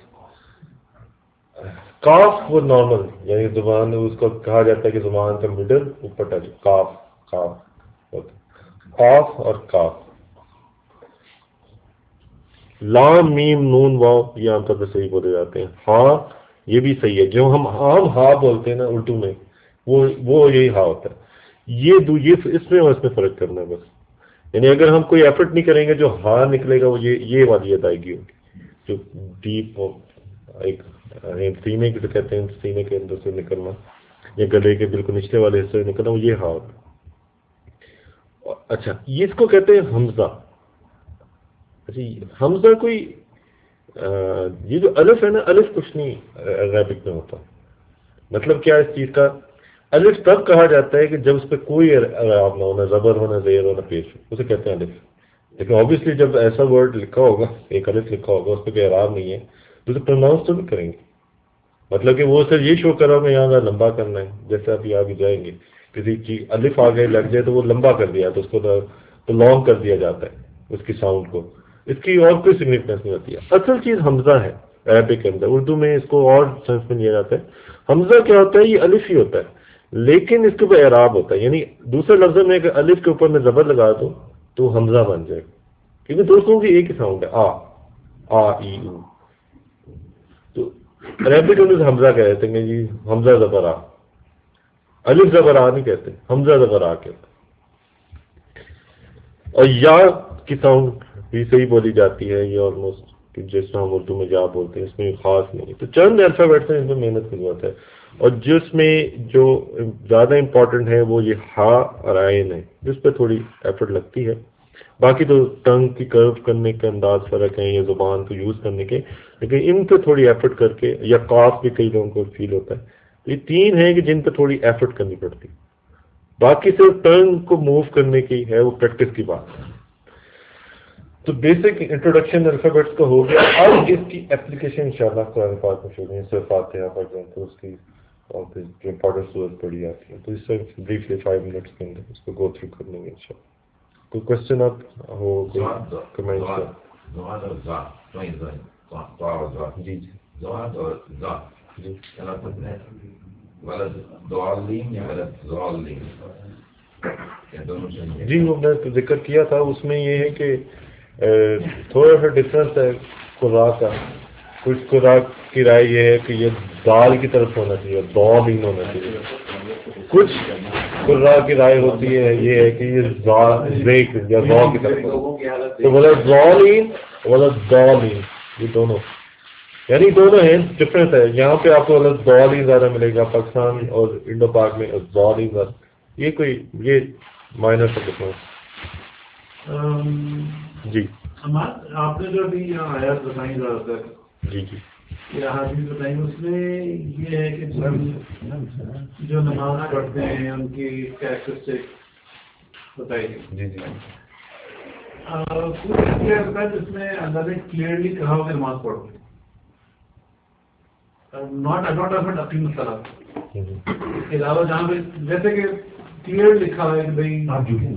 کاف وہ نارمل، یعنی زبان اس کو کہا جاتا ہے کہ زبان کا مڈل اوپر ٹچ، کاف کاف قاف اور کاف. لام میم نون واو یہ عام طور پہ صحیح بولے جاتے ہیں. ہاں یہ بھی صحیح ہے، جو ہم عام ہا بولتے ہیں نا اردو میں، وہ وہ یہی ہا ہوتا ہے. یہ دو یہ اس میں اور اس میں فرق کرنا ہے بس. یعنی اگر ہم کوئی ایفرٹ نہیں کریں گے جو ہا نکلے گا وہ یہ یہ والی ادائیگی ہوگی جو ڈیپ ایک سینے کے کہتے ہیں، سینے کے اندر سے نکلنا یا گلے کے بالکل نچلے والے حصے سے نکلنا، وہ یہ ہا ہوتا ہے. اچھا، یہ اس کو کہتے ہیں حمزہ. اچھا، حمزہ کوئی یہ جو الف ہے نا، الف کچھ نہیں عربک میں ہوتا. مطلب کیا اس چیز کا، الف تب کہا جاتا ہے کہ جب اس پہ کوئی اعراب نہ ہونا، زبر ہونا، زیر ہونا، پیش ہو، اسے کہتے ہیں الف. لیکن آبویسلی جب ایسا ورڈ لکھا ہوگا، ایک الف لکھا ہوگا، اس پہ کوئی اعراب نہیں ہے تو اسے پروناؤنس تو نہیں کریں گے. مطلب کہ وہ صرف یہ شو کرا میں یہاں لمبا کرنا ہے، جیسے ابھی آگے جائیں گے کسی چیز الف آگے لگ جائے تو وہ لمبا کر دیا تو اس کو تو لانگ کر دیا جاتا ہے اس کی ساؤنڈ کو. اس کی اور کوئی سگنیفیکنس نہیں ہوتی ہے. اصل چیز حمزہ ہے عربک کے اندر. اردو میں اس کو اور سینس میں لیا جاتا ہے. حمزہ کیا ہوتا ہے؟ یہ الف ہی ہوتا ہے لیکن اس کے اوپر اعراب ہوتا ہے. یعنی دوسرے لفظ میں اگر الف کے اوپر میں زبر لگا دوں تو حمزہ بن جائے گا، کیونکہ دوستوں کی ایک ہی ساؤنڈ ہے، آ آ ای او. تو عربک میں حمزہ کہتے ہیں جی حمزہ زبر آ، الف زبر آ نہیں کہتے، حمزہ زبر آ کہتے. اور یا کی ساؤنڈ بھی صحیح بولی جاتی ہے، یہ آلموسٹ جس طرح ہم اردو میں جا بولتے ہیں، اس میں خاص نہیں. تو چند الفابیٹس ہیں، اس میں محنت کی ضرورت ہے. اور جس میں جو زیادہ امپورٹنٹ ہے وہ یہ ہا اور عین ہے، جس پہ تھوڑی ایفرٹ لگتی ہے. باقی تو ٹنگ کی کرو کرنے کے انداز فرق ہیں یا زبان کو یوز کرنے کے، لیکن ان پہ تھوڑی ایفرٹ کر کے، یا قاف بھی کئی لوگوں کو فیل ہوتا ہے. یہ تین ہیں کہ جن پہ تھوڑی ایفرٹ کرنی پڑتی. باقی صرف ٹنگ کو موو کرنے کی ہے، وہ پریکٹس کی بات ہے. تو بیسک انٹروڈکشن الفابیٹس کا ہو گیا. اب اس کی اپلیکیشن انشاءاللہ قرآن پاک میں شروع ہے. فاتحہ پڑھ رہے ہیں تو اس کی اور پھر جو امپورٹنٹ صورت پڑھی آتی ہے، تو اس سے بریفلی فائیو منٹس کے اندر اس کو گو تھرو کر لیں گے انشاءاللہ. کوئی کوشچن آپ ہو، کوئی کمنٹ؟ جی جی جی جی وہ میں نے ذکر کیا تھا، اس میں یہ ہے کہ تھوڑا سا ڈفرینس ہے قراء کا. کچھ قراء کی رائے یہ ہے کہ یہ دال کی طرف ہونا چاہیے، ضالین ہونا چاہیے. کچھ قراء کی رائے ہوتی ہے یہ ہے کہ یہ زیک یا ضا کی طرف ہونا. تو بولا ضالین بولا ضالین، یہ دونوں یعنی دونوں ہیں، ڈفرینس ہے. یہاں پہ آپ کو ضالین زیادہ ملے گا، پاکستان اور انڈو پاک میں ضالین زیادہ. یہ کوئی یہ مائنر سا ڈفرنس. جی آپ نے جو ابھی آیات بتائیں زیادہ تر جی جی یہ حدیث بتائیں اس میں یہ ہے کہ جو نماز پڑھتے ہیں ان کی کیریکٹرسٹک بتائیے. جی جی کچھ ایسا ہوتا ہے جس میں اللہ نے کلیئرلی کہا ہو کہ نماز پڑھو. ناٹ ناٹ افرٹ اقیم الصلاۃ اس کے علاوہ جہاں پہ جیسے کہ کلیئر لکھا ہے کہ بھائی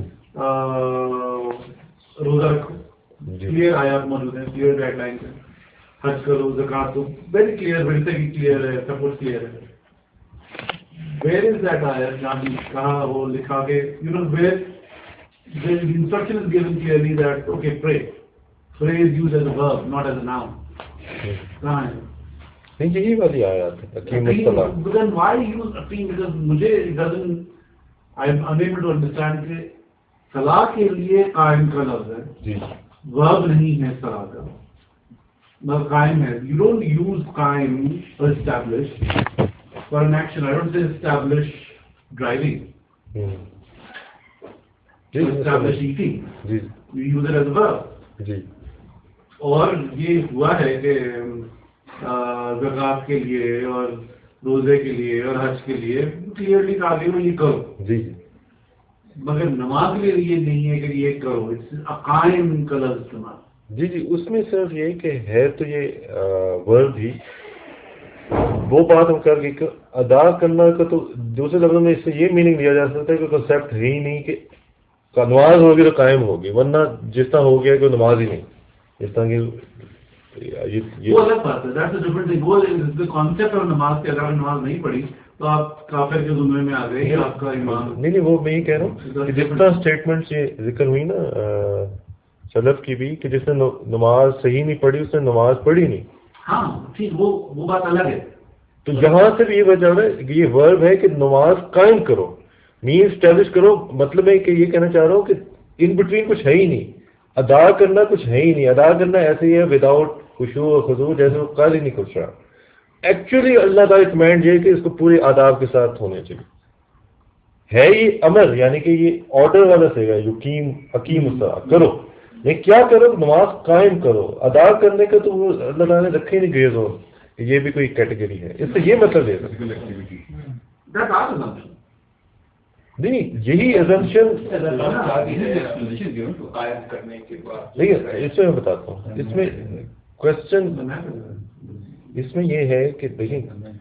روزہ رکھو, کلیئر آیات موجود ہیں, کلیئر گائیڈ لائنس ہیں. حج کرو, زکات دو, ویری کلیئر, ویسے بھی کلیئر ہے, سب کچھ کلیئر ہے. ویئر از دیٹ آیت جہاں کہاں وہ لکھا کہ you know where the instruction is given clearly that okay pray pray is used as a verb not as a noun. کہاں ہے نہیں یہی والی آیات ہے اقیم الصلاۃ. But then why use aqim? Because مجھے it doesn't I am unable to understand کہ صلاح کے لیے قائم کا لفظ ہے جی verb نہیں ہے صلاح کا مطلب قائم ہے. You don't use قائم or establish for an action. I don't say establish driving. establish eating. G You use it as a verb. جی اور یہ ہوا ہے کہ زکوٰۃ کے لیے اور روزے کے لیے اور حج کے لیے کلیئرلی کہا کہ وہ یہ کرو. جی جی مگر نماز کے لیے یہ نہیں ہے کہ یہ کرو. قائم کا لفظ استعمال. جی جی اس میں صرف یہ کہ ہے تو یہ ورڈ ہی وہ بات ہم کر گئی کہ ادا کرنا کا تو دوسرے لفظوں میں اس سے یہ میننگ لیا جا سکتا ہے کہ کنسیپٹ ہے ہی نہیں کہ نماز ہوگی تو قائم ہوگی, ورنہ جس طرح ہو گیا کہ نماز ہی نہیں. اس طرح کی وہ الگ بات ہے. That's a different thing. وہ کانسیپٹ اور نماز کے اگر نماز نہیں پڑھی تو آپ کافر کے زمرے میں آ گئے. آپ کا ایمان نہیں نہیں وہ میں یہ کہہ رہا ہوں کہ جس طرح اسٹیٹمنٹ یہ ذکر ہوئی نا سلف کی بھی کہ جس نے نماز صحیح نہیں پڑھی اس نے نماز پڑھی نہیں. ہاں ٹھیک وہ وہ بات الگ ہے. تو یہاں سے بھی یہ وجہ ہے کہ یہ ورب ہے کہ نماز قائم کرو, مین اسٹیبلش کرو. مطلب ہے کہ یہ کہنا چاہ رہا ہوں کہ ان بٹوین کچھ ہے ہی نہیں, ادا کرنا کچھ ہے ہی نہیں. ادا کرنا ایسے ہی ہے وداؤٹ خشوع و خضوع, جیسے وہ قال ہی نہیں کچھ رہا. ایکچولی اللہ تعالیٰ کمانڈ یہ کہ اس کو پورے آداب کے ساتھ ہونے چاہیے. ہے یہ امر یعنی کہ یہ آرڈر والا سے گا یقین حکیم الصلاۃ کرو. یہ کیا کرو؟ نماز قائم کرو. ادا کرنے کا تو وہ اللہ تعالیٰ نے رکھے نہیں گریز ہو, یہ بھی کوئی کیٹیگری ہے. اس سے یہ مطلب ہے نہیں یہی ایزمپشن نہیں. اس میں میں بتاتا ہوں. اس میں کوشچن اس میں یہ ہے کہ دیکھیں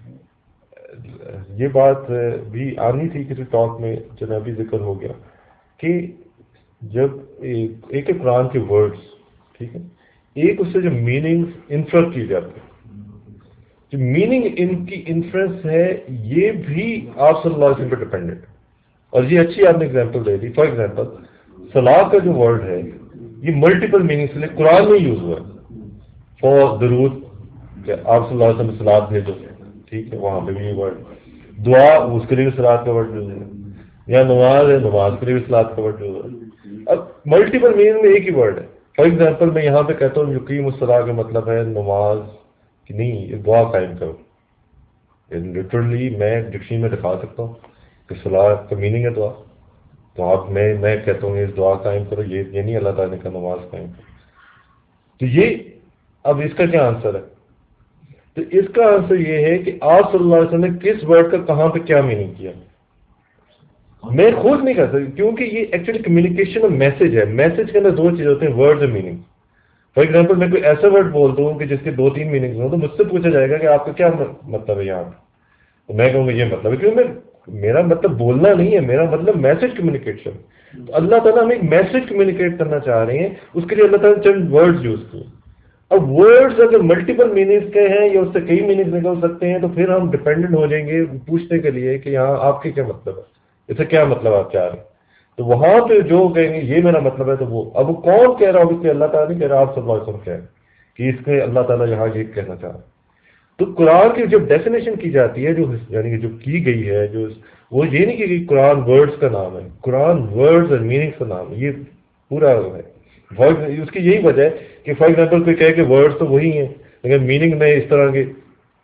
یہ بات بھی آنی تھی کسی ٹاک میں جنابی ذکر ہو گیا کہ جب ایک ایک قرآن کے ورڈز ٹھیک ہے, ایک اس سے جو میننگ انفر کی جاتی ہے, جو میننگ ان کی انفرنس ہے یہ بھی آپ صلی اللہ علیہ وسلم پہ ڈپینڈنٹ. اور یہ اچھی آپ نے اگزامپل دے دی. فار ایگزامپل صلاح کا جو ورڈ ہے یہ ملٹیپل میننگ سے قرآن میں یوز ہوا ہے. فور درود کہ آپ صلی اللہ علیہ وسلم صلاۃ بھیجو ٹھیک ہے, وہاں پہ بھی یہ ورڈ. دعا اس کے لیے بھی صلاۃ کا ورڈ یوز ہے. یا نماز ہے, نماز کے لیے بھی صلاۃ کا ورڈ یوز ہے. اب ملٹیپل میننگ میں ایک ہی ورڈ ہے. فار ایگزامپل میں یہاں پہ کہتا ہوں یقیم الصلاۃ کا مطلب ہے نماز کی نہیں, دعا قائم کرو. لٹرلی میں ڈکشنری میں دکھا سکتا ہوں کہ صلاح کا میننگ ہے دعا. تو آپ میں میں کہتا ہوں اس دعا قائم کرو, یہ یہ نہیں اللہ تعالیٰ نے کہا نماز قائم کرو. تو یہ اب اس کا کیا آنسر ہے؟ تو اس کا آنسر یہ ہے کہ آپ صلی اللہ علیہ وسلم نے کس ورڈ کا کہاں پہ کیا میننگ کیا. میں خود نہیں کہہ سکتا کیونکہ یہ ایکچولی کمیونیکیشن اور میسج ہے. میسج کے اندر دو چیزیں ہوتے ہیں, ورڈز اور میننگ. فار ایگزامپل میں کوئی ایسا ورڈ بول دوں کہ جس کے دو تین میننگز ہوں تو مجھ سے پوچھا جائے گا کہ آپ کا کیا مطلب ہے یہاں پہ. تو میں کہوں گا یہ مطلب ہے, کیونکہ میں میرا مطلب بولنا نہیں ہے, میرا مطلب میسج کمیونیکیشن. تو اللہ تعالیٰ ہمیں ایک میسج کمیونیکیٹ کرنا چاہ رہے ہیں, اس کے لیے اللہ تعالیٰ نے چند ورڈز یوز کیے. اب ورڈز اگر ملٹیپل میننگز کے ہیں یا اس سے کئی میننگز نکل سکتے ہیں تو پھر ہم ڈپینڈنٹ ہو جائیں گے پوچھنے کے لیے کہ یہاں آپ کے کیا مطلب ہے, اس سے کیا مطلب آپ چاہ رہے ہیں. تو وہاں پہ جو کہیں گے یہ میرا مطلب ہے تو وہ اب وہ کون کہہ رہا ہو, اس لیے اللہ تعالیٰ نہیں کہہ رہا, آپ صلی اللہ علیہ وسلم کہہ رہے ہیں کہ اس کے اللہ تعالیٰ یہاں یہ کہنا چاہ رہا ہے. تو قرآن کی جب ڈیفینیشن کی جاتی ہے جو یعنی کہ جو کی گئی ہے جو وہ یہ نہیں کہ قرآن ورڈز کا نام ہے, قرآن ورڈز اور میننگز کا نام ہے. یہ پورا ہے اس کی یہی وجہ ہے کہ فار ایگزامپل کوئی کہے کہ ورڈز تو وہی ہیں لیکن میننگ میں اس طرح کے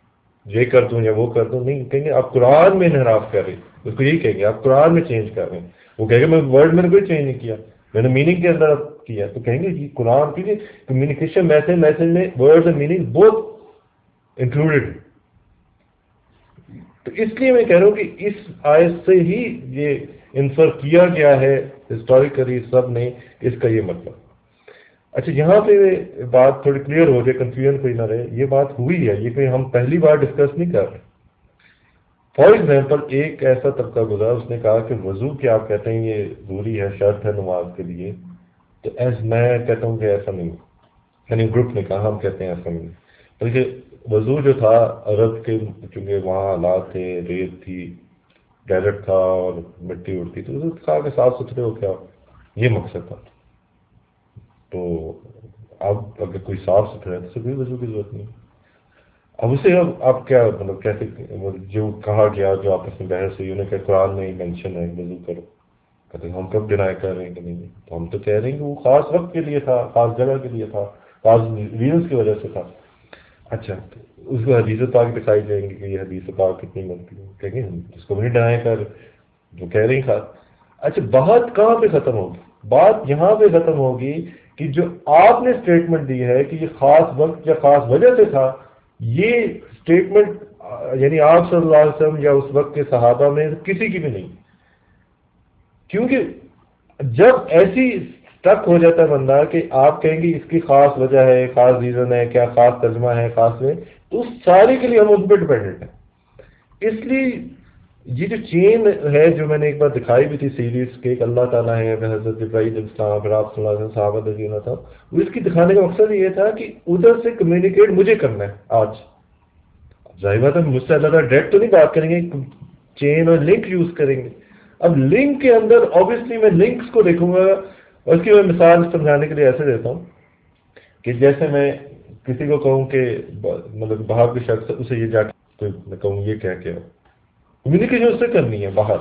یہ کر دوں یا وہ کر دوں، نہیں، کہیں گے آپ قرآن میں انحراف کر رہے ہیں، اس کو یہی کہیں گے آپ قرآن میں چینج کر رہے ہیں. وہ کہیں گے میں ورڈ میں نے کوئی چینج نہیں کیا، میں نے میننگ کے اندر کیا. تو کہیں گے یہ قرآن کی کمیونیکیشن میسج میسج میں ورڈ اور میننگ بہت انکلوڈیڈ. تو اس لیے میں کہہ رہا ہوں کہ اس آیت سے ہی یہ انفر کیا گیا ہے ہسٹوریکلی سب نے، اس کا یہ مطلب. اچھا یہاں پہ بات تھوڑی کلیئر ہو جائے، کنفیوژن کوئی نہ رہے، یہ بات ہوئی ہے، یہ کوئی ہم پہلی بار ڈسکس نہیں کر رہے. فار ایگزامپل ایک ایسا طبقہ گزرا، اس نے کہا کہ وضو کیا آپ کہتے ہیں یہ ضروری ہے، شرط ہے نماز کے لیے. تو ایس میں کہتا ہوں کہ ایسا نہیں، یعنی گروپ نے کہا، ہم کہتے ہیں ایسا نہیں. بلکہ وضو جو تھا عرب کے، چونکہ وہاں حالات تھے، ریت تھی، ڈیزرٹ تھا اور مٹی اڑتی، تو اس نے کہا کہ صاف ستھرے ہو کیا، یہ مقصد تھا. تو اب اگر کوئی صاف ستھرا ہے تو کوئی وضو کی ضرورت نہیں. اب اسے اب آپ کیا مطلب کیسے جو کہا گیا، جو آپس میں بحث ہوئی، انہوں نے کہا قرآن میں ہی مینشن ہے وضو کرو. کہتے ہیں ہم کب ڈینائی کر رہے ہیں کہ نہیں، تو ہم تو کہہ رہے ہیں کہ وہ خاص وقت کے لیے تھا، خاص جگہ کے لیے تھا، خاص ریزنس کی وجہ سے تھا. اچھا اس کو حدیث پاک دکھائی جائیں گے کہ یہ حدیث پاک کتنی ملتی ہے، کہیں گے ہم اس کو بھی نہیں ڈینائی کر جو کہہ رہے ہیں خاص. اچھا بات کہاں پہ ختم ہوگی؟ بات یہاں پہ ختم ہوگی کہ جو آپ نے اسٹیٹمنٹ دی ہے کہ یہ خاص وقت یا خاص وجہ سے تھا، یہ اسٹیٹمنٹ یعنی آپ صلی اللہ علیہ وسلم یا اس وقت کے صحابہ میں کسی کی بھی نہیں. کیونکہ جب ایسی اسٹک ہو جاتا ہے بندہ کہ آپ کہیں گے اس کی خاص وجہ ہے، خاص ریزن ہے، کیا خاص ترجمہ ہے خاص میں، تو اس سارے کے لیے ہم اس پہ ڈپینڈنٹ ہیں. اس لیے یہ جو چین ہے جو میں نے ایک بار دکھائی بھی تھی سیریز کے، ایک اللہ تعالیٰ ہے، پھر حضرت جبرائیل علیہ السلام، پھر آپ صلی اللہ علیہ وسلم، صحابہ رضی اللہ تھا، وہ اس کی دکھانے کا مقصد یہ تھا کہ ادھر سے کمیونیکیٹ مجھے کرنا ہے. آج ظاہر بات ہے مجھ سے اللہ تعالیٰ ڈائریکٹ تو نہیں بات کریں گے، چین اور لنک یوز کریں گے. اب لنک کے اندر آبویسلی میں لنکس کو دیکھوں گا، اور اس کی میں مثال سمجھانے کے لیے ایسے دیتا ہوں کہ جیسے میں کسی کو کہوں کہ مطلب باہر کے شخص اسے یہ جا کے میں کہوں یہ کہہ کے کمیونیکیشن اس سے کرنی ہے باہر،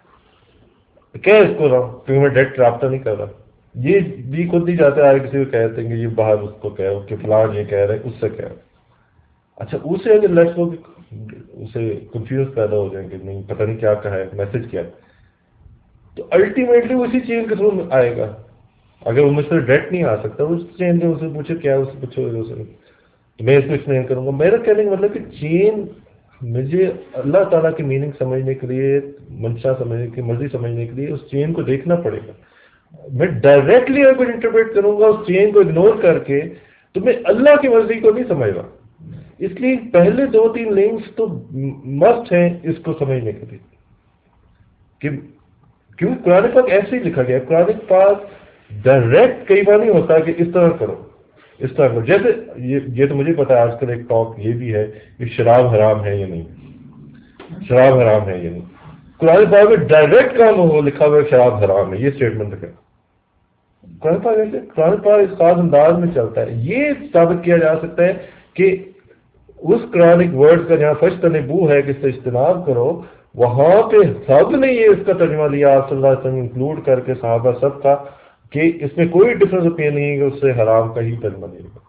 کیا اس کو رہا ہوں کیونکہ میں ڈائریکٹ رابطہ نہیں کر رہا. یہ بھی خود نہیں جاتے آگے کسی کو کہتے ہیں کہ یہ باہر اس کو کہہ کہ فلان یہ کہہ رہے ہیں، اس سے کہہ رہے. اچھا اسے اگر لیٹس کو اسے کنفیوز پیدا ہو جائیں کہ نہیں پتہ نہیں کیا کہا ہے، میسج کیا، تو الٹیمیٹلی اسی چین کے تھرو آئے گا. اگر وہ مجھ سے ڈائریکٹ نہیں آ سکتا، اس چین سے اسے پوچھے کیا، اسے پوچھو اسے میں اس کو ایکسپلین کروں گا. میرا کہنے کا مطلب کہ چین مجھے اللہ تعالیٰ کی میننگ سمجھنے کے لیے، منشا سمجھنے کی مرضی سمجھنے کے لیے اس چین کو دیکھنا پڑے گا. میں ڈائریکٹلی اگر کوئی انٹرپریٹ کروں گا اس چین کو اگنور کر کے تو میں اللہ کی مرضی کو نہیں سمجھ رہا. اس لیے پہلے دو تین لنکس تو مسٹ ہیں اس کو سمجھنے کے لیے، کہ کیوں قرآن پاک ایسے ہی لکھا گیا. قرآن پاک ڈائریکٹ کئی بار نہیں ہوتا کہ اس طرح کرو اس طرح کرو. جیسے یہ یہ تو مجھے پتا ہے آج کل ایک ٹاک یہ بھی ہے کہ شراب حرام ہے یا نہیں، شراب حرام ہے یا نہیں. قرآن پاک میں ڈائریکٹ کام ہو لکھا ہوا ہے شراب حرام ہے، یہ اسٹیٹمنٹ رکھے. قرآن پاک ایسے قرآن پاک اس خاص انداز میں چلتا ہے. یہ ثابت کیا جا سکتا ہے کہ اس قرآنک ورڈ کا جہاں فجتنبو ہے کہ اس سے اجتناب کرو، وہاں پہ سب نے یہ اس کا ترجمہ لیا آپ صلی اللہ علیہ وسلم انکلوڈ کر کے صحابہ سب کا، کہ اس میں کوئی ڈفرنس اوپین نہیں ہے کہ اس سے حرام کا ہی ترجمہ لے گا.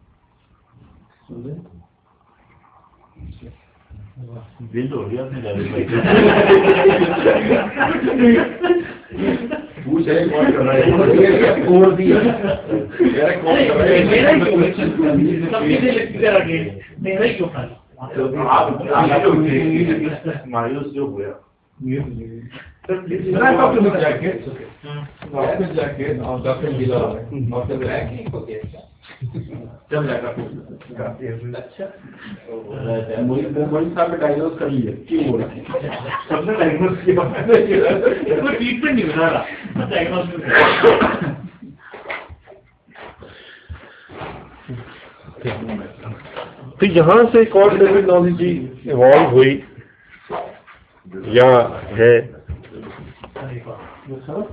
دل ہو گیا مایوس جو ہوا ڈائگنوز کر لیا کیوں ہو رہا ہے، سب نے ڈائگنوز کیا، ٹریٹمنٹ نہیں بنا رہا ڈائگنوز. تو یہاں سے ایک اور ٹیکنالوجی ایوالو ہوئی یا ہے